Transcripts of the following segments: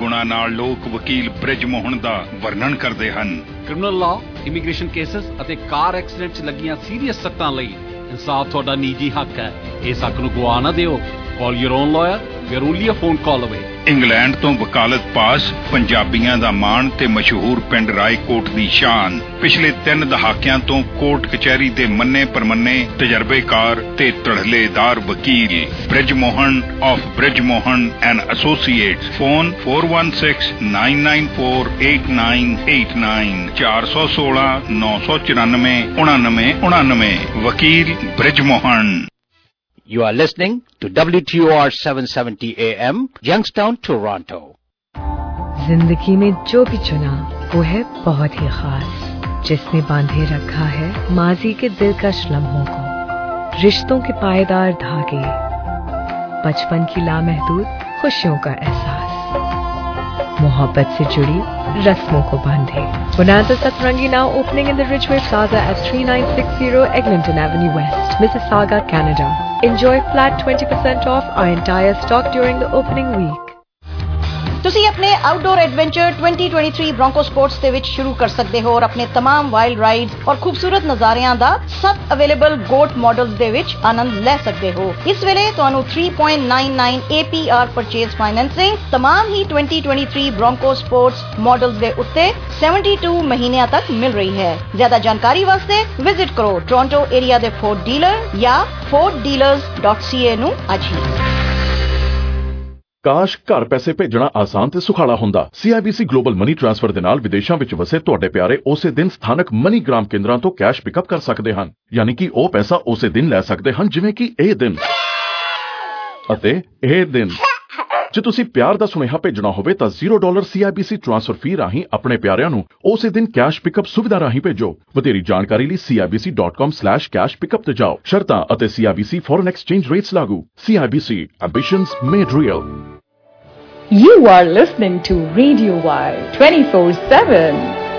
ਗੁਣਾਂ ਨਾਲ ਲੋਕ ਵਕੀਲ ਬ੍ਰਿਜ ਮੋਹਨ ਦਾ ਵਰਣਨ ਕਰਦੇ ਹਨ। ਕ੍ਰਿਮੀਨਲ ਲਾਅ, ਇਮੀਗ੍ਰੇਸ਼ਨ ਕੇਸਸ ਅਤੇ ਕਾਰ ਐਕਸੀਡੈਂਟ 'ਚ ਲੱਗੀਆਂ ਸੀਰੀਅਸ ਸੱਟਾਂ ਲਈ ਇਨਸਾਫ ਤੁਹਾਡਾ ਨਿੱਜੀ ਹੱਕ ਹੈ। ਇਸ ਹੱਕ ਨੂੰ ਗਵਾ ਨਾ ਦਿਓ। Call your own lawyer. We are only a phone call away. England ਤੋਂ ਵਕਾਲਤ ਪਾਸ, ਪੰਜਾਬੀਆਂ ਦਾ ਮਾਣ ਤੇ ਮਸ਼ਹੂਰ ਪਿੰਡ ਰਾਏਕੋਟ ਦੀ ਸ਼ਾਨ। ਪਿਛਲੇ 3 ਦਹਾਕਿਆਂ ਤੋਂ ਕੋਰਟ ਕਚਹਿਰੀ ਦੇ ਮੰਨੇ ਪਰਮੰਨੇ ਤਜਰਬੇਕਾਰ ਤੇ ਧੜਲੇਦਾਰ ਵਕੀਲ Brij Mohan of Brij Mohan and associates. Phone 4169948989 416-994-9999। ਵਕੀਲ Brij Mohan. You are listening to WTOR 770 AM, Youngstown, Toronto. जिंदगी में जो भी चुना वो है बहुत ही खास, जिसने बांधे रखा है माजी के दिलकश लम्हों को, रिश्तों के पायदार धागे, बचपन की लामहदूद खुशियों का एहसास, मोहब्बत से जुड़ी रस्मों को बांधे। Bonanza Satrangi now opening in the Ridgeway Plaza at 3960 Eglinton Avenue West, Mississauga, Canada. Enjoy flat 20% off our entire stock during the opening week. ਤੁਸੀਂ ਆਪਣੇ ਆਊਟਡੋਰ ਐਡਵੈਂਚਰ 2023 ਬ੍ਰੋਂਕੋ ਸਪੋਰਟਸ ਦੇ ਵਿੱਚ ਸ਼ੁਰੂ ਕਰ ਸਕਦੇ ਹੋ ਔਰ ਆਪਣੇ तमाम ਵਾਈਲਡ ਰਾਈਡਸ ਔਰ ਖੂਬਸੂਰਤ ਨਜ਼ਾਰਿਆਂ ਦਾ ਸਭ ਅਵੇਲੇਬਲ ਗੋਟ ਮਾਡਲਸ ਦੇ ਵਿੱਚ ਆਨੰਦ ਲੈ ਸਕਦੇ ਹੋ। ਇਸ ਵੇਲੇ ਤੁਹਾਨੂੰ 3.99 APR ਪਰਚੇਜ਼ ਫਾਈਨੈਂਸਿੰਗ तमाम ਹੀ 2023 ਬ੍ਰੋਂਕੋ ਸਪੋਰਟਸ ਮਾਡਲਸ ਦੇ ਉੱਤੇ 72 ਮਹੀਨਿਆਂ ਤੱਕ ਮਿਲ ਰਹੀ ਹੈ। ਜ਼ਿਆਦਾ ਜਾਣਕਾਰੀ ਵਾਸਤੇ ਵਿਜ਼ਿਟ ਕਰੋ ਟੋਰਾਂਟੋ ਏਰੀਆ ਦੇ ਫੋਰਡ ਡੀਲਰ ਜਾਂ forddealers.ca ਨੂੰ ਅੱਜ ਹੀ। ਕਾਸ਼ ਘਰ ਪੈਸੇ ਭੇਜਣਾ ਆਸਾਨ ਤੇ ਸੁਖਾਲਾ ਹੁੰਦਾ। CIBC ਗਲੋਬਲ ਮਨੀ ਟ੍ਰਾਂਸਫਰ ਦੇ ਨਾਲ ਵਿਦੇਸ਼ਾਂ ਵਿੱਚ ਵਸੇ ਤੁਹਾਡੇ ਪਿਆਰੇ ਉਸੇ ਦਿਨ ਸਥਾਨਕ ਮਨੀਗ੍ਰਾਮ ਕੇਂਦਰਾਂ ਤੋਂ ਕੈਸ਼ ਪਿਕਅਪ ਕਰ ਸਕਦੇ ਹਨ। ਯਾਨੀ ਕਿ ਉਹ ਪੈਸਾ ਉਸੇ ਦਿਨ ਲੈ ਸਕਦੇ ਹਨ ਜਿਵੇਂ ਕਿ ਇਹ ਦਿਨ ਅਤੇ ਇਹ ਦਿਨ। ਜੇ ਤੁਸੀਂ ਪਿਆਰ ਦਾ ਸੁਨੇਹਾ ਭੇਜਣਾ ਹੋਵੇ ਤਾਂ $0 CIBC ਟ੍ਰਾਂਸਫਰ ਫੀ ਰਾਹੀਂ ਆਪਣੇ ਪਿਆਰਿਆਂ ਨੂੰ ਉਸੇ ਦਿਨ ਕੈਸ਼ ਪਿਕਅਪ ਸੁਵਿਧਾ ਰਾਹੀਂ ਭੇਜੋ। ਵਧੇਰੀ ਜਾਣਕਾਰੀ ਲਈ cibc.com/cash pickup ਤੇ ਜਾਓ। ਸ਼ਰਤਾਂ ਅਤੇ CIBC ਫੋਰਨ ਐਕਸਚੇਂਜ ਰੇਟਸ ਲਾਗੂ। CIBC ambitions made real. You are listening to Radio Y 24/7.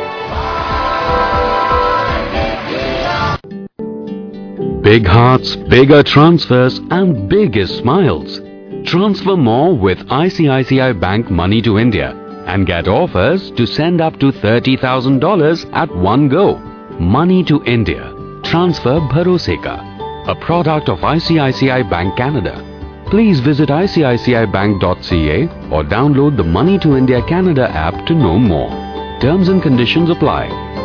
Big hearts, bigger transfers and biggest smiles. Transfer more with ICICI Bank Money to India and get offers to send up to $30,000 at one go. Money to India. Transfer Bharose Ka. A product of ICICI Bank Canada. Please visit ICICIBank.ca or download the Money to India Canada app to know more. Terms and conditions apply.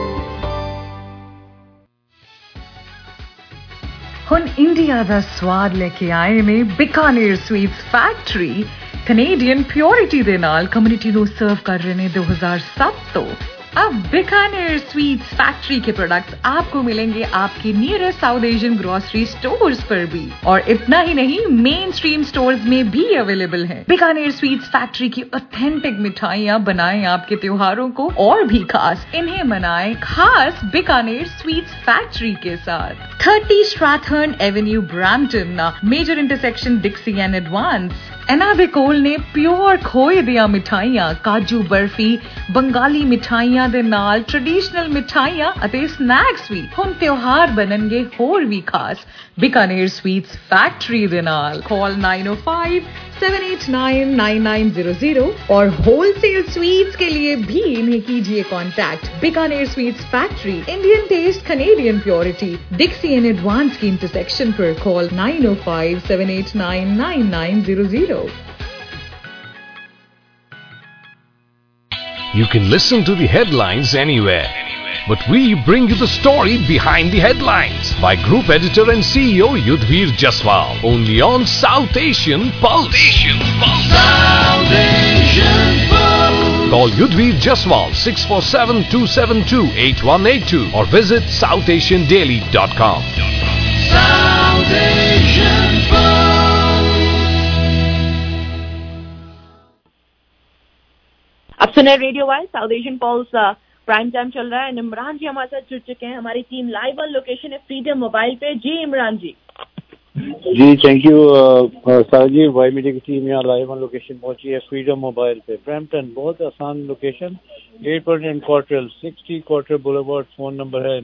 ਹੁਣ India ਦਾ ਸਵਾਦ ਲੈ ਕੇ ਆਏ ਨੇ Bikaner sweets factory. Canadian purity ਦੇ ਨਾਲ community ਨੂੰ ਸਰਵ ਕਰ ਰਹੇ ਨੇ 2007 ਤੋਂ। अब बीकानेर स्वीट्स फैक्ट्री के प्रोडक्ट्स आपको मिलेंगे आपके nearest South Asian grocery stores पर भी, और इतना ही नहीं मेन स्ट्रीम स्टोर्स में भी अवेलेबल है। बीकानेर स्वीट्स फैक्ट्री की ऑथेंटिक मिठाइयाँ बनाएं आपके त्योहारों को और भी खास। इन्हें मनाएं खास बीकानेर स्वीट्स फैक्ट्री के साथ। 30 Strathearn Avenue Brampton, major intersection Dixie and Advance. ਇਹਨਾਂ ਦੇ ਕੋਲ ਨੇ ਪਿਓਰ ਖੋਏ ਦੀਆਂ ਮਿਠਾਈਆਂ, ਕਾਜੂ ਬਰਫੀ, ਬੰਗਾਲੀ ਮਿਠਾਈਆਂ ਦੇ ਨਾਲ ਟ੍ਰੈਡੀਸ਼ਨਲ ਮਿਠਾਈਆਂ ਅਤੇ ਸਨੈਕਸ ਵੀ। ਹੁਣ ਤਿਉਹਾਰ ਬਣਨਗੇ ਹੋਰ ਵੀ ਖਾਸ बीकानेर स्वीट्स फैक्ट्री ਦੇ ਨਾਲ। कॉल 905-789-9900 और होलसेल स्वीट्स के लिए भी इन्हें कीजिए contact. Bikaner sweets factory, Indian taste, Canadian purity, Dixie and Advance की इंटरसेक्शन पर। Call 905-789-9900। You can listen to the headlines anywhere, but we bring you the story behind the headlines by Group Editor and CEO Yudhvir Jaswal, only on South Asian Pulse. South Asian Pulse. Call Yudhvir Jaswal 647-272-8182 or visit southasiandaily.com. South Asian Pulse. अब सुने radio wise South Asian Pulse prime time चल रहा है। इमरान जी हमारे साथ जुड़ चुके हैं। हमारी टीम लाइव ऑन लोकेशन है फ्रीडम मोबाइल पे। जी इमरान जी। जी thank you sir ji. Y media की टीम यहाँ लाइव ऑन लोकेशन पहुंची है फ्रीडम मोबाइल पे। ब्रैम्पटन बहुत आसान location, 8% quarter 60 quarter boulevard. Phone number है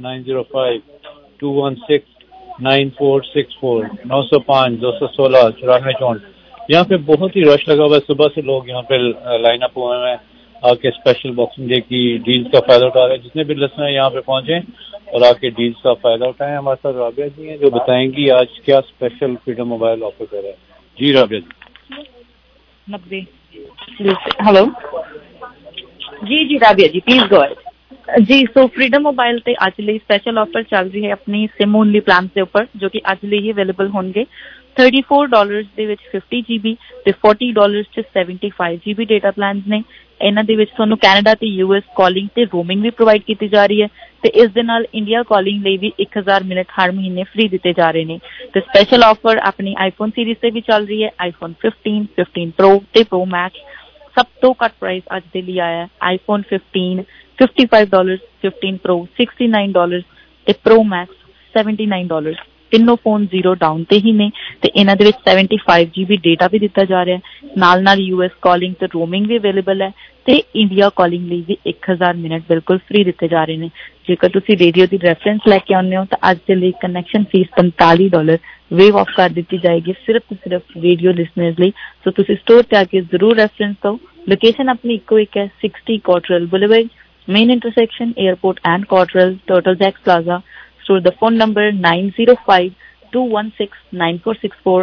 905-216-9464 905-216-9464। यहाँ पे बहुत ही रश लगा हुआ है, सुबह से लोग यहाँ पे लाइन अप हुए हैं, आके स्पेशल बॉक्सिंग डे की डील्स का फायदा उठा रहे हैं। जितने भी लिसनर यहाँ पे पहुंचे और आके डील्स का फायदा उठाएं। हमारे साथ राबिया जी हैं जो बताएंगी आज क्या स्पेशल फ्रीडम मोबाइल ऑफर कर रहा है। जी राबिया जी। हेलो जी Rabia ji please go ahead जी। सो फ्रीडम मोबाइल ਤੇ ਅੱਜ ਲਈ ਸਪੈਸ਼ਲ ਆਫਰ ਚੱਲ ਰਹੀ ਹੈ ਆਪਣੀ ਸਿਮ ਓਨਲੀ ਪਲਾਨ ਦੇ ਉੱਪਰ, ਜੋ ਕਿ ਅੱਜ ਲਈ ਹੀ ਅਵੇਲੇਬਲ ਹੋਣਗੇ। $34 ਦੇ ਵਿੱਚ 50 GB ਤੇ $40 ਚ 75 GB ਡੇਟਾ ਪਲਾਨਸ ਨੇ। ਇਹਨਾਂ ਦੇ ਵਿੱਚ ਤੁਹਾਨੂੰ ਕੈਨੇਡਾ ਤੇ US ਕਾਲਿੰਗ ਤੇ ਰੋਮਿੰਗ ਵੀ ਪ੍ਰੋਵਾਈਡ ਕੀਤੀ ਜਾ ਰਹੀ ਹੈ ਤੇ ਇਸ ਦੇ ਨਾਲ ਇੰਡੀਆ ਕਾਲਿੰਗ ਲਈ ਵੀ 1000 ਮਿੰਟ ਹਰ ਮਹੀਨੇ ਫ੍ਰੀ ਦਿੱਤੇ ਜਾ ਰਹੇ ਨੇ। ਤੇ ਸਪੈਸ਼ਲ ਆਫਰ ਆਪਣੀ ਆਈਫੋਨ ਸੀਰੀਜ਼ ਤੇ ਵੀ ਚੱਲ ਰਹੀ ਹੈ। ਆਈਫੋਨ 15, 15 Pro ਤੇ Pro Max ਸਭ ਤੋਂ ਘੱਟ ਪ੍ਰਾਈਸ ਅੱਜ ਦੇ ਲਈ ਆਇਆ ਹੈ। ਆਈਫੋਨ 15 $55, 15 Pro $69 ਤੇ Pro Max $79। ਤਿੰਨੋਂ ਫੋਨ 0 ਡਾਊਨ ਤੇ ਹੀ ਨੇ ਤੇ ਇਹਨਾਂ ਦੇ ਵਿੱਚ 75 GB ਡੇਟਾ ਵੀ ਦਿੱਤਾ ਜਾ ਰਿਹਾ ਹੈ। ਨਾਲ US ਕਾਲਿੰਗ ਤੇ ਰੋਮਿੰਗ ਵੀ ਅਵੇਲੇਬਲ ਹੈ ਤੇ ਇੰਡੀਆ ਕਾਲਿੰਗ ਲਈ ਵੀ 1000 ਮਿੰਟ ਬਿਲਕੁਲ ਫ੍ਰੀ ਦਿੱਤੇ ਜਾ ਰਹੇ ਨੇ। ਜੇਕਰ ਤੁਸੀਂ ਰੇਡੀਓ ਦੀ ਰੈਫਰੈਂਸ ਲੈ ਕੇ ਆਉਂਦੇ ਹੋ ਤਾਂ ਅੱਜ ਦੇ ਲਈ ਕਨੈਕਸ਼ਨ ਫੀਸ $45 ਵੇਵ ਆਫ ਕਰ ਦਿੱਤੀ ਜਾਏਗੀ ਸਿਰਫ ਤੇ ਸਿਰਫ ਰੇਡੀਓ ਲਿਸਨਰਸ ਲਈ। ਸੋ ਤੁਸੀਂ ਸਟੋਰ ਤੇ ਆ ਕੇ ਜ਼ਰੂਰ ਰੈਫਰੈਂਸ ਦਿਓ। ਲੋਕੇਸ਼ਨ ਆਪਣੀ ਇੱਕੋ ਇੱਕ ਹੈ, 60 Cottrell Boulevard, main intersection airport and Cottrell, Turtle Jacks Plaza. So the phone number 905-216-9464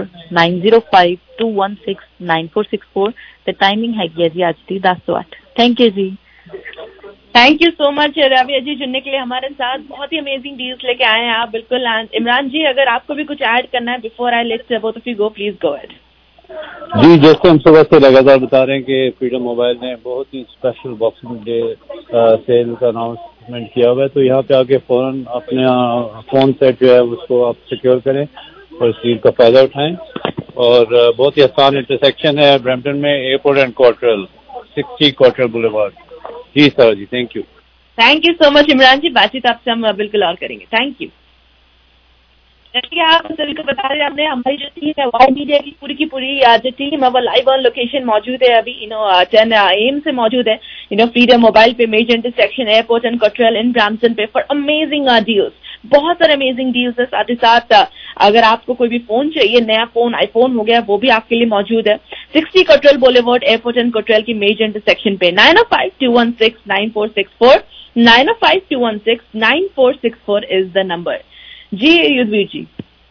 905-216-9464 the timing है जी आज दी 10 to 8। थैंक यू जी। Thank you so much Rabia ji जुड़ने के लिए हमारे साथ। बहुत ही अमेजिंग डील्स लेके आए हैं आप। बिल्कुल इमरान जी अगर आपको भी कुछ ऐड करना है before I let both of you go, please go ahead. जी जैसे हम सुबह से लगातार बता रहे हैं कि फ्रीडम मोबाइल ने बहुत ही स्पेशल बॉक्सिंग डे सेल का अनाउंसमेंट किया हुआ है, तो यहाँ पे आके फौरन अपने फोन सेट जो है उसको आप सिक्योर करें और इस डील का फायदा उठाएं। और बहुत ही आसान इंटरसेक्शन है ब्रैम्पटन में, Airport and Cottrell, 60 Cottrell Boulevard। जी sir ji thank you so much Imran ji. बातचीत आपसे हम बिल्कुल और करेंगे। Thank you. जैसे कि आप सभी को बता रहे हमने हमारी जो टीम है वाई मीडिया की पूरी जो टीम है वो लाइव ऑन लोकेशन मौजूद है अभी 10 AM से मौजूद है फ्रीडम मोबाइल पे major intersection Airport and Cottrell in Brampton पे फॉर अमेजिंग डील्स। बहुत सारे अमेजिंग डील्स है। साथ ही साथ अगर आपको कोई भी फोन चाहिए, नया फोन आईफोन हो गया, वो भी आपके लिए मौजूद है 60 Cottrell Boulevard, Airport and Cottrell की मेजर इंटरसेक्शन पे। 905-216-9464 905-216-9464 इज द नंबर। जी युद्धवीर जी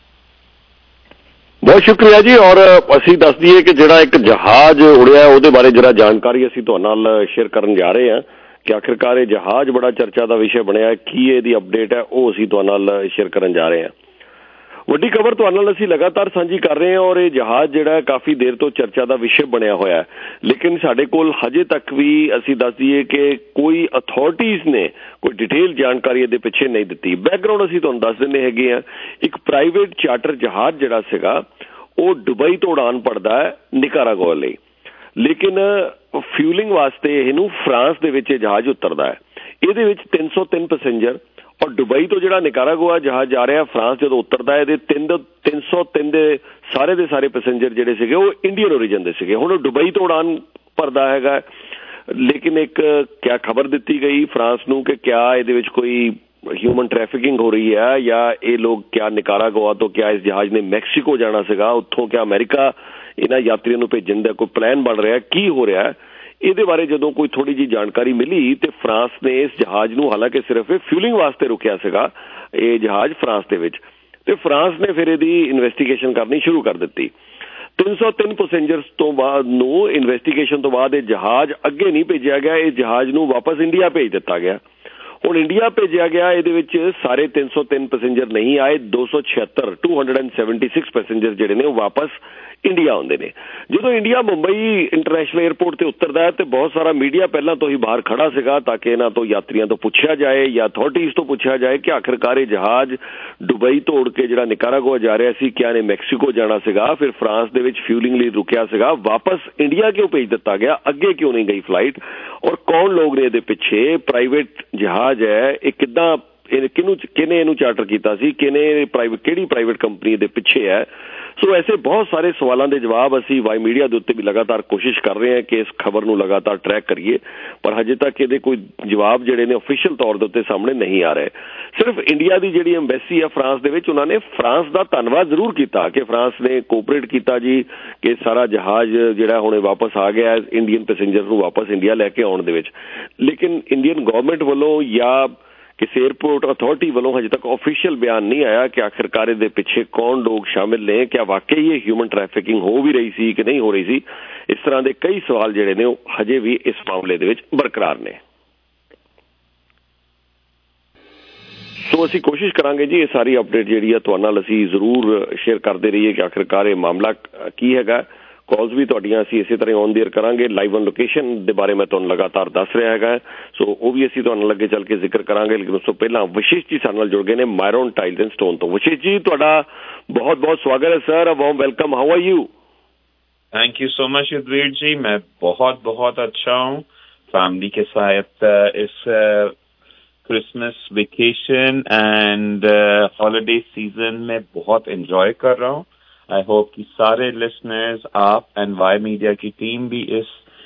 बहुत शुक्रिया जी। और ਅਸੀਂ ਦੱਸ ਦਈਏ ਕਿ ਜਿਹੜਾ ਇੱਕ ਜਹਾਜ਼ ਉੜਿਆ ਉਹਦੇ ਬਾਰੇ ਜਿਹੜਾ ਜਾਣਕਾਰੀ ਅਸੀਂ ਤੁਹਾਡੇ ਨਾਲ ਸ਼ੇਅਰ ਕਰਨ ਜਾ ਰਹੇ ਹਾਂ ਕਿ ਆਖਿਰਕਾਰ ਇਹ ਜਹਾਜ਼ ਬੜਾ ਚਰਚਾ ਦਾ ਵਿਸ਼ਾ ਬਣਿਆ, ਕੀ ਇਹਦੀ ਅਪਡੇਟ ਹੈ ਉਹ ਅਸੀਂ ਤੁਹਾਡੇ ਨਾਲ ਸ਼ੇਅਰ ਕਰਨ ਜਾ ਰਹੇ ਹਾਂ। ਵੱਡੀ ਖਬਰ ਤੁਹਾਡੇ ਨਾਲ ਅਸੀਂ ਲਗਾਤਾਰ ਸਾਂਝੀ ਕਰ ਰਹੇ ਹਾਂ ਔਰ ਇਹ ਜਹਾਜ਼ ਜਿਹੜਾ ਕਾਫੀ ਦੇਰ ਤੋਂ ਚਰਚਾ ਦਾ ਵਿਸ਼ਾ ਬਣਿਆ ਹੋਇਆ, ਲੇਕਿਨ ਸਾਡੇ ਕੋਲ ਹਜੇ ਤੱਕ ਵੀ ਅਸੀਂ ਦੱਸ ਦਈਏ ਕਿ ਕੋਈ ਅਥਾਰਟੀਜ਼ ਨੇ ਕੋਈ ਡਿਟੇਲ ਜਾਣਕਾਰੀ ਇਹਦੇ ਪਿੱਛੇ ਨਹੀਂ ਦਿੱਤੀ। ਬੈਕਗਰਾਉਂਡ ਅਸੀਂ ਤੁਹਾਨੂੰ ਦੱਸ ਦਿੰਦੇ ਹੈਗੇ ਆ। ਇੱਕ ਪ੍ਰਾਈਵੇਟ ਚਾਰਟਰ ਜਹਾਜ਼ ਜਿਹੜਾ ਸੀਗਾ ਉਹ ਦੁਬਈ ਤੋਂ ਉਡਾਨ ਭਰਦਾ ਹੈ ਨਿਕਾਰਾਗੁਆ ਲਈ, ਲੇਕਿਨ ਫਿਊਲਿੰਗ ਵਾਸਤੇ ਇਹਨੂੰ ਫਰਾਂਸ ਦੇ ਵਿੱਚ ਇਹ ਜਹਾਜ਼ ਉਤਰਦਾ ਹੈ। ਇਹਦੇ ਵਿੱਚ 303 ਪੈਸੇਂਜਰ ਔਰ ਦੁਬਈ ਤੋਂ ਜਿਹੜਾ ਨਿਕਾਰਾਗੁਆ ਜਹਾਜ਼ ਜਾ ਰਿਹਾ ਫਰਾਂਸ ਜਦੋਂ ਉਤਰਦਾ ਇਹਦੇ 303 ਦੇ ਸਾਰੇ ਪੈਸੇਂਜਰ ਜਿਹੜੇ ਸੀਗੇ ਉਹ ਇੰਡੀਅਨ ਓਰੀਜਨ ਦੇ ਸੀਗੇ। ਹੁਣ ਉਹ ਦੁਬਈ ਤੋਂ ਉਡਾਨ ਭਰਦਾ ਹੈਗਾ, ਲੇਕਿਨ ਇੱਕ ਕਿਆ ਖਬਰ ਦਿੱਤੀ ਗਈ ਫਰਾਂਸ ਨੂੰ ਕਿ ਕਿਆ ਇਹਦੇ ਵਿੱਚ ਕੋਈ ਹਿਊਮਨ ਟ੍ਰੈਫਿਕਿੰਗ ਹੋ ਰਹੀ ਹੈ ਜਾਂ ਇਹ ਲੋਕ ਕਿਆ ਨਿਕਾਰਾਗੁਆ ਤੋਂ ਕਿਆ ਇਸ ਜਹਾਜ਼ ਨੇ ਮੈਕਸੀਕੋ ਜਾਣਾ ਸੀਗਾ, ਉੱਥੋਂ ਕਿਆ ਅਮਰੀਕਾ ਇਹਨਾਂ ਯਾਤਰੀਆਂ ਨੂੰ ਭੇਜਣ ਦਾ ਕੋਈ ਪਲਾਨ ਬਣ ਰਿਹਾ, ਕੀ ਹੋ ਰਿਹਾ ਇਹਦੇ ਬਾਰੇ ਜਦੋਂ ਕੋਈ ਥੋੜੀ ਜਿਹੀ ਜਾਣਕਾਰੀ ਮਿਲੀ ਤੇ ਫਰਾਂਸ ਨੇ ਇਸ ਜਹਾਜ਼ ਨੂੰ ਹਾਲਾਂਕਿ ਸਿਰਫ ਇਹ ਫਿਊਲਿੰਗ ਵਾਸਤੇ ਰੁਕਿਆ ਸੀਗਾ ਇਹ ਜਹਾਜ਼ ਫਰਾਂਸ ਦੇ ਵਿੱਚ, ਤੇ ਫਰਾਂਸ ਨੇ ਫਿਰ ਇਹਦੀ ਇਨਵੈਸਟੀਗੇਸ਼ਨ ਕਰਨੀ ਸ਼ੁਰੂ ਕਰ ਦਿੱਤੀ। 303 ਪੈਸੇਂਜਰਸ ਤੋਂ ਬਾਅਦ ਨੂੰ ਇਨਵੈਸਟੀਗੇਸ਼ਨ ਤੋਂ ਬਾਅਦ ਇਹ ਜਹਾਜ਼ ਅੱਗੇ ਨਹੀਂ ਭੇਜਿਆ ਗਿਆ, ਇਹ ਜਹਾਜ਼ ਨੂੰ ਵਾਪਸ ਇੰਡੀਆ ਭੇਜ ਦਿੱਤਾ ਗਿਆ। ਹੁਣ ਇੰਡੀਆ ਭੇਜਿਆ ਗਿਆ, ਇਹਦੇ ਵਿੱਚ ਸਾਰੇ 303 ਪੈਸੇਂਜਰ ਨਹੀਂ ਆਏ, 276 ਪੈਸੇਂਜਰ ਜਿਹੜੇ ਨੇ ਉਹ ਵਾਪਸ ਇੰਡੀਆ ਆਉਂਦੇ ਨੇ। ਜਦੋਂ ਇੰਡੀਆ ਮੁੰਬਈ ਇੰਟਰਨੈਸ਼ਨਲ ਏਅਰਪੋਰਟ ਤੇ ਉਤਰਦਾ ਹੈ ਤੇ ਬਹੁਤ ਸਾਰਾ ਮੀਡੀਆ ਪਹਿਲਾਂ ਤੋਂ ਹੀ ਬਾਹਰ ਖੜਾ ਸੀਗਾ ਤਾਂ ਕਿ ਇਹਨਾਂ ਤੋਂ ਯਾਤਰੀਆਂ ਤੋਂ ਪੁੱਛਿਆ ਜਾਏ ਜਾਂ ਅਥਾਰਟੀਜ਼ ਤੋਂ ਪੁੱਛਿਆ ਜਾਏ ਕਿ ਆਖਿਰਕਾਰ ਇਹ ਜਹਾਜ਼ ਦੁਬਈ ਤੋਂ ਉੜ ਕੇ ਜਿਹੜਾ ਨਿਕਾਰਾਗੁਆ ਜਾ ਰਿਹਾ ਸੀ ਕਿਆ ਨੇ ਮੈਕਸੀਕੋ ਜਾਣਾ ਸੀਗਾ, ਫਿਰ ਫਰਾਂਸ ਦੇ ਵਿੱਚ ਫਿਊਲਿੰਗ ਲਈ ਰੁਕਿਆ ਸੀਗਾ, ਵਾਪਸ ਇੰਡੀਆ ਕਿਉਂ ਭੇਜ ਦਿੱਤਾ ਗਿਆ, ਅੱਗੇ ਕਿਉਂ ਨਹੀਂ ਗਈ ਫਲਾਈਟ, ਔਰ ਕੌਣ ਲੋਕ ਨੇ ਇਹਦੇ ਪਿੱਛੇ, ਪ੍ਰਾਈਵੇਟ ਜਹਾਜ਼ ਹੈ ਇਹ ਕਿੱਦਾਂ किने ਇਹਨੂੰ ਚਾਰਟਰ ਕੀਤਾ ਸੀ, ਕਿਹੜੀ ਪ੍ਰਾਈਵੇਟ ਕੰਪਨੀ ਦੇ ਪਿੱਛੇ ਹੈ। ਸੋ ਐਸੇ ਬਹੁਤ ਸਾਰੇ ਸਵਾਲਾਂ ਦੇ ਜਵਾਬ ਅਸੀਂ ਵਾਈ ਮੀਡੀਆ ਦੇ ਉੱਤੇ ਵੀ ਲਗਾਤਾਰ ਕੋਸ਼ਿਸ਼ ਕਰ ਰਹੇ ਹਾਂ ਕਿ ਇਸ ਖਬਰ ਨੂੰ ਲਗਾਤਾਰ ਟਰੈਕ ਕਰੀਏ, ਪਰ ਹਜੇ ਤੱਕ ਇਹਦੇ ਕੋਈ ਜਵਾਬ ਜਿਹੜੇ ਨੇ ਅਫੀਸ਼ੀਅਲ ਤੌਰ ਦੇ ਉੱਤੇ ਸਾਹਮਣੇ ਨਹੀਂ ਆ ਰਹੇ। ਸਿਰਫ ਇੰਡੀਆ ਦੀ ਜਿਹੜੀ ਐਮਬੈਸੀ ਆ ਫਰਾਂਸ ਦੇ ਵਿੱਚ, ਉਹਨਾਂ ਨੇ ਫਰਾਂਸ ਦਾ ਧੰਨਵਾਦ ਜ਼ਰੂਰ ਕੀਤਾ ਕਿ ਫਰਾਂਸ ਨੇ ਕੋਆਪਰੇਟ ਕੀਤਾ ਜੀ ਕਿ ਸਾਰਾ ਜਹਾਜ਼ ਜਿਹੜਾ ਹੁਣੇ ਵਾਪਸ ਆ ਗਿਆ ਇੰਡੀਅਨ ਪੈਸੇਂਜਰ ਨੂੰ ਵਾਪਸ ਇੰਡੀਆ ਲੈ ਕੇ ਆਉਣ ਦੇ ਵਿੱਚ, ਲੇਕਿਨ ਇੰਡੀਅਨ ਗਵਰਨਮੈਂਟ ਵੱਲੋਂ ਜਾਂ ਕਿਸੇ एयरपोर्ट अथॉरिटी वालों हजे तक ऑफिशियल बयान नहीं आया कि आखिरकार इसके पिछे कौन लोग शामिल ने, क्या वाकई ये ह्यूमन ट्रैफिकिंग हो भी रही सी कि नहीं हो रही सी। इस तरह के कई सवाल जिहड़े ने हजे भी इस मामले दे विच बरकरार ने। सो असीं कोशिश करांगे जी ये सारी अपडेट जिहड़ी है तुहाडे नाल असीं जरूर शेयर करते रहिए कि आखिरकार ये मामला की हैगा। कॉल्स भी तुहाडियां ਅਸੀਂ ਇਸੇ ਤਰ੍ਹਾਂ ਔਨ ਦ ਏਅਰ ਕਰਾਂਗੇ। ਲਾਈਵ ਔਨ ਲੋਕੇਸ਼ਨ ਦੇ ਬਾਰੇ ਮੈਂ ਤੁਹਾਨੂੰ ਲਗਾਤਾਰ ਦੱਸ ਰਿਹਾ ਹੈਗਾ, ਸੋ ਉਹ ਵੀ ਅਸੀਂ ਤੁਹਾਨੂੰ ਅੱਗੇ ਚੱਲ ਕੇ ਜ਼ਿਕਰ ਕਰਾਂਗੇ। ਲੇਕਿਨ ਉਸ ਤੋਂ ਪਹਿਲਾਂ ਵਿਸ਼ੇਸ਼ ਜੀ ਸਾਡੇ ਨਾਲ ਜੁੜ ਗਏ ਨੇ ਮਾਇਰੋਨ ਟਾਈਲਸ ਐਂਡ ਸਟੋਨ ਤੋਂ। ਵਿਸ਼ੇਸ਼ ਜੀ ਤੁਹਾਡਾ ਬਹੁਤ ਬਹੁਤ ਸਵਾਗਤ ਹੈ sir, warm welcome, how are you? Thank you so much Yudhvir ji, मैं बहुत बहुत अच्छा हूँ। फैमिली के साथ इस Christmas vacation and holiday season में बहुत एंजॉय कर रहा हूँ। आई होप कि सारे लिसनर्स, आप एंड वाई मीडिया की टीम भी इस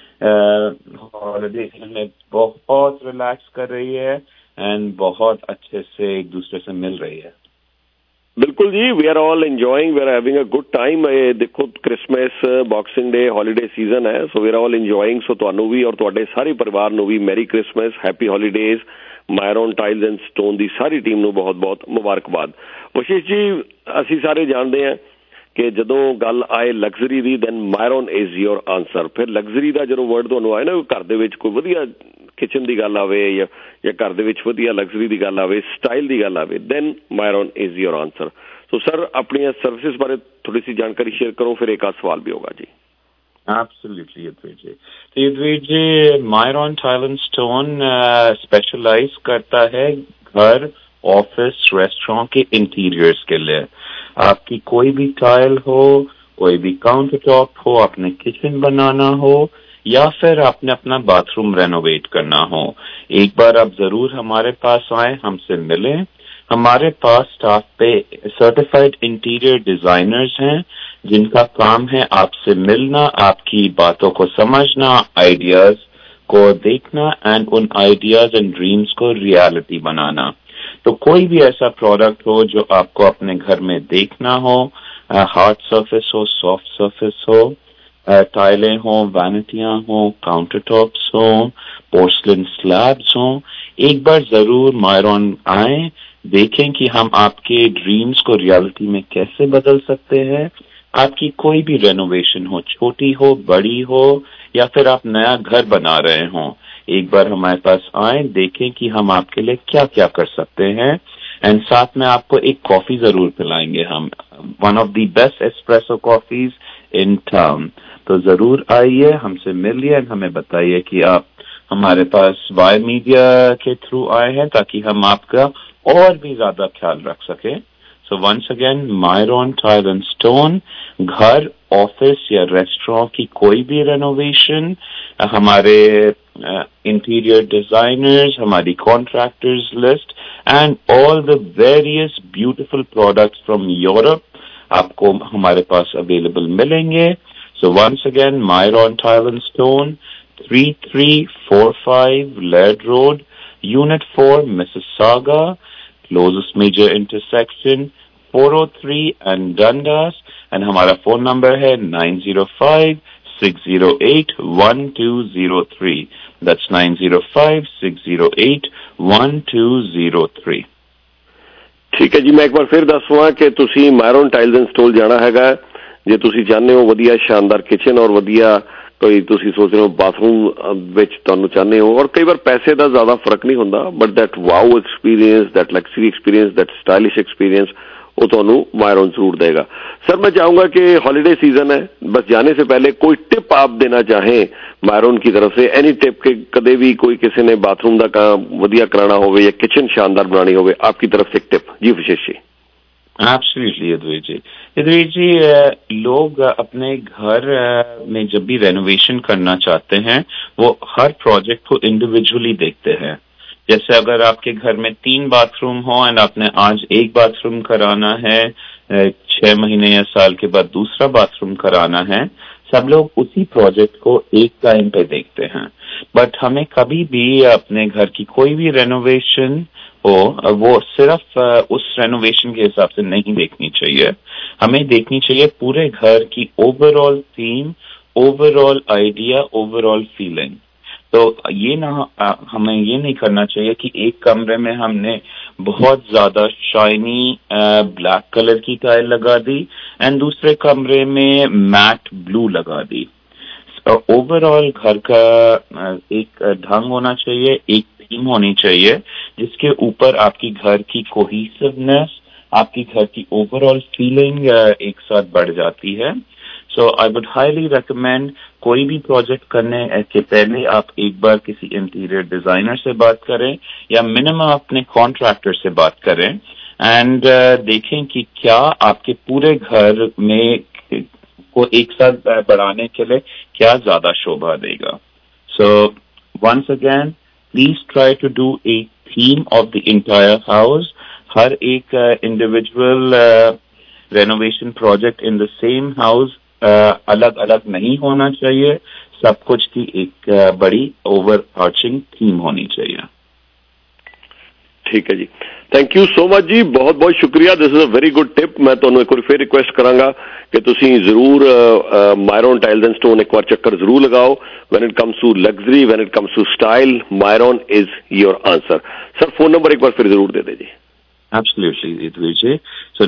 हॉलिडे में बहुत रिलैक्स कर रही है एंड बहुत अच्छे से एक दूसरे से मिल रही है। बिल्कुल जी, we are all enjoying, we are having a good time. देखो Christmas, Boxing Day, holiday season है, so we are all enjoying. So ਤੁਹਾਨੂੰ ਵੀ ਔਰ ਤੁਹਾਡੇ ਸਾਰੇ ਪਰਿਵਾਰ ਨੂੰ ਵੀ merry Christmas, happy holidays. Myron Tiles and Stone ਦੀ ਸਾਰੀ ਟੀਮ ਨੂੰ ਬਹੁਤ ਬਹੁਤ ਮੁਬਾਰਕਬਾਦ। ਵਿਸ਼ੇਸ਼ ਜੀ, ਅਸੀਂ ਸਾਰੇ ਜਾਣਦੇ ਹਾਂ ਕਿ ਜਦੋਂ ਗੱਲ ਆਏ ਲਗਜ਼ਰੀ ਦੀ, then Myron is your answer. ਫਿਰ ਲਗਜ਼ਰੀ ਦਾ ਜਦੋਂ ਵਰਡ ਤੁਹਾਨੂੰ ਆਏ ਨਾ, ਘਰ ਦੇ ਵਿੱਚ ਕੋਈ ਵਧੀਆ ਕਿਚਨ ਦੀ ਗੱਲ ਆਵੇ ਜਾਂ ਘਰ ਦੇ ਵਿੱਚ ਵਧੀਆ ਲਗਜ਼ਰੀ ਦੀ ਗੱਲ ਆਵੇ, ਸਟਾਈਲ ਦੀ ਗੱਲ ਆਵੇ, then Myron is your answer. So sir, ਆਪਣੀਆਂ ਸਰਵਿਸਿਜ਼ ਬਾਰੇ ਥੋੜੀ ਸੀ ਜਾਣਕਾਰੀ ਸ਼ੇਅਰ ਕਰੋ, ਫਿਰ ਇੱਕ ਸਵਾਲ भी होगा जी। Absolutely, Yudhvir ji. तो Yudhvir जी, Myron Tile and Stone specialize करता है घर, ऑफिस, रेस्टोरेंट के इंटीरियर्स के लिए। आपकी कोई भी टाइल हो, कोई भी काउंटर टॉप हो, आपने किचन बनाना हो या फिर आपने अपना बाथरूम रेनोवेट करना हो, एक बार आप जरूर हमारे पास आए, हमसे मिलें। हमारे पास स्टाफ पे सर्टिफाइड इंटीरियर डिजाइनर्स हैं जिनका काम है आपसे मिलना, आपकी बातों को समझना, आइडियाज को देखना एंड उन आइडियाज एंड ड्रीम्स को रियलिटी बनाना। तो कोई भी ऐसा प्रोडक्ट हो जो आपको अपने घर में देखना हो, हार्ड सरफेस हो, सॉफ्ट सरफेस हो, टाइलें हो, वैनिटियां हो, काउंटर टॉप्स हो, पोर्सलिन स्लैब्स हो, एक बार जरूर मायरॉन आए, देखें कि हम आपके ड्रीम्स को रियलिटी में कैसे बदल सकते हैं। आपकी कोई भी रेनोवेशन हो, छोटी हो, बड़ी हो या फिर आप नया घर बना रहे हो, एक बार हमारे पास आए, देखें कि हम आपके लिए क्या क्या कर सकते हैं एंड साथ में आपको एक कॉफी जरूर पिलाएंगे हम, one of the best espresso coffees in town. तो जरूर आइए, हमसे मिलिए एंड हमें बताइए कि आप हमारे पास वाई मीडिया के थ्रू आए हैं ताकि हम आपका और भी ज्यादा ख्याल रख सके। So once again, Myron Tile and Stone, घर, ऑफिस या रेस्टोरेंट की कोई भी रेनोवेशन, हमारे इंटीरियर डिजाइनर्स, हमारी contractors list and all the various beautiful products from Europe आपको हमारे पास अवेलेबल मिलेंगे। So once again, Myron Tile and Stone, 3345 Laird Road, unit 4, Mississauga, closest major intersection 403 and Dundas, and हमारा phone number है 905-608-1203। That's 905-608-1203। ठीक है जी, मैं एक बार फिर दसवां कि तुसी मायरॉन टाइल्स एंड स्टोन जाना हैगा जे तुसी चाहते हो वधिया शानदार किचन और वधिया कोई तुसी सोच रहे हो बाथरूम विच तुहानू चाहते हो, और कई बार पैसे का ज्यादा फर्क नहीं होंदा, but that wow experience, that luxury experience, that stylish experience वो तुहानू मायरॉन जरूर देगा। सर, मैं चाहूंगा कि हॉलीडे सीजन है, बस जाने से पहले कोई टिप आप देना चाहें मायरॉन की तरफ से, एनी टिप के कदे भी कोई किसी ने बाथरूम का काम वधिया कराना हो या किचन शानदार बनानी हो, आपकी तरफ से एक टिप जी विशेष जी। एब्सोल्युटली यदुवीर जी। यदुवीर जी, लोग अपने घर में जब भी रेनोवेशन करना चाहते हैं वो हर प्रोजेक्ट को इंडिविजुअली देखते हैं। जैसे अगर आपके घर में 3 बाथरूम हो एंड आपने आज एक बाथरूम कराना है, 6 महीने या साल के बाद दूसरा बाथरूम कराना है, सब लोग उसी प्रोजेक्ट को एक टाइम पे देखते हैं। बट हमें कभी भी अपने घर की कोई भी रेनोवेशन हो वो सिर्फ उस रेनोवेशन के हिसाब से नहीं देखनी चाहिए, हमें देखनी चाहिए पूरे घर की overall theme, overall idea, overall feeling. तो ये ना हमें ये नहीं करना चाहिए कि एक कमरे में हमने बहुत ज्यादा शाइनी ब्लैक कलर की टाइल लगा दी एंड दूसरे कमरे में मैट ब्लू लगा दी। ओवरऑल घर का एक ढंग होना चाहिए, एक थीम होनी चाहिए जिसके ऊपर आपकी घर की कोहेसिवनेस, आपकी घर की ओवरऑल फीलिंग एक साथ बढ़ जाती है। So I would highly recommend कोई भी प्रोजेक्ट करने के पहले आप एक बार किसी इंटीरियर डिजाइनर से बात करें या मिनिमम अपने कॉन्ट्रैक्टर से बात करें एंड देखें कि क्या आपके पूरे घर में को एक साथ बढ़ाने के लिए क्या ज्यादा शोभा देगा। So once again please try to do a theme of the entire house. हर एक individual renovation project in the same house अलग अलग नहीं होना चाहिए, सब कुछ की एक बड़ी ओवर आर्चिंग थीम होनी चाहिए। ठीक है जी, थैंक यू सो मच जी, बहुत बहुत शुक्रिया। This is a very good tip. मैं ਤੁਹਾਨੂੰ ਇੱਕ ਵਾਰ ਫਿਰ ਰਿਕੁਐਸਟ ਕਰਾਂਗਾ ਕਿ ਤੁਸੀਂ ਜ਼ਰੂਰ ਮਾਇਰੋਨ ਟਾਈਲਸ ਐਂਡ ਸਟੋਨ ਇੱਕ ਵਾਰ ਚੱਕਰ ਜ਼ਰੂਰ ਲਗਾਓ। When it comes to luxury, when it comes to style, Myron is your answer. Sir phone number एक बार फिर जरूर दे दे जी। Absolutely, Vijay. So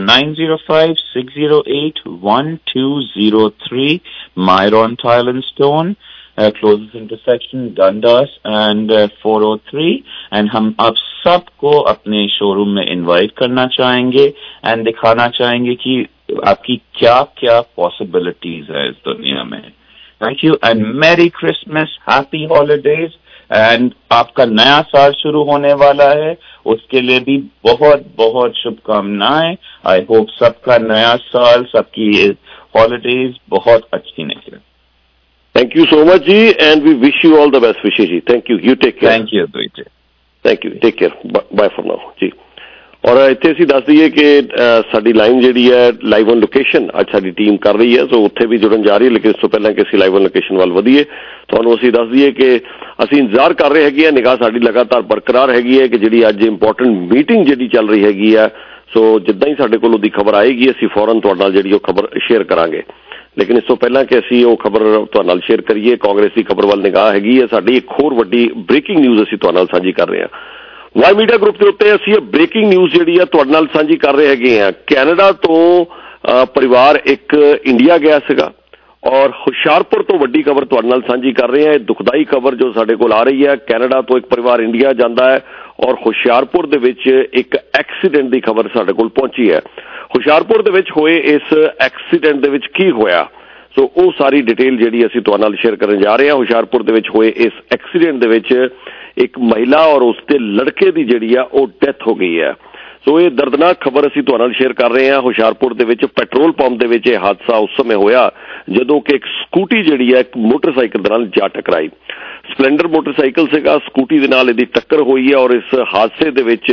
905-608-1203, Myron Tile and Stone, closest intersection Dundas and 403, and हम आप सबको अपने शोरूम में इनवाइट करना चाहेंगे एंड दिखाना चाहेंगे कि आपकी क्या क्या पॉसिबिलिटीज है इस दुनिया में। Thank you and merry Christmas, happy holidays and आपका नया साल शुरू होने वाला है, उसके लिए भी बहुत बहुत शुभकामनाएं। आई होप सबका नया साल, सबकी हॉलीडेज बहुत अच्छी निकले। थैंक यू सो मच जी and we wish you all the best Vishesh ji. Thank you, you take care. Thank you जी, thank you, take care, bye for now जी। और ਇੱਥੇ ਅਸੀਂ ਦੱਸ ਦਈਏ ਕਿ ਸਾਡੀ ਲਾਈਨ ਜਿਹੜੀ ਹੈ ਲਾਈਵ ਔਨ ਲੋਕੇਸ਼ਨ ਅੱਜ ਸਾਡੀ ਟੀਮ ਕਰ ਰਹੀ ਹੈ, ਸੋ ਉੱਥੇ ਵੀ ਜੁੜਨ ਜਾ ਰਹੀ ਹੈ। ਲੇਕਿਨ ਇਸ ਤੋਂ ਪਹਿਲਾਂ ਕਿ ਅਸੀਂ ਲਾਈਵ ਔਨ ਲੋਕੇਸ਼ਨ ਵੱਲ ਵਧੀਏ, ਤੁਹਾਨੂੰ ਅਸੀਂ ਦੱਸ ਦਈਏ ਕਿ ਅਸੀਂ ਇੰਤਜ਼ਾਰ ਕਰ ਰਹੇ ਹੈਗੇ ਆ, ਨਿਗਾਹ ਸਾਡੀ ਲਗਾਤਾਰ ਬਰਕਰਾਰ ਹੈਗੀ ਹੈ ਕਿ ਜਿਹੜੀ ਅੱਜ ਇੰਪੋਰਟੈਂਟ ਮੀਟਿੰਗ ਜਿਹੜੀ ਚੱਲ ਰਹੀ ਹੈਗੀ ਆ, ਸੋ ਜਿੱਦਾਂ ਹੀ ਸਾਡੇ ਕੋਲ ਉਹਦੀ ਖਬਰ ਆਏਗੀ ਅਸੀਂ ਫੌਰਨ ਤੁਹਾਡੇ ਨਾਲ ਜਿਹੜੀ ਉਹ ਖਬਰ ਸ਼ੇਅਰ ਕਰਾਂਗੇ। ਲੇਕਿਨ ਇਸ ਤੋਂ ਪਹਿਲਾਂ ਕਿ ਅਸੀਂ ਉਹ ਖਬਰ ਤੁਹਾਡੇ ਨਾਲ ਸ਼ੇਅਰ ਕਰੀਏ, ਕਾਂਗਰਸ ਦੀ ਖਬਰ ਵੱਲ ਨਿਗਾਹ ਹੈਗੀ ਹੈ ਸਾਡੀ। ਇੱਕ ਹੋਰ ਵੱਡੀ ਬ੍ਰੇਕਿੰਗ ਨਿਊਜ਼ ਅਸੀਂ ਤੁਹਾਡੇ ਨਾਲ ਸਾਂਝੀ ਕਰ ਰਹੇ ਹਾਂ। ਵਾਈ ਮੀਡੀਆ ਗਰੁੱਪ ਦੇ ਉੱਤੇ ਅਸੀਂ ਇਹ ਬ੍ਰੇਕਿੰਗ ਨਿਊਜ਼ ਜਿਹੜੀ ਆ ਤੁਹਾਡੇ ਨਾਲ ਸਾਂਝੀ ਕਰ ਰਹੇ ਹੈਗੇ ਆ। ਕੈਨੇਡਾ ਤੋਂ ਪਰਿਵਾਰ ਇੱਕ ਇੰਡੀਆ ਗਿਆ ਸੀਗਾ ਔਰ ਹੁਸ਼ਿਆਰਪੁਰ ਤੋਂ ਵੱਡੀ ਖਬਰ ਤੁਹਾਡੇ ਨਾਲ ਸਾਂਝੀ ਕਰ ਰਹੇ ਹਾਂ। ਇਹ ਦੁਖਦਾਈ ਖਬਰ ਜੋ ਸਾਡੇ ਕੋਲ ਆ ਰਹੀ ਹੈ, ਕੈਨੇਡਾ ਤੋਂ ਇੱਕ ਪਰਿਵਾਰ ਇੰਡੀਆ ਜਾਂਦਾ ਹੈ ਔਰ ਹੁਸ਼ਿਆਰਪੁਰ ਦੇ ਵਿੱਚ ਇੱਕ ਐਕਸੀਡੈਂਟ ਦੀ ਖਬਰ ਸਾਡੇ ਕੋਲ ਪਹੁੰਚੀ ਹੈ। ਹੁਸ਼ਿਆਰਪੁਰ ਦੇ ਵਿੱਚ ਹੋਏ ਇਸ ਐਕਸੀਡੈਂਟ ਦੇ ਵਿੱਚ ਕੀ ਹੋਇਆ, ਸੋ ਉਹ ਸਾਰੀ ਡਿਟੇਲ ਜਿਹੜੀ ਅਸੀਂ ਤੁਹਾਡੇ ਨਾਲ ਸ਼ੇਅਰ ਕਰਨ ਜਾ ਰਹੇ ਹਾਂ। ਹੁਸ਼ਿਆਰਪੁਰ ਦੇ ਵਿੱਚ ਹੋਏ ਇਸ ਐਕਸੀਡੈਂਟ ਦੇ ਵਿੱਚ ਇੱਕ ਮਹਿਲਾ ਔਰ ਉਸਦੇ ਲੜਕੇ ਦੀ ਜਿਹੜੀ ਆ ਉਹ ਡੈਥ ਹੋ ਗਈ ਹੈ। ਸੋ ਇਹ ਦਰਦਨਾਕ ਖਬਰ ਅਸੀਂ ਤੁਹਾਡੇ ਨਾਲ ਸ਼ੇਅਰ ਕਰ ਰਹੇ ਹਾਂ। ਹੁਸ਼ਿਆਰਪੁਰ ਦੇ ਵਿੱਚ ਪੈਟਰੋਲ ਪੰਪ ਦੇ ਵਿੱਚ ਇਹ ਹਾਦਸਾ ਉਸ ਸਮੇਂ ਹੋਇਆ ਜਦੋਂ ਕਿ ਇੱਕ ਸਕੂਟੀ ਜਿਹੜੀ ਹੈ ਇੱਕ ਮੋਟਰਸਾਈਕਲ ਦੇ ਨਾਲ ਜਾ ਟਕਰਾਈ। ਸਪਲੈਂਡਰ ਮੋਟਰਸਾਈਕਲ ਸੀਗਾ, ਸਕੂਟੀ ਦੇ ਨਾਲ ਇਹਦੀ ਟੱਕਰ ਹੋਈ ਹੈ ਔਰ ਇਸ ਹਾਦਸੇ ਦੇ ਵਿੱਚ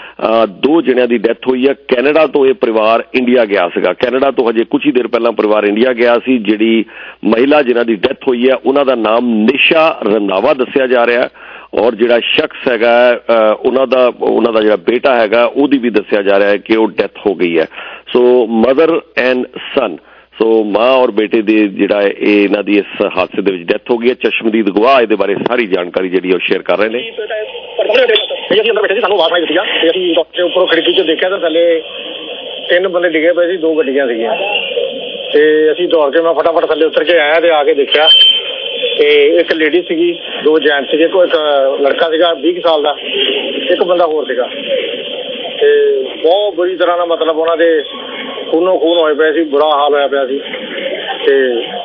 2 ਜਣਿਆਂ ਦੀ ਡੈਥ ਹੋਈ ਹੈ। ਕੈਨੇਡਾ ਤੋਂ ਇਹ ਪਰਿਵਾਰ ਇੰਡੀਆ ਗਿਆ ਸੀਗਾ। ਕੈਨੇਡਾ ਤੋਂ ਹਜੇ ਕੁਝ ਹੀ ਦੇਰ ਪਹਿਲਾਂ ਪਰਿਵਾਰ ਇੰਡੀਆ ਗਿਆ ਸੀ। ਜਿਹੜੀ ਮਹਿਲਾ ਜਿਨ੍ਹਾਂ ਦੀ ਡੈਥ ਹੋਈ ਹੈ ਉਹਨਾਂ ਦਾ ਨਾਮ ਨਿਸ਼ਾ ਰੰਧਾਵਾ ਦੱਸਿਆ ਜਾ ਰਿਹਾ ਔਰ ਜਿਹੜਾ ਸ਼ਖਸ ਹੈਗਾ ਉਹਨਾਂ ਦਾ ਜਿਹੜਾ ਬੇਟਾ ਹੈਗਾ ਉਹਦੀ ਵੀ ਦੱਸਿਆ ਜਾ ਰਿਹਾ ਹੈ ਕਿ ਉਹ ਡੈਥ ਹੋ ਗਈ ਹੈ। ਸੋ ਮਦਰ ਐਂਡ ਸਨ, ਸੋ ਮਾਂ ਔਰ ਬੇਟੇ ਦੇ ਜਿਹੜਾ ਇਹ ਇਹਨਾਂ ਦੀ ਇਸ ਹਾਦਸੇ ਦੇ ਵਿੱਚ ਡੈਥ ਹੋ ਗਈ ਹੈ। ਚਸ਼ਮਦੀਦ ਗਵਾਹ ਇਹਦੇ ਬਾਰੇ ਸਾਰੀ ਜਾਣਕਾਰੀ ਜਿਹੜੀ ਉਹ ਸ਼ੇਅਰ ਕਰ ਰਹੇ ਨੇ। ਅਸੀਂ ਅੰਦਰ ਬੈਠੇ ਸੀ, ਸਾਨੂੰ ਆਵਾਜ਼ ਆਈ ਸੀਗਾ ਤੇ ਅਸੀਂ ਡਾਕਟਰ ਦੇ ਉੱਪਰੋਂ ਖਿੜਕੀ 'ਚ ਦੇਖਿਆ ਤਾਂ ਥੱਲੇ 3 ਬੰਦੇ ਡਿੱਗੇ ਪਏ ਸੀ, 2 ਗੱਡੀਆਂ ਸੀਗੀਆਂ ਤੇ ਅਸੀਂ ਦੌੜ ਕੇ ਮੈਂ ਫਟਾਫਟ ਥੱਲੇ ਉਤਰ ਕੇ ਆਇਆ ਤੇ ਆ ਕੇ ਦੇਖਿਆ ਤੇ ਇੱਕ ਲੇਡੀ ਸੀਗੀ, 2 ਜੈਂਟਸ ਸੀਗੇ, ਕੋਈ ਇੱਕ ਲੜਕਾ ਸੀਗਾ 20 ਸਾਲ ਦਾ, ਇੱਕ ਬੰਦਾ ਹੋਰ ਸੀਗਾ ਤੇ ਬਹੁਤ ਬੁਰੀ ਤਰ੍ਹਾਂ ਨਾਲ ਮਤਲਬ ਉਹਨਾਂ ਦੇ ਖੂਨੋ ਖੂਨ ਹੋਏ ਪਏ ਸੀ, ਬੁਰਾ ਹਾਲ ਹੋਇਆ ਪਿਆ ਸੀ ਤੇ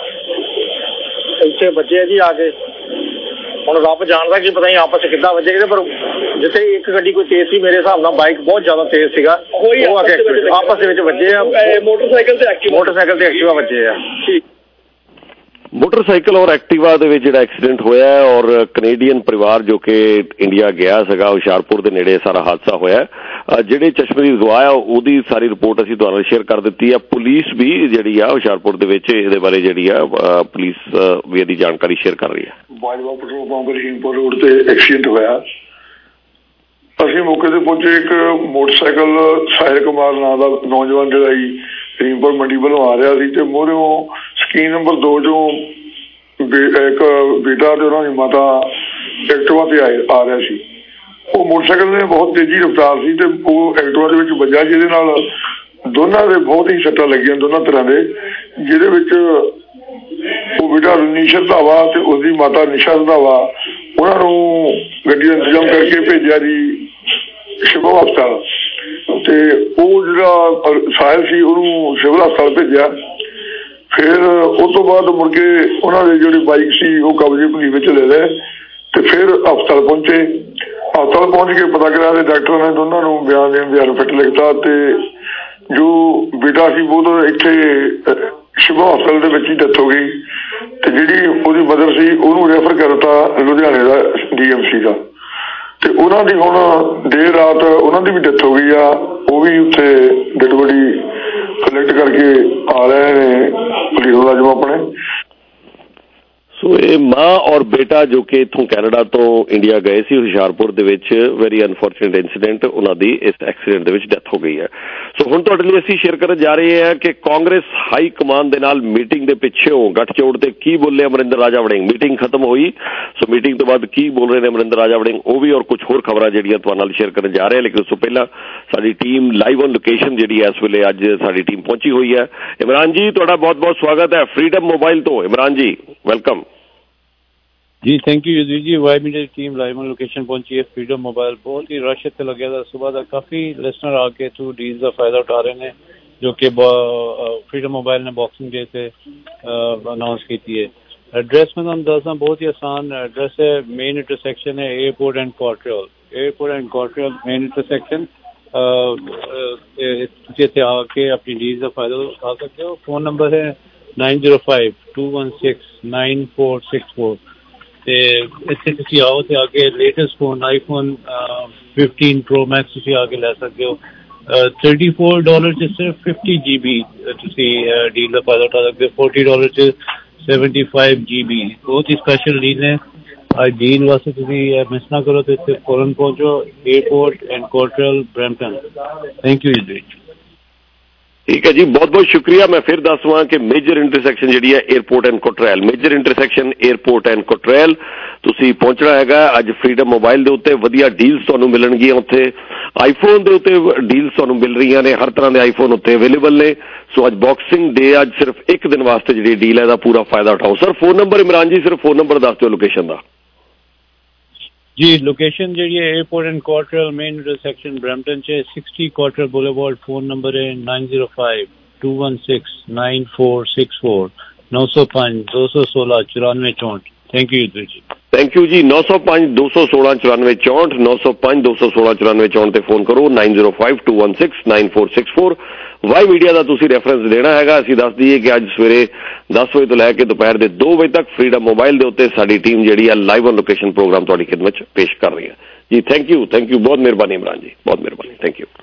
ਇੱਥੇ ਵੱਜੇ ਜੀ ਆ ਕੇ। ਹੁਣ ਰੱਬ ਜਾਣਦਾ ਕਿ ਪਤਾ ਨਹੀਂ ਆਪਸ 'ਚ ਕਿੱਦਾਂ ਵੱਜੇ, ਪਰ ਜਿੱਥੇ ਇੱਕ ਗੱਡੀ ਕੋਈ ਤੇਜ਼ ਸੀ, ਮੇਰੇ ਹਿਸਾਬ ਨਾਲ ਬਾਈਕ ਬਹੁਤ ਜ਼ਿਆਦਾ ਤੇਜ਼ ਸੀਗਾ, ਉਹ ਆ ਕੇ ਆਪਸ ਦੇ ਵਿੱਚ ਵੱਜੇ ਆ। ਮੋਟਰਸਾਈਕਲ ਤੇ ਐਕਟਿਵਾ ਵੱਜੇ ਆ। मोटरसाइकिल और एक्टिवा ਦੇ ਵਿੱਚ ਜਿਹੜਾ ਐਕਸੀਡੈਂਟ ਹੋਇਆ ਔਰ ਕੈਨੇਡੀਅਨ ਪਰਿਵਾਰ ਜੋ ਕਿ ਇੰਡੀਆ ਗਿਆ ਸੀਗਾ ਹੁਸ਼ਿਆਰਪੁਰ ਦੇ ਨੇੜੇ ਸਾਰਾ ਹਾਦਸਾ ਹੋਇਆ ਜਿਹੜੇ ਚਸ਼ਮਦੀਦ ਗਵਾਹ ਆ ਉਹਦੀ ਸਾਰੀ ਰਿਪੋਰਟ ਅਸੀਂ ਤੁਹਾਨੂੰ ਸ਼ੇਅਰ ਕਰ ਦਿੱਤੀ ਆ ਪੁਲਿਸ ਵੀ ਜਿਹੜੀ ਆ ਹੁਸ਼ਿਆਰਪੁਰ ਦੇ ਵਿੱਚ ਇਹਦੇ ਬਾਰੇ ਜਿਹੜੀ ਆ ਪੁਲਿਸ ਵੀ ਇਹਦੀ ਜਾਣਕਾਰੀ ਸ਼ੇਅਰ ਕਰ ਰਹੀ ਹੈ Bajwa petrol pump Rahimpur road ਤੇ ਐਕਸੀਡੈਂਟ ਹੋਇਆ ਅਸੀਂ ਮੌਕੇ ਤੇ ਪਹੁੰਚੇ ਇੱਕ ਮੋਟਰਸਾਈਕਲ ਸਾਹਿਲ ਕੁਮਾਰ ਨਾਂ ਦਾ ਨੌਜਵਾਨ ਜਿਹੜਾ ਰਹੀਮਪੁਰ ਮੰਡੀ ਵੱਲੋਂ ਆ ਰਿਹਾ ਸੀ ਤੇ ਮੋਹਰਿਓਂ ਸਕੀਮ ਨੰਬਰ 2 ਚੋਂ ਇੱਕ ਬੇਟਾ ਤੇ ਉਹਨਾਂ ਦੀ ਮਾਤਾ ਐਕਟਿਵਾ ਤੇ ਆ ਰਿਹਾ ਸੀ ਉਹ ਮੋਟਰਸਾਈਕਲ ਦੇ ਬਹੁਤ ਤੇਜ਼ੀ ਰਫ਼ਤਾਰ ਸੀ ਤੇ ਉਹ ਐਕਟਿਵਾ ਦੇ ਵਿੱਚ ਵੱਜਾ ਜਿਹਦੇ ਨਾਲ ਦੋਨਾਂ ਦੇ ਬਹੁਤ ਹੀ ਸੱਟਾਂ ਲੱਗੀਆਂ ਦੋਨਾਂ ਤਰ੍ਹਾਂ ਦੇ ਜਿਹਦੇ ਵਿੱਚ ਉਹ ਬੇਟਾ ਰਣੀਸ਼ ਰੰਧਾਵਾ ਤੇ ਉਸਦੀ ਮਾਤਾ ਨਿਸ਼ਾ ਰੰਧਾਵਾ ਉਹਨਾਂ ਨੂੰ ਗੱਡੀ ਦਾ ਇੰਤਜ਼ਾਮ ਕਰਕੇ ਭੇਜਿਆ ਜੀ ਸਿਵਲ ਹਸਪਤਾਲ ਤੇ ਉਹ ਜਿਹੜਾ ਸਾਹਿਲ ਸੀ ਉਹਨੂੰ ਸਿਵਲ ਹਸਪਤਾਲ ਭੇਜਿਆ ਫਿਰ ਉਸ ਤੋਂ ਬਾਅਦ ਮੁੜ ਕੇ ਉਹਨਾਂ ਦੀ ਜਿਹੜੀ ਬਾਈਕ ਸੀ ਉਹ ਕਬਜ਼ੇ ਭਲੀ ਵਿੱਚ ਲੈ ਲਏ ਤੇ ਫਿਰ ਹਸਪਤਾਲ ਪਹੁੰਚੇ ਹਸਪਤਾਲ ਪਹੁੰਚ ਕੇ ਪਤਾ ਕਰਿਆ ਤੇ ਡਾਕਟਰ ਨੇ ਦੋਨਾਂ ਨੂੰ ਬਿਆਨ ਦੇਣ ਦੀ ਫਿੱਟ ਲਿਖਤਾ ਤੇ ਜੋ ਬੇਟਾ ਸੀ ਉਹ ਇੱਥੇ ਸਿਵਲ ਹਸਪਤਾਲ ਦੇ ਵਿੱਚ ਹੀ ਡੈਥ ਹੋ ਗਈ ਤੇ ਜਿਹੜੀ ਉਹਦੀ ਮਦਰ ਸੀ ਉਹਨੂੰ ਰੈਫਰ ਕਰ ਦਿੱਤਾ ਲੁਧਿਆਣੇ ਦਾ DMC ਦਾ ਤੇ ਉਹਨਾਂ ਦੀ ਹੁਣ ਦੇਰ ਰਾਤ ਉਹਨਾਂ ਦੀ ਵੀ ਡੈਥ ਹੋ ਗਈ ਆ ਉਹ ਵੀ ਉੱਥੇ ਡੈਡ ਬੋਡੀ ਕਲੈਕਟ ਕਰਕੇ ਆ ਰਹੇ ਨੇ ਪੁਲਿਸ ਮੁਲਾਜ਼ਮ ਆਪਣੇ ਸੋ ਇਹ ਮਾਂ ਔਰ ਬੇਟਾ ਜੋ ਕਿ ਇੱਥੋਂ ਕੈਨੇਡਾ ਤੋਂ ਇੰਡੀਆ ਗਏ ਸੀ ਹੁਸ਼ਿਆਰਪੁਰ ਦੇ ਵਿੱਚ ਵੈਰੀ ਅਨਫੋਰਚੂਨੇਟ ਇੰਸੀਡੈਂਟ ਉਹਨਾਂ ਦੀ ਇਸ ਐਕਸੀਡੈਂਟ ਦੇ ਵਿੱਚ ਡੈਥ ਹੋ ਗਈ ਹੈ ਸੋ ਹੁਣ ਤੁਹਾਡੇ ਲਈ ਅਸੀਂ ਸ਼ੇਅਰ ਕਰਨ ਜਾ ਰਹੇ ਹਾਂ ਕਿ ਕਾਂਗਰਸ ਹਾਈ ਕਮਾਨ ਦੇ ਨਾਲ ਮੀਟਿੰਗ ਦੇ ਪਿੱਛੋਂ ਗੱਠਜੋੜ ਤੇ ਕੀ ਬੋਲੇ ਅਮਰਿੰਦਰ ਰਾਜਾ ਵੜਿੰਗ ਮੀਟਿੰਗ ਖਤਮ ਹੋਈ ਸੋ ਮੀਟਿੰਗ ਤੋਂ ਬਾਅਦ ਕੀ ਬੋਲ ਰਹੇ ਨੇ ਅਮਰਿੰਦਰ ਰਾਜਾ ਵੜਿੰਗ ਉਹ ਵੀ ਔਰ ਕੁਝ ਹੋਰ ਖਬਰਾਂ ਜਿਹੜੀਆਂ ਤੁਹਾਡੇ ਨਾਲ ਸ਼ੇਅਰ ਕਰਨ ਜਾ ਰਹੇ ਹਾਂ ਲੇਕਿਨ ਉਸ ਤੋਂ ਪਹਿਲਾਂ ਸਾਡੀ ਟੀਮ ਲਾਈਵ ਔਨ ਲੋਕੇਸ਼ਨ ਜਿਹੜੀ ਇਸ ਵੇਲੇ ਅੱਜ ਸਾਡੀ ਟੀਮ ਪਹੁੰਚੀ ਹੋਈ ਹੈ ਇਮਰਾਨ ਜੀ ਤੁਹਾਡਾ ਬਹੁਤ ਬਹੁਤ ਸਵਾਗਤ ਹੈ ਫਰੀडम मोबाइल ਤੋਂ ਇਮਰਾਨ ਜੀ ਵੈਲਕਮ जी thank you Yudhvir ji Y media team live on location पहुंची है फ्रीडम मोबाइल बहुत ही रश इतने लगे था सुबह का काफ़ी लिसनर आके थ्रू डील का फायदा उठा रहे हैं जो कि फ्रीडम मोबाइल ने बॉक्सिंग डे से अनाउंस की है एड्रैस में हम दसा बहुत ही आसान एड्रैस है मेन इंटरसेक्शन है Airport and Cottrelle main intersection इतने आके अपनी डील का फायदा उठा सकते हो फोन नंबर है 9052169464 ਤੇ ਇੱਥੇ ਤੁਸੀਂ ਆਓ ਤੇ ਅੱਗੇ latest phone iPhone 15 Pro Max ਤੁਸੀਂ ਆ ਕੇ ਲੈ ਸਕਦੇ ਹੋ $34 ਚ ਸਿਰਫ 50 GB ਤੁਸੀਂ ਡੀਲ ਦਾ ਫਾਇਦਾ ਉਠਾ ਸਕਦੇ ਹੋ $40 ਚ 75 GB ਬਹੁਤ ਹੀ ਸਪੈਸ਼ਲ ਡੀਲ ਹੈ ਅੱਜ ਡੀਲ ਵਾਸਤੇ ਤੁਸੀਂ ਮਿਸ ਨਾ ਕਰੋ ਤੇ ਇੱਥੇ ਫੌਰਨ ਪਹੁੰਚੋ Airport and Cottrelle Brampton thank you ਜੀ ठीक है जी बहुत बहुत शुक्रिया मैं फिर दस दवां कि मेजर इंटरसैक्शन जी है Airport and Cottrelle major intersection Airport and Cottrelle तुसी पहुंचना हैगा अज फ्रीडम मोबाइल दे उत्ते वधिया डील्स तुहानू मिलणगीਆਂ उत्थे आईफोन दे उत्ते डील्स तुहानू मिल रहीਆਂ ने हर तरह दे आईफोन उत्ते अवेलेबल ने सो अज बॉक्सिंग डे अज सिर्फ एक दिन वास्ते जी डील है दा पूरा फायदा उठाओ sir phone number Imran ji सिर्फ फोन नंबर दस दिओ लोकेशन दा जी लोकेशन जी है Airport and Cottrelle main intersection Brampton से 60 क्वार्टर बुलेवार्ड फोन नंबर है 9052169464 905-216-9464 थैंक यू जी थैंक यू जी 905-216-9464 905-216-9464 ਤੇ ਫੋਨ ਕਰੋ 9052169464 ਵਾਈ ਮੀਡੀਆ ਦਾ ਤੁਸੀਂ ਰੈਫਰੈਂਸ ਦੇਣਾ ਹੈਗਾ ਅਸੀਂ ਦੱਸ ਦਈਏ ਕਿ ਅੱਜ ਸਵੇਰੇ 10 ਵਜੇ ਤੋਂ ਲੈ ਕੇ ਦੁਪਹਿਰ ਦੇ 2 ਵਜੇ ਤੱਕ ਫਰੀडम मोबाइल ਦੇ ਉੱਤੇ ਸਾਡੀ ਟੀਮ ਜਿਹੜੀ ਆ ਲਾਈਵ ਔਨ ਲੋਕੇਸ਼ਨ ਪ੍ਰੋਗਰਾਮ ਤੁਹਾਡੀ ਖਿਦਮਤ ਚ ਪੇਸ਼ ਕਰ ਰਹੀ ਹੈ ਜੀ ਥੈਂਕ ਯੂ ਬਹੁਤ ਮਿਹਰਬਾਨੀ ਇਮਰਾਨ ਜੀ ਬਹੁਤ ਮਿਹਰਬਾਨੀ ਥੈਂਕ ਯੂ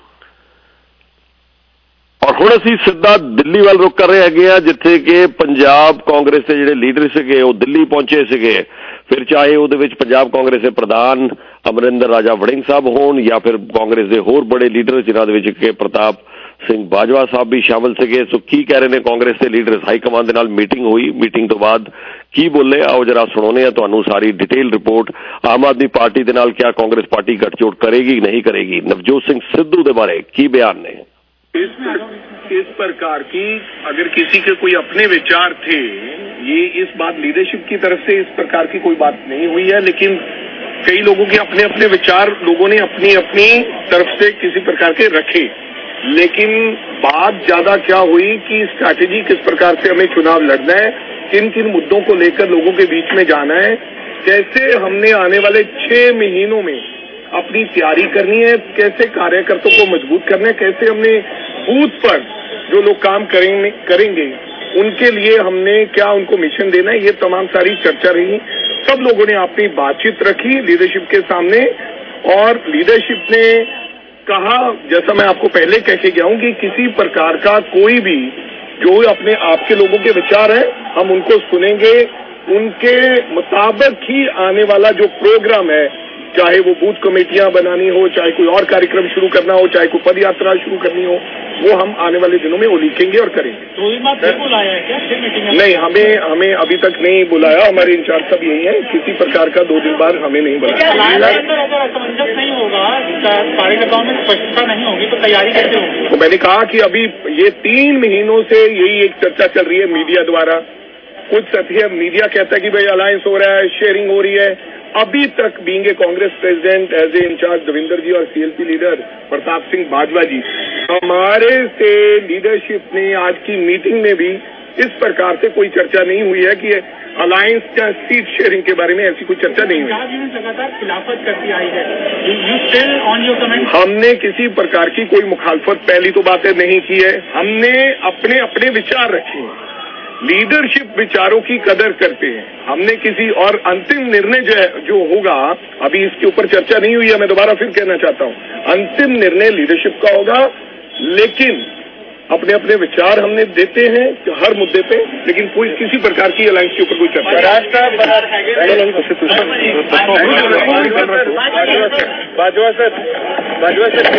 ਔਰ ਹੁਣ ਅਸੀਂ ਸਿੱਧਾ ਦਿੱਲੀ ਵੱਲ ਰੁਕ ਕਰ ਰਹੇ ਹੈਗੇ ਆ ਜਿੱਥੇ ਕਿ ਪੰਜਾਬ ਕਾਂਗਰਸ ਦੇ ਜਿਹੜੇ ਲੀਡਰ ਸੀਗੇ ਉਹ ਦਿੱਲੀ ਪਹੁੰਚੇ ਸੀਗੇ ਫਿਰ ਚਾਹੇ ਉਹਦੇ ਵਿੱਚ ਪੰਜਾਬ ਕਾਂਗਰਸ ਦੇ ਪ੍ਰਧਾਨ ਅਮਰਿੰਦਰ ਰਾਜਾ ਵੜਿੰਗ ਸਾਹਿਬ ਹੋਣ ਜਾਂ ਫਿਰ ਕਾਂਗਰਸ ਦੇ ਹੋਰ ਬੜੇ ਲੀਡਰ ਜਿਨ੍ਹਾਂ ਦੇ ਵਿੱਚ ਕਿ ਪ੍ਰਤਾਪ ਸਿੰਘ ਬਾਜਵਾ ਸਾਹਿਬ ਵੀ ਸ਼ਾਮਲ ਸੀਗੇ ਸੋ ਕੀ ਕਹਿ ਰਹੇ ਨੇ ਕਾਂਗਰਸ ਦੇ ਲੀਡਰ ਹਾਈ ਕਮਾਨ ਦੇ ਨਾਲ ਮੀਟਿੰਗ ਹੋਈ ਮੀਟਿੰਗ ਤੋਂ ਬਾਅਦ ਕੀ ਬੋਲੇ ਆਓ ਜਰਾ ਸੁਣਾਉਂਦੇ ਆ ਤੁਹਾਨੂੰ ਸਾਰੀ ਡਿਟੇਲ ਰਿਪੋਰਟ ਆਮ ਆਦਮੀ ਪਾਰਟੀ ਦੇ ਨਾਲ ਕਿਆ ਕਾਂਗਰਸ ਪਾर्टी गठजोड़ करेगी नहीं करेगी नवजोत सिंह सिद्धू के बारे की बयान ने इस प्रकार की अगर किसी के कोई अपने विचार थे ये इस बात लीडरशिप की तरफ से इस प्रकार की कोई बात नहीं हुई है लेकिन कई लोगों के अपने अपने विचार लोगों ने अपनी अपनी तरफ से किसी प्रकार के रखे लेकिन बात ज्यादा क्या हुई कि स्ट्रैटेजी किस प्रकार से हमें चुनाव लड़ना है किन किन मुद्दों को लेकर लोगों के बीच में जाना है कैसे हमने आने वाले 6 महीनों में अपनी तैयारी करनी है कैसे कार्यकर्ताओं को मजबूत करना है कैसे हमने बूथ पर जो लोग काम करेंगे उनके लिए हमने क्या उनको मिशन देना है, ये तमाम सारी चर्चा रही। सब लोगों ने अपनी बातचीत रखी लीडरशिप के सामने और लीडरशिप ने कहा, जैसा मैं आपको पहले कह के गया हूं, कि किसी प्रकार का कोई भी जो अपने आपके लोगों के विचार हैं हम उनको सुनेंगे, उनके मुताबिक ही आने वाला जो प्रोग्राम है, चाहे वो बूथ कमेटियां बनानी हो, चाहे कोई और कार्यक्रम शुरू करना हो, चाहे कोई पद यात्रा शुरू करनी हो, वो हम आने वाले दिनों में उलीकेंगे और करेंगे। तो बुलाया है क्या मीटिंग? नहीं, हमें अभी तक नहीं बुलाया। हमारे इंचार्ज सब यही है, किसी प्रकार का 2 दिन बाद हमें नहीं बुलाया। अगर असमंजस नहीं होगा, सारे नेताओं में स्पष्टता नहीं होगी तो तैयारी कैसे होगी? तो मैंने कहा कि अभी ये 3 महीनों से यही एक चर्चा चल रही है मीडिया द्वारा। कुछ साथी मीडिया कहता है कि भाई अलायंस हो रहा है, शेयरिंग हो रही है। अभी तक being a Congress president, as a incharge Devendra ji और सीएलपी लीडर प्रताप सिंह बाजवा जी, हमारे से लीडरशिप ने आज की मीटिंग में भी इस प्रकार से कोई चर्चा नहीं हुई है कि अलायंस या सीट शेयरिंग के बारे में ऐसी कोई चर्चा नहीं हुई। लगातार खिलाफत करती आई है, you still on your comment? हमने किसी प्रकार की कोई मुखालफत पहली तो बातें नहीं की है। हमने अपने अपने विचार रखे हैं, लीडरशिप विचारों की कदर करते हैं। हमने किसी और अंतिम निर्णय जो होगा, अभी इसके ऊपर चर्चा नहीं हुई है, मैं दोबारा फिर कहना चाहता हूं, अंतिम निर्णय लीडरशिप का होगा, लेकिन अपने अपने विचार हमने देते हैं हर मुद्दे पे, लेकिन कोई किसी प्रकार की अलायंस के ऊपर कोई चर्चा बाजवा सर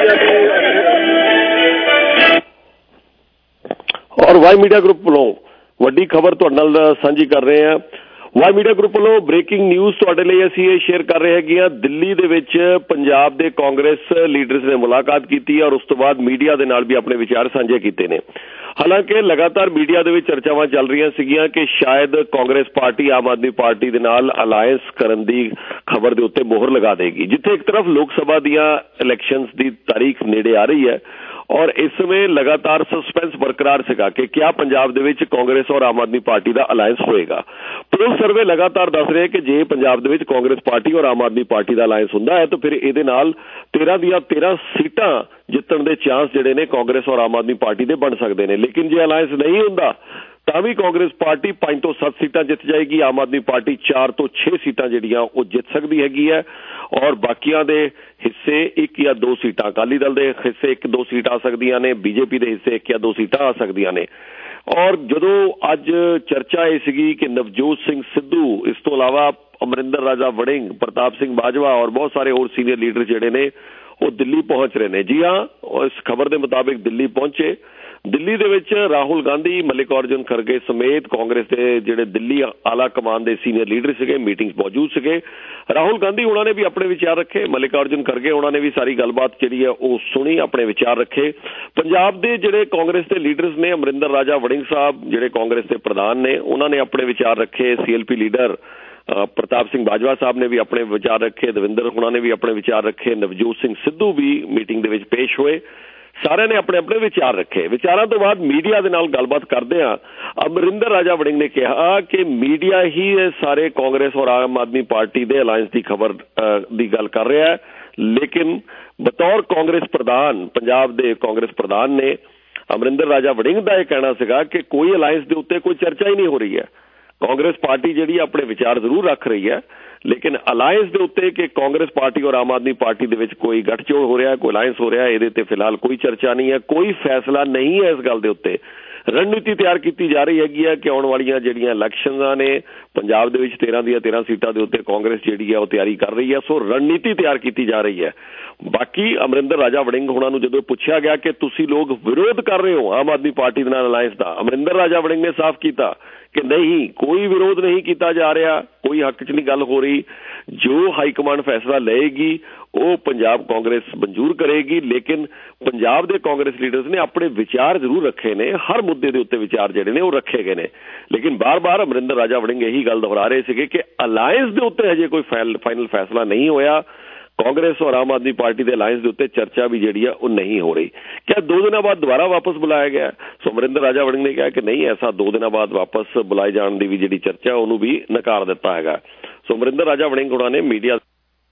और वाई मीडिया ग्रुप ਵੱਲੋਂ ਵੱਡੀ ਖਬਰ ਤੁਹਾਡੇ ਨਾਲ ਸਾਂਝੀ ਕਰ ਰਹੇ ਹਾਂ। ਵਾਈ ਮੀਡੀਆ ਗਰੁੱਪ ਵੱਲੋਂ ਬ੍ਰੇਕਿੰਗ ਨਿਊਜ਼ ਤੁਹਾਡੇ ਲਈ ਅਸੀਂ ਇਹ ਸ਼ੇਅਰ ਕਰ ਰਹੇ ਹੈਗੇ ਹਾਂ। ਦਿੱਲੀ ਦੇ ਵਿੱਚ ਪੰਜਾਬ ਦੇ ਕਾਂਗਰਸ ਲੀਡਰਸ ਨੇ ਮੁਲਾਕਾਤ ਕੀਤੀ ਔਰ ਉਸ ਤੋਂ ਬਾਅਦ ਮੀਡੀਆ ਦੇ ਨਾਲ ਵੀ ਆਪਣੇ ਵਿਚਾਰ ਸਾਂਝੇ ਕੀਤੇ ਨੇ। ਹਾਲਾਂਕਿ ਲਗਾਤਾਰ ਮੀਡੀਆ ਦੇ ਵਿੱਚ ਚਰਚਾਵਾਂ ਚੱਲ ਰਹੀਆਂ ਸੀਗੀਆਂ ਕਿ ਸ਼ਾਇਦ ਕਾਂਗਰਸ ਪਾਰਟੀ ਆਮ ਆਦਮੀ ਪਾਰਟੀ ਦੇ ਨਾਲ ਅਲਾਇੰਸ ਕਰਨ ਦੀ ਖਬਰ ਦੇ ਉੱਤੇ ਮੋਹਰ ਲਗਾ ਦੇਗੀ, ਜਿੱਥੇ ਇੱਕ ਤਰਫ ਲੋਕ ਸਭਾ ਦੀਆਂ ਇਲੈਕਸ਼ਨਸ ਦੀ ਤਾਰੀਖ ਨੇੜੇ ਆ ਰਹੀ ਹੈ और इस समय लगातार सस्पेंस बरकरार सीगा कि क्या पंजाब दे विच कांग्रेस और आम आदमी पार्टी का अलायंस होएगा। पोल सर्वे लगातार दस रहे कि जे पंजाब दे विच कांग्रेस पार्टी और आम आदमी पार्टी का अलायंस हुंदा है तो फिर इहदे नाल 13 ਦੀਆਂ 13 सीटां जितण दे चांस जिहड़े ने कांग्रेस और आम आदमी पार्टी दे बन सकदे ने। लेकिन जे अलायंस नहीं हुंदा ਤਾਂ ਵੀ ਕਾਂਗਰਸ ਪਾਰਟੀ 5 ਤੋਂ 7 ਸੀਟਾਂ ਜਿੱਤ ਜਾਏਗੀ, ਆਮ ਆਦਮੀ ਪਾਰਟੀ 4 ਤੋਂ 6 ਸੀਟਾਂ ਜਿਹੜੀਆਂ ਉਹ ਜਿੱਤ ਸਕਦੀ ਹੈਗੀ ਹੈ ਔਰ ਬਾਕੀਆਂ ਦੇ ਹਿੱਸੇ 1 ਜਾਂ 2 ਸੀਟਾਂ, ਅਕਾਲੀ ਦਲ ਦੇ ਹਿੱਸੇ 1-2 ਸੀਟਾਂ ਆ ਸਕਦੀਆਂ ਨੇ, ਬੀਜੇਪੀ ਦੇ ਹਿੱਸੇ 1 ਜਾਂ 2 ਸੀਟਾਂ ਆ ਸਕਦੀਆਂ ਨੇ। ਔਰ ਜਦੋਂ ਅੱਜ ਚਰਚਾ ਇਹ ਸੀਗੀ ਕਿ ਨਵਜੋਤ ਸਿੰਘ ਸਿੱਧੂ, ਇਸ ਤੋਂ ਇਲਾਵਾ ਅਮਰਿੰਦਰ ਰਾਜਾ ਵੜਿੰਗ, ਪ੍ਰਤਾਪ ਸਿੰਘ ਬਾਜਵਾ ਔਰ ਬਹੁਤ ਸਾਰੇ ਹੋਰ ਸੀਨੀਅਰ ਲੀਡਰ ਜਿਹੜੇ ਨੇ ਉਹ ਦਿੱਲੀ ਪਹੁੰਚ ਰਹੇ ਨੇ। ਜੀ ਹਾਂ, ਇਸ ਖਬਰ ਦੇ ਮੁਤਾਬਿਕ ਦਿੱਲੀ ਪਹੁੰਚੇ। ਦਿੱਲੀ ਦੇ ਵਿੱਚ ਰਾਹੁਲ ਗਾਂਧੀ, ਮਲਿਕਾਰਜੁਨ ਖਰਗੇ ਸਮੇਤ ਕਾਂਗਰਸ ਦੇ ਜਿਹੜੇ ਦਿੱਲੀ ਆਲਾ ਕਮਾਨ ਦੇ ਸੀਨੀਅਰ ਲੀਡਰ ਸੀਗੇ ਮੀਟਿੰਗ 'ਚ ਮੌਜੂਦ ਸੀਗੇ। ਰਾਹੁਲ ਗਾਂਧੀ ਉਹਨਾਂ ਨੇ ਵੀ ਆਪਣੇ ਵਿਚਾਰ ਰੱਖੇ, ਮਲਿਕਾਰਜੁਨ ਖਰਗੇ ਉਹਨਾਂ ਨੇ ਵੀ ਸਾਰੀ ਗੱਲਬਾਤ ਜਿਹੜੀ ਹੈ ਉਹ ਸੁਣੀ, ਆਪਣੇ ਵਿਚਾਰ ਰੱਖੇ। ਪੰਜਾਬ ਦੇ ਜਿਹੜੇ ਕਾਂਗਰਸ ਦੇ ਲੀਡਰਸ ਨੇ, ਅਮਰਿੰਦਰ ਰਾਜਾ ਵੜਿੰਗ ਸਾਹਿਬ ਜਿਹੜੇ ਕਾਂਗਰਸ ਦੇ ਪ੍ਰਧਾਨ ਨੇ, ਉਹਨਾਂ ਨੇ ਆਪਣੇ ਵਿਚਾਰ ਰੱਖੇ। ਸੀਐਲਪੀ ਲੀਡਰ ਪ੍ਰਤਾਪ ਸਿੰਘ ਬਾਜਵਾ ਸਾਹਿਬ ਨੇ ਵੀ ਆਪਣੇ ਵਿਚਾਰ ਰੱਖੇ, ਦਵਿੰਦਰ ਹੁਣਾਂ ਨੇ ਵੀ ਆਪਣੇ ਵਿਚਾਰ ਰੱਖੇ, ਨਵਜੋਤ ਸਿੰਘ ਸਿੱਧੂ ਵੀ ਮੀਟਿੰਗ ਦੇ ਵਿੱਚ ਪੇਸ਼ ਹੋਏ। ਸਾਰਿਆਂ ਨੇ ਆਪਣੇ ਆਪਣੇ ਵਿਚਾਰ ਰੱਖੇ। ਵਿਚਾਰਾਂ ਤੋਂ ਬਾਅਦ ਮੀਡੀਆ ਦੇ ਨਾਲ ਗੱਲਬਾਤ ਕਰਦੇ ਆ ਅਮਰਿੰਦਰ ਰਾਜਾ ਵੜਿੰਗ ਨੇ ਕਿਹਾ ਕਿ ਮੀਡੀਆ ਹੀ ਇਹ ਸਾਰੇ ਕਾਂਗਰਸ ਔਰ ਆਮ ਆਦਮੀ ਪਾਰਟੀ ਦੇ ਅਲਾਇੰਸ ਦੀ ਖਬਰ ਦੀ ਗੱਲ ਕਰ ਰਿਹਾ ਹੈ, ਲੇਕਿਨ ਬਤੌਰ ਕਾਂਗਰਸ ਪ੍ਰਧਾਨ, ਪੰਜਾਬ ਦੇ ਕਾਂਗਰਸ ਪ੍ਰਧਾਨ ਨੇ ਅਮਰਿੰਦਰ ਰਾਜਾ ਵੜਿੰਗ ਦਾ ਇਹ ਕਹਿਣਾ ਸੀਗਾ ਕਿ ਕੋਈ ਅਲਾਇੰਸ ਦੇ ਉੱਤੇ ਕੋਈ ਚਰਚਾ ਹੀ ਨਹੀਂ ਹੋ ਰਹੀ ਹੈ। ਕਾਂਗਰਸ ਪਾਰਟੀ ਜਿਹੜੀ ਆਪਣੇ ਵਿਚਾਰ ਜ਼ਰੂਰ ਰੱਖ ਰਹੀ ਹੈ, ਲੇਕਿਨ ਅਲਾਇੰਸ ਦੇ ਉੱਤੇ ਕਿ ਕਾਂਗਰਸ ਪਾਰਟੀ ਔਰ ਆਮ ਆਦਮੀ ਪਾਰਟੀ ਦੇ ਵਿੱਚ ਕੋਈ ਗੱਠਜੋੜ ਹੋ ਰਿਹਾ, ਕੋਈ ਅਲਾਇੰਸ ਹੋ ਰਿਹਾ, ਇਹਦੇ ਤੇ ਫਿਲਹਾਲ ਕੋਈ ਚਰਚਾ ਨਹੀਂ ਹੈ, ਕੋਈ ਫੈਸਲਾ ਨਹੀਂ ਹੈ ਇਸ ਗੱਲ ਦੇ ਉੱਤੇ। ਰਣਨੀਤੀ ਤਿਆਰ ਕੀਤੀ ਜਾ ਰਹੀ ਹੈਗੀ ਹੈ ਕਿ ਆਉਣ ਵਾਲੀਆਂ ਜਿਹੜੀਆਂ ਇਲੈਕਸ਼ਨਾਂ ਨੇ ਪੰਜਾਬ ਦੇ ਵਿੱਚ 13 ਦੀਆਂ 13 ਸੀਟਾਂ ਦੇ ਉੱਤੇ ਕਾਂਗਰਸ ਜਿਹੜੀ ਹੈ ਉਹ ਤਿਆਰੀ ਕਰ ਰਹੀ ਹੈ। ਸੋ ਰਣਨੀਤੀ ਤਿਆਰ ਕੀਤੀ ਜਾ ਰਹੀ ਹੈ। ਬਾਕੀ ਅਮਰਿੰਦਰ ਰਾਜਾ ਵੜਿੰਗ ਹੋਣਾ ਨੂੰ ਜਦੋਂ ਪੁੱਛਿਆ ਗਿਆ ਕਿ ਤੁਸੀਂ ਲੋਕ ਵਿਰੋਧ ਕਰ ਰਹੇ ਹੋ ਆਮ ਆਦਮੀ ਪਾਰਟੀ ਦੇ ਨਾਲ ਅਲਾਇੰਸ ਦਾ, ਅਮਰਿੰਦਰ ਰਾਜਾ ਵੜਿੰਗ ਨੇ ਸਾਫ਼ ਕੀਤਾ ਕਿ ਨਹੀਂ, ਕੋਈ ਵਿਰੋਧ ਨਹੀਂ ਕੀਤਾ ਜਾ ਰਿਹਾ, ਕੋਈ ਹੱਕ 'ਚ ਨਹੀਂ ਗੱਲ ਹੋ ਰਹੀ। ਜੋ ਹਾਈ ਕਮਾਂਡ ਫੈਸਲਾ ਲਏਗੀ ਉਹ ਪੰਜਾਬ ਕਾਂਗਰਸ ਮਨਜ਼ੂਰ ਕਰੇਗੀ, ਲੇਕਿਨ ਪੰਜਾਬ ਦੇ ਕਾਂਗਰਸ ਲੀਡਰਸ ਨੇ ਆਪਣੇ ਵਿਚਾਰ ਜ਼ਰੂਰ ਰੱਖੇ ਨੇ, ਹਰ ਮੁੱਦੇ ਦੇ ਉੱਤੇ ਵਿਚਾਰ ਜਿਹੜੇ ਨੇ ਉਹ ਰੱਖੇ ਗਏ ਨੇ। ਲੇਕਿਨ ਬਾਰ-ਬਾਰ ਅਮਰਿੰਦਰ ਰਾਜਾ ਵੜਿੰਗ ਇਹੀ ਗੱਲ ਦੁਹਰਾ ਰਹੇ ਸੀਗੇ ਕਿ ਅਲਾਇੰਸ ਦੇ ਉੱਤੇ ਹਜੇ ਕੋਈ ਫਾਈਨਲ ਫੈਸਲਾ ਨਹੀਂ ਹੋਇਆ। ਕਾਂਗਰਸ ਔਰ ਆਮ ਆਦਮੀ ਪਾਰਟੀ ਦੇ ਅਲਾਇੰਸ ਦੇ ਉੱਤੇ ਚਰਚਾ ਵੀ ਜਿਹੜੀ ਆ ਉਹ ਨਹੀਂ ਹੋ ਰਹੀ। ਕਿਆ 2 ਦਿਨਾਂ ਬਾਅਦ ਦੁਬਾਰਾ ਵਾਪਸ ਬੁਲਾਇਆ ਗਿਆ? ਸੋ ਅਮਰਿੰਦਰ ਰਾਜਾ ਵੜਿੰਗ ਨੇ ਕਿਹਾ ਕਿ ਨਹੀਂ, ਐਸਾ 2 ਦਿਨਾਂ ਬਾਅਦ ਵਾਪਸ ਬੁਲਾਏ ਜਾਣ ਦੀ ਵੀ ਜਿਹੜੀ ਚਰਚਾ ਉਹਨੂੰ ਵੀ ਨਕਾਰ ਦਿੱਤਾ ਹੈਗਾ। ਸੋ ਅਮਰਿੰਦਰ ਰਾਜਾ ਵੜਿੰਗ ਹੋਣਾ ਨੇ ਮੀਡੀਆ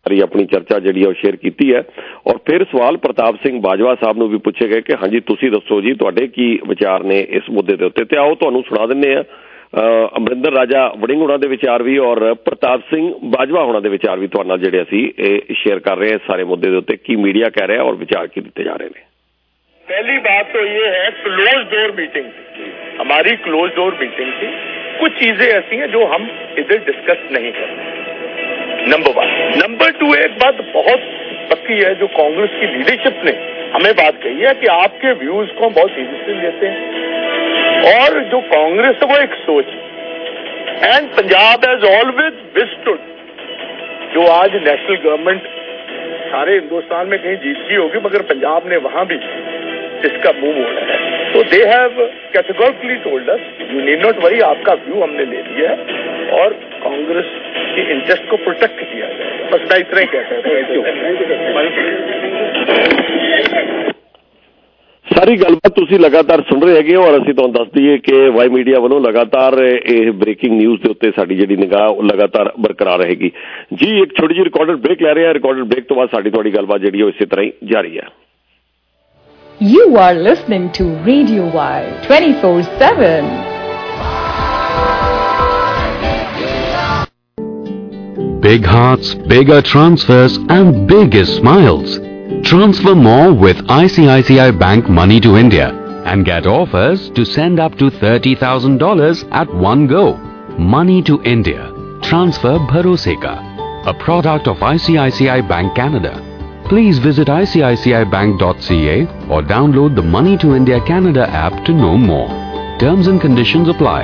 अपनी चर्चा जिहड़ी है शेयर की है। और फिर सवाल प्रताप सिंह बाजवा साहब नूं भी पूछे गए कि हाँ जी तुसीं दसो जी तुहाडे की विचार ने इस मुद्दे के उत्ते। आओ तुहानूं सुणा दिंदे आ अमरिंदर राजा वड़िंग होना दे विचार भी और प्रताप सिंह बाजवा होना दे विचार भी तुहाडे नाल जिहड़े असीं शेयर कर रहे हैं सारे मुद्दे के उत्ते की मीडिया कह रहा है और विचार की दिते जा रहे हैं। पहली बात तो ये है क्लोज डोर मीटिंग थी, हमारी क्लोज डोर मीटिंग थी। कुछ चीजें ऐसी हैं जो हम इधर डिस्कस नहीं करते, नंबर 1। नंबर 2 एक बात बहुत पक्की है जो कांग्रेस की लीडरशिप ने हमें बात कही है कि आपके व्यूज को बहुत सीरियसली लेते हैं और जो कांग्रेस है वो एक सोच and Punjab has always withstood. जो आज नेशनल गवर्नमेंट सारे हिंदुस्तान में कहीं जीतती होगी मगर पंजाब ने वहां भी इसका मुंह मोड़ा है। तो they have categorically told us you need not worry, आपका व्यू हमने ले लिया है और कांग्रेस की इंटरेस्ट को प्रोटेक्ट किया जाएगा। बस मैं इतना ही कहता हूं। सारी गलबात तुसीं लगातार सुन रहे हैं और असीं तुहानूं दस दईए कि वाई मीडिया वालों लगातार यह ब्रेकिंग न्यूज़ के उत्ते साडी जिहड़ी निगाह लगातार बरकरार रहेगी जी। एक छोटी जी रिकॉर्डेड ब्रेक ले रहे हैं, रिकॉर्डेड ब्रेक तो बाद साडी तुहाडी गलबात जिहड़ी इसी तरह ही जारी है। You are listening to Radio Y 24/7. Big hearts, bigger transfers and biggest smiles. Transfer more with ICICI Bank Money to India and get offers to send up to $30,000 at one go. Money to India. Transfer Bharose Ka. A product of ICICI Bank Canada. Please visit ICICIBank.ca or download the Money to India Canada app to know more. Terms and conditions apply.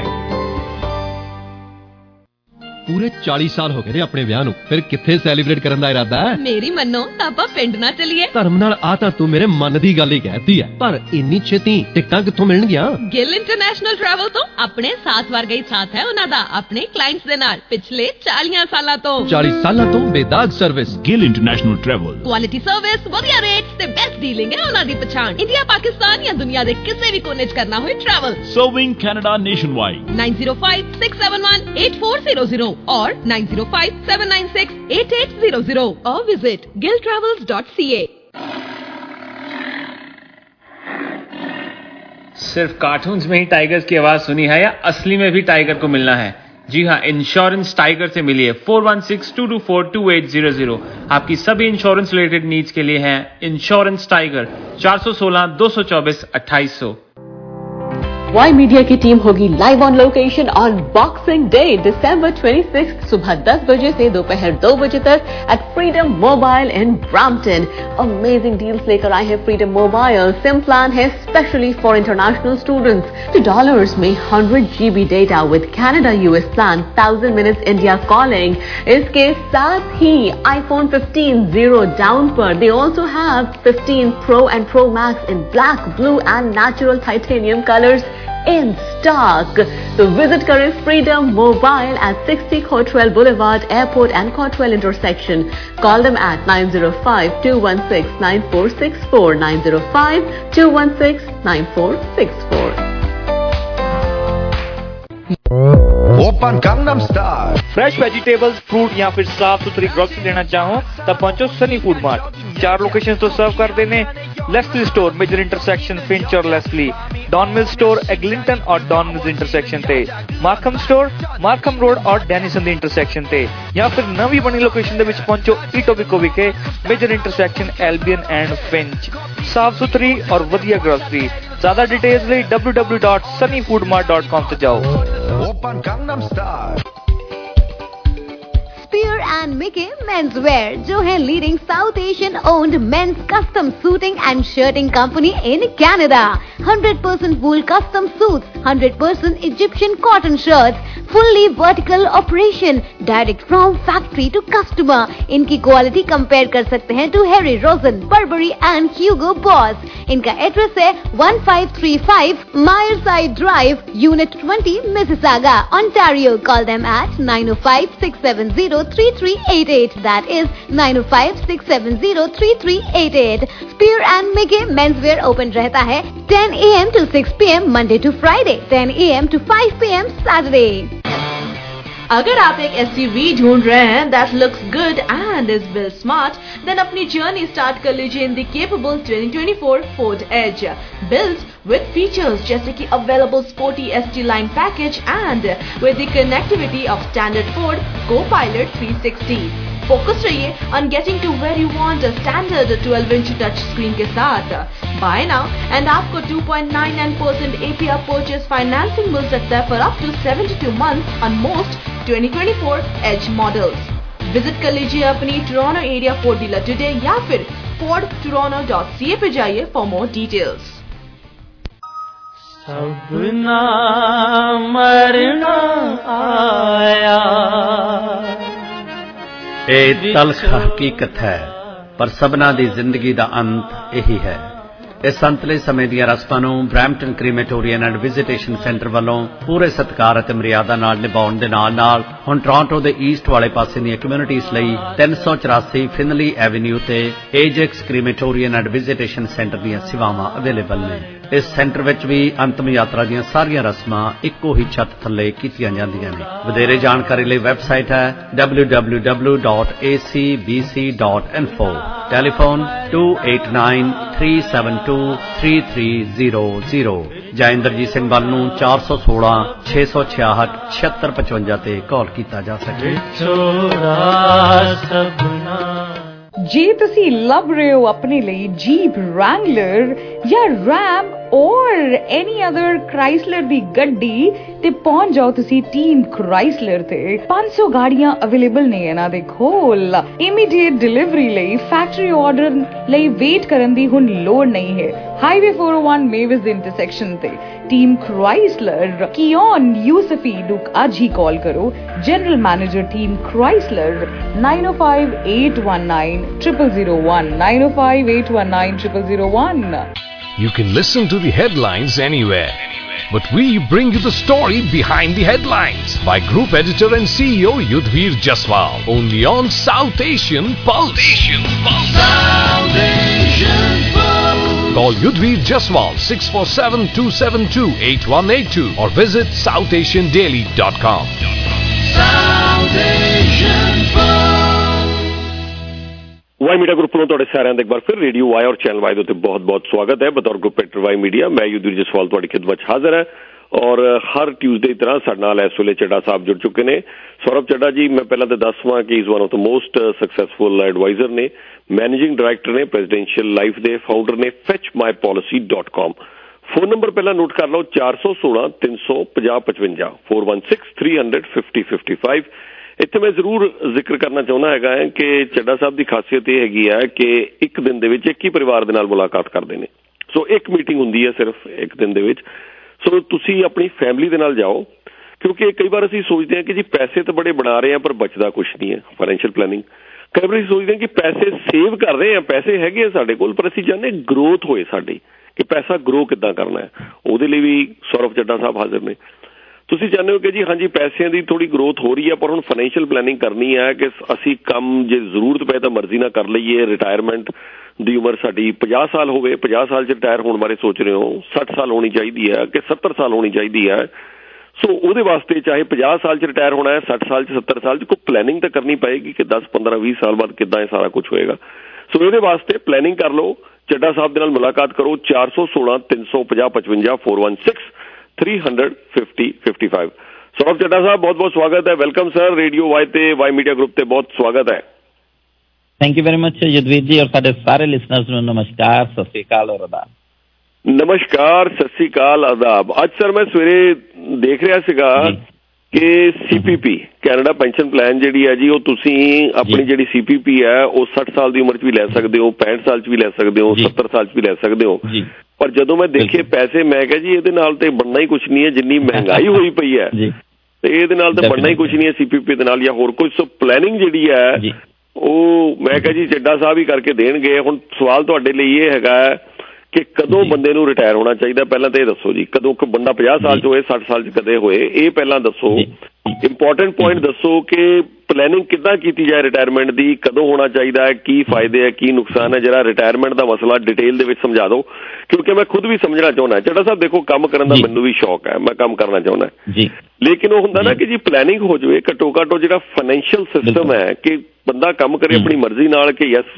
पूरे 40 साल हो गए अपने ਵਿਆਹ ਨੂੰ ਫਿਰ ਕਿੱਥੇ celebrate ਕਰਨ ਦਾ ਇਰਾਦਾ ਹੈ? ਮੇਰੀ ਮੰਨੋ ਆਪਾਂ ਪਿੰਡ ਨਾ ਚਲੀਏ। ਧਰਮ ਨਾਲ ਆ ਤਾਂ ਤੂੰ ਮੇਰੇ ਮਨ ਦੀ ਗੱਲ ਹੀ ਕਹਿਤੀ ਹੈ ਪਰ ਇੰਨੀ ਛੇਤੀ ਟਿਕਟਾਂ ਕਿੱਥੋਂ ਮਿਲਣਗੀਆਂ? ਗਿੱਲ ਇੰਟਰਨੈਸ਼ਨਲ ਟਰੈਵਲ ਤੋਂ ਆਪਣੇ ਸਾਥ ਵਰਗਾ ਹੀ ਸਾਥ ਹੈ ਉਹਨਾਂ ਦਾ ਆਪਣੇ ਕਲਾਇੰਟਸ ਦੇ ਨਾਲ ਪਿਛਲੇ 40 ਸਾਲਾਂ ਤੋਂ। 40 ਸਾਲਾਂ ਤੋਂ ਬੇਦਾਗ service. Gill international travel. Quality service, ਵਧੀਆ ਰੇਟਸ ਤੇ ਬੈਸਟ ਡੀਲਿੰਗ ਹੈ ਉਹਨਾਂ ਦੀ ਪਛਾਣ। ਇੰਡੀਆ, ਪਾਕਿਸਤਾਨ ਜਾਂ ਦੁਨੀਆ ਦੇ ਕਿਸੇ ਵੀ ਕੋਨੇ 'ਚ ਕਰਨਾ ਹੋਏ travel. Serving Canada nationwide. 9056718400 or 9057968800 or visit gilltravels.ca। सिर्फ कार्टून्स में ही टाइगर्स की आवाज सुनी है या असली में भी टाइगर को मिलना है? जी हाँ, इंश्योरेंस टाइगर से मिलिए। 4162242800 आपकी सभी इंश्योरेंस रिलेटेड नीड्स के लिए है इंश्योरेंस टाइगर। 416-224-2800। वाई मीडिया की टीम होगी live on location on Boxing Day दिसंबर 26 सुबह 10 बजे से दोपहर 2 बजे तक at Freedom Mobile in Brampton. Amazing deals लेकर आए हैं फ्रीडम मोबाइल। सिम प्लान है स्पेशली फॉर इंटरनेशनल स्टूडेंट्स $2 में 100 GB data with Canada US plan, 1000 minutes India calling. इसके साथ ही iPhone 15 0 डाउन पर they also have 15 Pro and Pro Max in black, blue and natural titanium colors in stock. So visit करें Freedom Mobile at 60 Cottrell Boulevard, Airport and Cottrell intersection. Call them at 905-216-9464, 905-216-9464. Open Gangnam Style। Fresh vegetables, fruit या फिर साफ सुथरी grocery लेना चाहो तब पहुंचो Sunny food mart. 4 location तो सर्व कर देने Leslie store, major intersection Finch और Leslie, Don Mill store Eglinton और डॉन मिल्स इंटरसेक्शन ते, मार्कम स्टोर मार्कम रोड और डैनिसन दी इंटरसेक्शन ते, या फिर नवी बनी लोकेशन दे विच पहुंचो इटोबिको विखे major intersection Albion and Finch. साफ सुथरी और वधिया ग्रोसरी। ज्यादा डिटेल्स लिए www.sunnyfoodmart.com से जाओ। Open Gangnam Style। Spear and Mickey Menswear, जो है leading South Asian owned men's custom suiting and shirting company in Canada. 100% wool custom suits, 100% Egyptian cotton shirts, fully vertical operation, direct from factory to customer. इनकी quality compare कर सकते हैं to Harry Rosen, Burberry and Hugo Boss. इनका address है 1535 Myerside Drive, Unit 20, Mississauga, Ontario. Call them at 905-670-3388. That is 905-670-3388. Spear and Mickey Menswear open रहता है 10 AM to 6 PM Monday to Friday, 10 AM to 5 PM Saturday. अगर आप एक SUV ढूंढ रहे हैं that looks good and is built smart, then अपनी journey start कर लीजिए in the capable 2024 Ford Edge, built with features जैसे कि available sporty ST line package and with the connectivity of standard Ford Co-Pilot 360. Focus रहिए on getting to where you want a standard 12-inch touch screen के साथ. Buy now and आपको 2.99% APR purchase financing मिल सकता है for up to 72 months on most 2024 Edge models. Visit कर लीजिए अपनी Toronto area Ford dealer today या फिर fordtoronto.ca पे जाइए for more details. सबना मरना आया ਇਹ ਤਲਖ ਹਕੀਕਤ ਹੈ ਪਰ ਸਭਨਾਂ ਦੀ ਜ਼ਿੰਦਗੀ ਦਾ ਅੰਤ ਇਹੀ ਹੈ। ਇਸ ਅੰਤਲੇ ਸਮੇਂ ਦੀਆਂ ਰਸਮਾਂ ਨੂੰ Brampton crematorium and visitation centre ਵੱਲੋਂ ਪੂਰੇ ਸਤਿਕਾਰ ਅਤੇ ਮਰਿਆਦਾ ਨਾਲ ਨਿਭਾਉਣ ਦੇ ਨਾਲ ਹੁਣ ਟੋਰਾਂਟੋ ਦੇ ਈਸਟ ਵਾਲੇ ਪਾਸੇ ਦੀਆਂ ਕਮਿਊਨਿਟੀਜ਼ ਲਈ 384 ਫਿਨਲੀ ਐਵਨਿਊ ਤੇ Ajax crematorium and visitation centre ਦੀਆਂ ਸੇਵਾਵਾਂ ਅਵੇਲੇਬਲ ਨੇ। ਇਸ ਸੈਂਟਰ ਵਿੱਚ ਵੀ ਅੰਤਮ ਯਾਤਰਾ ਦੀਆਂ ਸਾਰੀਆਂ ਰਸਮਾਂ ਇੱਕੋ ਹੀ ਛੱਤ ਥੱਲੇ ਕੀਤੀਆਂ ਜਾਂਦੀਆਂ ਨੇ। ਵਧੇਰੇ ਜਾਣਕਾਰੀ ਲਈ ਵੈਬਸਾਈਟ ਹੈ www.acbc.info, ਟੈਲੀਫੋਨ 2893723300 ਜਾਂ ਇੰਦਰਜੀਤ ਸਿੰਘ ਵੱਲ ਨੂੰ 416 666 7655 ਤੇ ਕਾਲ ਕੀਤਾ ਜਾ ਸਕੇ। ਜੇ ਤੁਸੀਂ ਲੱਭ ਰਹੇ ਹੋ ਆਪਣੇ ਲਈ ਜੀਪ ਰੈਂਗਲਰ ਜਾਂ ਰੈਮ और any other Chrysler ਦੀ ਗੱਡੀ ਤੇ ਪਹੁੰਚ ਜਾਓ ਤੁਸੀਂ ਟੀਮ Chrysler ਤੇ। 500 ਗਾੜੀਆਂ ਅਵੇਲੇਬਲ ਨੇ ਇਹਨਾਂ ਦੇ ਕੋਲ। ਇਮੀਡੀਏਟ ਡਿਲੀਵਰੀ ਲਈ ਫੈਕਟਰੀ ਆਰਡਰ ਲਈ ਵੇਟ ਕਰਨ ਦੀ ਹੁਣ ਲੋੜ ਨਹੀਂ ਹੈ। ਹਾਈਵੇ 401 ਮੇਵਿਸ ਦੇ ਇੰਟਰਸੈਕਸ਼ਨ ਤੇ ਟੀਮ Chrysler ਕਿਓਨ ਯੂਸਫੀ ਨੂੰ ਅੱਜ ਹੀ ਕਾਲ ਕਰੋ। General manager team Chrysler 9058190001 9058190001। You can listen to the headlines anywhere, but we bring you the story behind the headlines by Group Editor and CEO Yudhvir Jaswal, only on South Asian Pulse. South Asian Pulse. Call Yudhvir Jaswal 647-272-8182 or visit southasiandaily.com. South Asian Pulse. Y media group ਨੂੰ ਤੁਹਾਡੇ ਸਾਰਿਆਂ ਦਾ ਇੱਕ ਵਾਰ ਫਿਰ radio Y ਔਰ channel Y ਦੇ ਉੱਤੇ ਬਹੁਤ-ਬਹੁਤ ਸਵਾਗਤ ਹੈ। ਬਤੌਰ ਗਰੁੱਪ ਐਡੀਟਰ ਵਾਈ ਮੀਡੀਆ ਮੈਂ ਯੁਧਵੀਰ ਜਸਵਾਲ ਤੁਹਾਡੀ ਖਿਦਮਤ 'ਚ ਹਾਜ਼ਰ ਹੈ ਔਰ ਹਰ ਟਿਊਜ਼ਡੇ ਦੀ ਤਰ੍ਹਾਂ ਸਾਡੇ ਨਾਲ ਇਸ ਵੇਲੇ ਚੱਡਾ ਸਾਹਿਬ ਜੁੜ ਚੁੱਕੇ ਨੇ। ਸੌਰਵ ਚੱਡਾ ਜੀ, ਮੈਂ ਪਹਿਲਾਂ ਤਾਂ ਦੱਸਵਾਂ ਕਿ is one of the most successful advisor ਨੇ, ਮੈਨੇਜਿੰਗ ਡਾਇਰੈਕਟਰ ਨੇ, ਪ੍ਰੈਜ਼ੀਡੈਂਸ਼ੀਅਲ ਲਾਈਫ ਦੇ ਫਾਊਂਡਰ ਨੇ, fetchmypolicy.com। ਫੋਨ ਨੰਬਰ ਪਹਿਲਾਂ ਨੋਟ ਕਰ ਲਓ 416-350-55 416-300-5055। ਇੱਥੇ ਮੈਂ ਜ਼ਰੂਰ ਜ਼ਿਕਰ ਕਰਨਾ ਚਾਹੁੰਦਾ ਹੈਗਾ ਹੈ ਕਿ ਚੱਡਾ ਸਾਹਿਬ ਦੀ ਖਾਸੀਅਤ ਇਹ ਹੈਗੀ ਹੈ ਕਿ ਇੱਕ ਦਿਨ ਦੇ ਵਿੱਚ ਇੱਕ ਹੀ ਪਰਿਵਾਰ ਦੇ ਨਾਲ ਮੁਲਾਕਾਤ ਕਰਦੇ ਨੇ। ਸੋ ਇੱਕ ਮੀਟਿੰਗ ਹੁੰਦੀ ਹੈ ਸਿਰਫ ਇੱਕ ਦਿਨ ਦੇ ਵਿੱਚ। ਸੋ ਤੁਸੀਂ ਆਪਣੀ ਫੈਮਿਲੀ ਦੇ ਨਾਲ ਜਾਓ, ਕਿਉਂਕਿ ਕਈ ਵਾਰ ਅਸੀਂ ਸੋਚਦੇ ਹਾਂ ਕਿ ਜੀ ਪੈਸੇ ਤਾਂ ਬੜੇ ਬਣਾ ਰਹੇ ਹਾਂ ਪਰ ਬਚਦਾ ਕੁਛ ਨਹੀਂ ਹੈ। ਫਾਈਨੈਂਸ਼ੀਅਲ ਪਲੈਨਿੰਗ ਕਈ ਵਾਰ ਅਸੀਂ ਸੋਚਦੇ ਹਾਂ ਕਿ ਪੈਸੇ ਸੇਵ ਕਰ ਰਹੇ ਹਾਂ, ਪੈਸੇ ਹੈਗੇ ਆ ਸਾਡੇ ਕੋਲ, ਪਰ ਅਸੀਂ ਚਾਹੁੰਦੇ ਗਰੋਥ ਹੋਏ ਸਾਡੀ, ਕਿ ਪੈਸਾ ਗਰੋ ਕਿੱਦਾਂ ਕਰਨਾ ਹੈ। ਉਹਦੇ ਲਈ ਵੀ ਸੌਰਵ ਚੱਡਾ ਸਾਹਿਬ ਹਾਜ਼ਰ ਨੇ। ਤੁਸੀਂ ਚਾਹੁੰਦੇ ਹੋ ਕਿ ਜੀ ਹਾਂਜੀ ਪੈਸਿਆਂ ਦੀ ਥੋੜੀ ਗਰੋਥ ਹੋ ਰਹੀ ਹੈ ਪਰ ਹੁਣ ਫਾਈਨੈਂਸ਼ੀਅਲ ਪਲੈਨਿੰਗ ਕਰਨੀ ਹੈ ਕਿ ਅਸੀਂ ਕੰਮ ਜੇ ਜ਼ਰੂਰਤ ਪਏ ਤਾਂ ਮਰਜ਼ੀ ਨਾਲ ਕਰ ਲਈਏ। ਰਿਟਾਇਰਮੈਂਟ ਦੀ ਉਮਰ ਸਾਡੀ 50 ਸਾਲ ਹੋਵੇ, 50 ਸਾਲ 'ਚ ਰਿਟਾਇਰ ਹੋਣ ਬਾਰੇ ਸੋਚ ਰਹੇ ਹੋ, 60 ਸਾਲ ਹੋਣੀ ਚਾਹੀਦੀ ਹੈ ਕਿ 70 ਸਾਲ ਹੋਣੀ ਚਾਹੀਦੀ ਹੈ। ਸੋ ਉਹਦੇ ਵਾਸਤੇ ਚਾਹੇ 50 ਸਾਲ 'ਚ ਰਿਟਾਇਰ ਹੋਣਾ ਹੈ, 60 ਸਾਲ 'ਚ, 70 ਸਾਲ 'ਚ, ਕੋਈ ਪਲੈਨਿੰਗ ਤਾਂ ਕਰਨੀ ਪਏਗੀ ਕਿ 10, 15, 20 ਸਾਲ ਬਾਅਦ ਕਿੱਦਾਂ ਇਹ ਸਾਰਾ ਕੁਝ ਹੋਏਗਾ। ਸੋ ਇਹਦੇ ਵਾਸਤੇ ਪਲੈਨਿੰਗ ਕਰ ਲਓ। ਚੱਡਾ ਸਾਹਿਬ ਦੇ ਨਾਲ ਮੁਲਾਕਾਤ ਕਰੋ 416-350-55 416-300-5055। ਸੌਰਵ ਚੱਡਾ ਸਾਹਿਬ ਬਹੁਤ-ਬਹੁਤ ਸਵਾਗਤ ਹੈ। ਵੈਲਕਮ ਸਰ, ਰੇਡੀਓ ਵਾਈ ਤੇ ਵਾਈ ਮੀਡੀਆ ਗਰੁੱਪ ਤੇ ਬਹੁਤ ਸਵਾਗਤ ਹੈ। Thank you very much Yudhvir ji ਔਰ ਸਾਡੇ ਸਾਰੇ ਲਿਸਨਰਸ ਨੂੰ ਨਮਸਕਾਰ, ਸਤਿ ਸ਼੍ਰੀ ਅਕਾਲ ਔਰ ਆਦਾਬ। ਨਮਸਕਾਰ, ਸਤਿ ਸ਼੍ਰੀ ਅਕਾਲ, ਆਦਾਬ। ਅੱਜ ਸਰ ਮੈਂ ਸਵੇਰੇ ਦੇਖ ਰਿਹਾ ਸੀਗਾ ਕਿ CPP ਕੈਨੇਡਾ ਪੈਨਸ਼ਨ ਪਲਾਨ ਜਿਹੜੀ ਹੈ ਜੀ, ਉਹ ਤੁਸੀਂ ਆਪਣੀ ਜਿਹੜੀ CPP ਹੈ ਉਹ 60 ਸਾਲ ਦੀ ਉਮਰ 'ਚ ਵੀ ਲੈ ਸਕਦੇ ਹੋ, 65 ਸਾਲ 'ਚ ਵੀ ਲੈ ਸਕਦੇ ਹੋ, 70 ਸਾਲ 'ਚ ਵੀ ਲੈ ਸਕਦੇ ਹੋ। ਪਰ ਜਦੋਂ ਮੈਂ ਦੇਖੇ ਪੈਸੇ, ਮੈਂ ਕਿਹਾ ਜੀ ਇਹਦੇ ਨਾਲ ਤੇ ਬਣਨਾ ਹੀ ਕੁਛ ਨਹੀਂ ਹੈ, ਜਿੰਨੀ ਮਹਿੰਗਾਈ ਹੋਈ ਪਈ ਹੈ ਤੇ ਇਹਦੇ ਨਾਲ ਤਾਂ ਬਣਨਾ ਹੀ ਕੁਛ ਨਹੀਂ ਹੈ CPP ਦੇ ਨਾਲ ਜਾਂ ਹੋਰ ਕੁਝ। ਸੋ ਪਲੈਨਿੰਗ ਜਿਹੜੀ ਹੈ ਉਹ ਮੈਂ ਕਿਹਾ ਜੀ ਚੱਡਾ ਸਾਹਿਬ ਹੀ ਕਰਕੇ ਦੇਣਗੇ। ਹੁਣ ਸਵਾਲ ਤੁਹਾਡੇ ਲਈ ਇਹ ਹੈਗਾ ਕਿ ਕਦੋਂ ਬੰਦੇ ਨੂੰ ਰਿਟਾਇਰ ਹੋਣਾ ਚਾਹੀਦਾ, ਪਹਿਲਾਂ ਤਾਂ ਇਹ ਦੱਸੋ ਜੀ। ਕਦੋਂ ਬੰਦਾ 50 ਸਾਲ 'ਚ ਹੋਏ, 60 ਸਾਲ 'ਚ ਕਦੇ ਹੋਏ, ਇਹ ਪਹਿਲਾਂ ਦੱਸੋ। ਇੰਪੋਰਟੈਂਟ ਪੁਆਇੰਟ ਦੱਸੋ ਕਿ ਪਲੈਨਿੰਗ ਕਿੱਦਾਂ ਕੀਤੀ ਜਾਏ ਰਿਟਾਇਰਮੈਂਟ ਦੀ, ਕਦੋਂ ਹੋਣਾ ਚਾਹੀਦਾ ਹੈ, ਕੀ ਫਾਇਦੇ ਹੈ, ਕੀ ਨੁਕਸਾਨ ਹੈ, ਜਿਹੜਾ ਰਿਟਾਇਰਮੈਂਟ ਦਾ ਮਸਲਾ ਡਿਟੇਲ ਦੇ ਵਿੱਚ ਸਮਝਾ ਦਿਓ, ਕਿਉਂਕਿ ਮੈਂ ਖੁਦ ਵੀ ਸਮਝਣਾ ਚਾਹੁੰਦਾ। ਚੱਡਾ ਸਾਹਿਬ ਦੇਖੋ, ਕੰਮ ਕਰਨ ਦਾ ਮੈਨੂੰ ਵੀ ਸ਼ੌਕ ਹੈ, ਮੈਂ ਕੰਮ ਕਰਨਾ ਚਾਹੁੰਦਾ ਜੀ, ਲੇਕਿਨ ਉਹ ਹੁੰਦਾ ਨਾ ਕਿ ਜੀ ਪਲੈਨਿੰਗ ਹੋ ਜਾਵੇ, ਘੱਟੋ ਘੱਟ ਉਹ ਜਿਹੜਾ ਫਾਈਨੈਂਸ਼ੀਅਲ ਸਿਸਟਮ ਹੈ ਕਿ ਬੰਦਾ ਕੰਮ ਕਰੇ ਆਪਣੀ ਮਰਜ਼ੀ ਨਾਲ, ਕਿ ਯੈਸ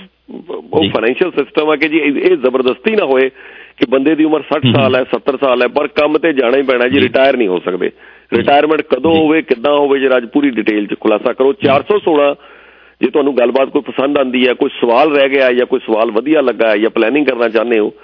ਉਹ ਫਾਈਨੈਂਸ਼ੀਅਲ ਸਿਸਟਮ ਹੈ ਕਿ ਜੀ ਇਹ ਜ਼ਬਰਦਸਤੀ ਨਾ ਹੋਏ ਕਿ ਬੰਦੇ ਦੀ ਉਮਰ 60 ਸਾਲ ਹੈ, 70 ਸਾਲ ਹੈ, ਪਰ ਕੰਮ ਤੇ ਜਾਣਾ ਹੀ ਪੈਣਾ ਜੀ, ਰਿਟਾਇਰ ਨਹੀਂ ਹੋ ਸਕਦੇ। ਰਿਟਾਇਰਮੈਂਟ ਕਦੋਂ ਹੋਵੇ, ਕਿੱਦਾਂ ਹੋਵੇ, ਜਿਹੜਾ ਅੱਜ ਪੂਰੀ ਡਿਟੇਲ 'ਚ ਖੁਲਾਸਾ ਕਰੋ। 416 ਜੇ ਤੁਹਾਨੂੰ ਗੱਲਬਾਤ ਕੋਈ ਪਸੰਦ ਆਉਂਦੀ ਹੈ, ਕੋਈ ਸਵਾਲ ਰਹਿ ਗਿਆ ਜਾਂ ਕੋਈ ਸਵਾਲ ਵਧੀਆ ਲੱਗਾ ਜਾਂ ਪਲੈਨਿੰਗ ਕਰਨਾ ਚਾਹੁੰਦੇ ਹੋ,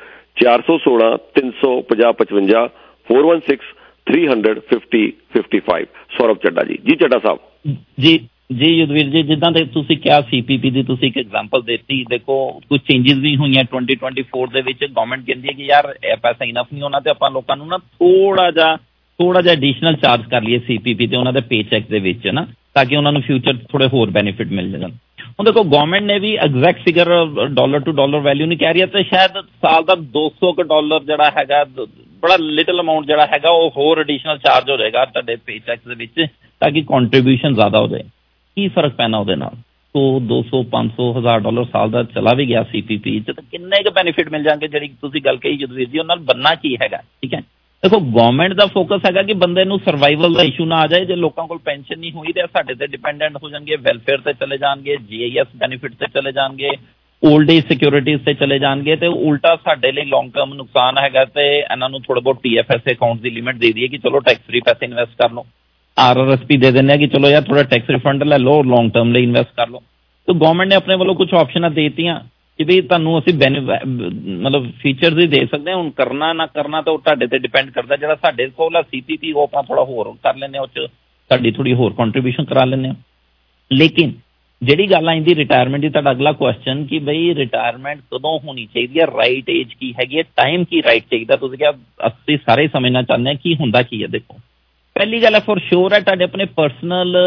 416 350 55 416 300 50 55। ਸੌਰਵ ਚੱਡਾ ਜੀ। ਜੀ ਚੱਡਾ ਸਾਹਿਬ। ਜੀ ਜੀ ਯੁਧਵੀਰ ਜੀ, ਜਿੱਦਾਂ ਦੇ ਤੁਸੀਂ ਕਿਹਾ CPP ਦੀ ਤੁਸੀਂ ਇੱਕ ਐਗਜ਼ਾਮਪਲ ਦਿੱਤੀ, ਦੇਖੋ ਕੁਝ ਚੇਂਜਸ ਵੀ ਹੋਈਆਂ 2024 ਦੇ ਵਿੱਚ। ਗਵਰਨਮੈਂਟ ਕਹਿੰਦੀ ਹੈ ਕਿ ਯਾਰ ਇਹ ਪੈਸਾ ਇਨਫ ਨਹੀਂ ਹੋਣਾ, ਤੇ ਆਪਾਂ ਲੋਕਾਂ ਨੂੰ ਨਾ ਥੋੜਾ ਜਿਹਾ ਐਡੀਸ਼ਨਲ ਚਾਰਜ ਕਰ ਲਈਏ CPP ਤੇ ਉਹਨਾਂ ਦੇ ਪੇ ਚੈੱਕ ਦੇ ਵਿੱਚ ਨਾ, ਤਾਂ ਕਿ ਉਹਨਾਂ ਨੂੰ ਫਿਊਚਰ ਥੋੜੇ ਹੋਰ ਬੈਨੀਫਿਟ ਮਿਲ ਜਾਣ। ਹੁਣ ਦੇਖੋ ਗਵਰਨਮੈਂਟ ਨੇ ਵੀ exact figure dollar to dollar value ਨਹੀਂ ਕਹਿ ਰਹੀ, ਤੇ ਸ਼ਾਇਦ ਸਾਲ ਦਾ $200 ਜਿਹੜਾ ਹੈਗਾ, ਬੜਾ ਲਿਟਲ ਅਮਾਊਂਟ ਜਿਹੜਾ ਹੈਗਾ ਉਹ ਹੋਰ ਐਡੀਸ਼ਨਲ ਚਾਰਜ ਹੋ ਜਾਏਗਾ ਤੁਹਾਡੇ ਪੇ ਚੈਕਸ ਦੇ ਵਿੱਚ, ਤਾਂ ਕਿ ਕੰਟਰੀਬਿਊਸ਼ਨ ਜ਼ਿਆਦਾ ਹੋ ਜਾਏ। ਕੀ ਫਰਕ ਪੈਣਾ ਉਹਦੇ ਨਾਲ? तो 200 500 $1000 ਸਾਲ ਦਾ ਚਲਾ ਵੀ ਗਿਆ CPP 'ਚ, ਤਾਂ ਕਿੰਨੇ ਕੁ ਬੈਨੀਫਿਟ ਮਿਲ ਜਾਣਗੇ? ਜਿਹੜੀ ਤੁਸੀਂ ਗੱਲ ਕਹੀ ਜਦਵੀਰ ਜੀ, ਉਹਨਾਂ ਨਾਲ ਬੰਨਾ ਕੀ ਹੈਗਾ? ਠੀਕ ਹੈ, ਦੇਖੋ ਗਵਰਨਮੈਂਟ ਦਾ ਫੋਕਸ ਹੈਗਾ ਕਿ ਬੰਦੇ ਨੂੰ ਸਰਵਾਈਵਲ ਦਾ ਇਸ਼ੂ ਨਾ ਆ ਜਾਏ। ਜੇ ਲੋਕਾਂ ਕੋਲ ਪੈਨਸ਼ਨ ਨਹੀਂ ਹੋਈ ਤੇ ਸਾਡੇ ਤੇ ਡਿਪੈਂਡੈਂਟ ਹੋ ਜਾਣਗੇ, ਵੈਲਫੇਅਰ ਤੇ ਚਲੇ ਜਾਣਗੇ, GIS ਬੈਨੀਫਿਟ ਤੇ ਚਲੇ ਜਾਣਗੇ, ओल्ड एज सिक्योरिटीज से चले जाएंगे, तो उल्टा साडे लिए लॉन्ग टर्म नुकसान है। इन्हों थोड़ा बहुत TFS अकाउंट की लिमिट दे दी है कि चलो टैक्स फ्री पैसे इन्वेस्ट कर लो, RRSP दे देने कि चलो यार थोड़ा टैक्स रिफंड ले लो, लॉन्ग टर्म लिए इन्वेस्ट कर लो। तो गवर्नमेंट ने अपने वालों कुछ ऑप्शन देतियां कि भाई तुहानूं असीं मतलब फीचर्स ही दे सकते हैं, हुण करना ना करना तो तुहाडे ते डिपेंड करदा। जिहड़ा साडे कोल CPP वो आपां थोड़ा होर कर लैंदे, उस च साडी थोड़ी होर कंट्रीब्यूशन करा लैंदे। लेकिन ਜਿਹੜੀ ਗੱਲ ਆਂਦੀ ਰਿਟਾਇਰਮੈਂਟ ਦੀ, ਤੁਹਾਡਾ ਅਗਲਾ ਕੁਐਸਚਨ ਕਿ ਬਈ ਰਿਟਾਇਰਮੈਂਟ ਕਦੋਂ ਹੋਣੀ ਚਾਹੀਦੀ ਹੈ, ਰਾਈਟ ਏਜ ਕੀ ਹੈਗੀ ਹੈ, ਟਾਈਮ ਕੀ ਰਾਈਟ ਚਾਹੀਦਾ? ਤੁਸੀਂ ਕਿਹਾ ਅਸੀਂ ਸਾਰੇ ਸਮਝਣਾ ਚਾਹੁੰਦੇ ਹਾਂ ਕੀ ਹੁੰਦਾ ਕੀ ਹੈ। ਦੇਖੋ ਪਹਿਲੀ ਗੱਲ ਹੈ, ਫॉर श्योर ਹੈ ਤੁਹਾਡੇ ਆਪਣੇ ਪਰਸਨਲ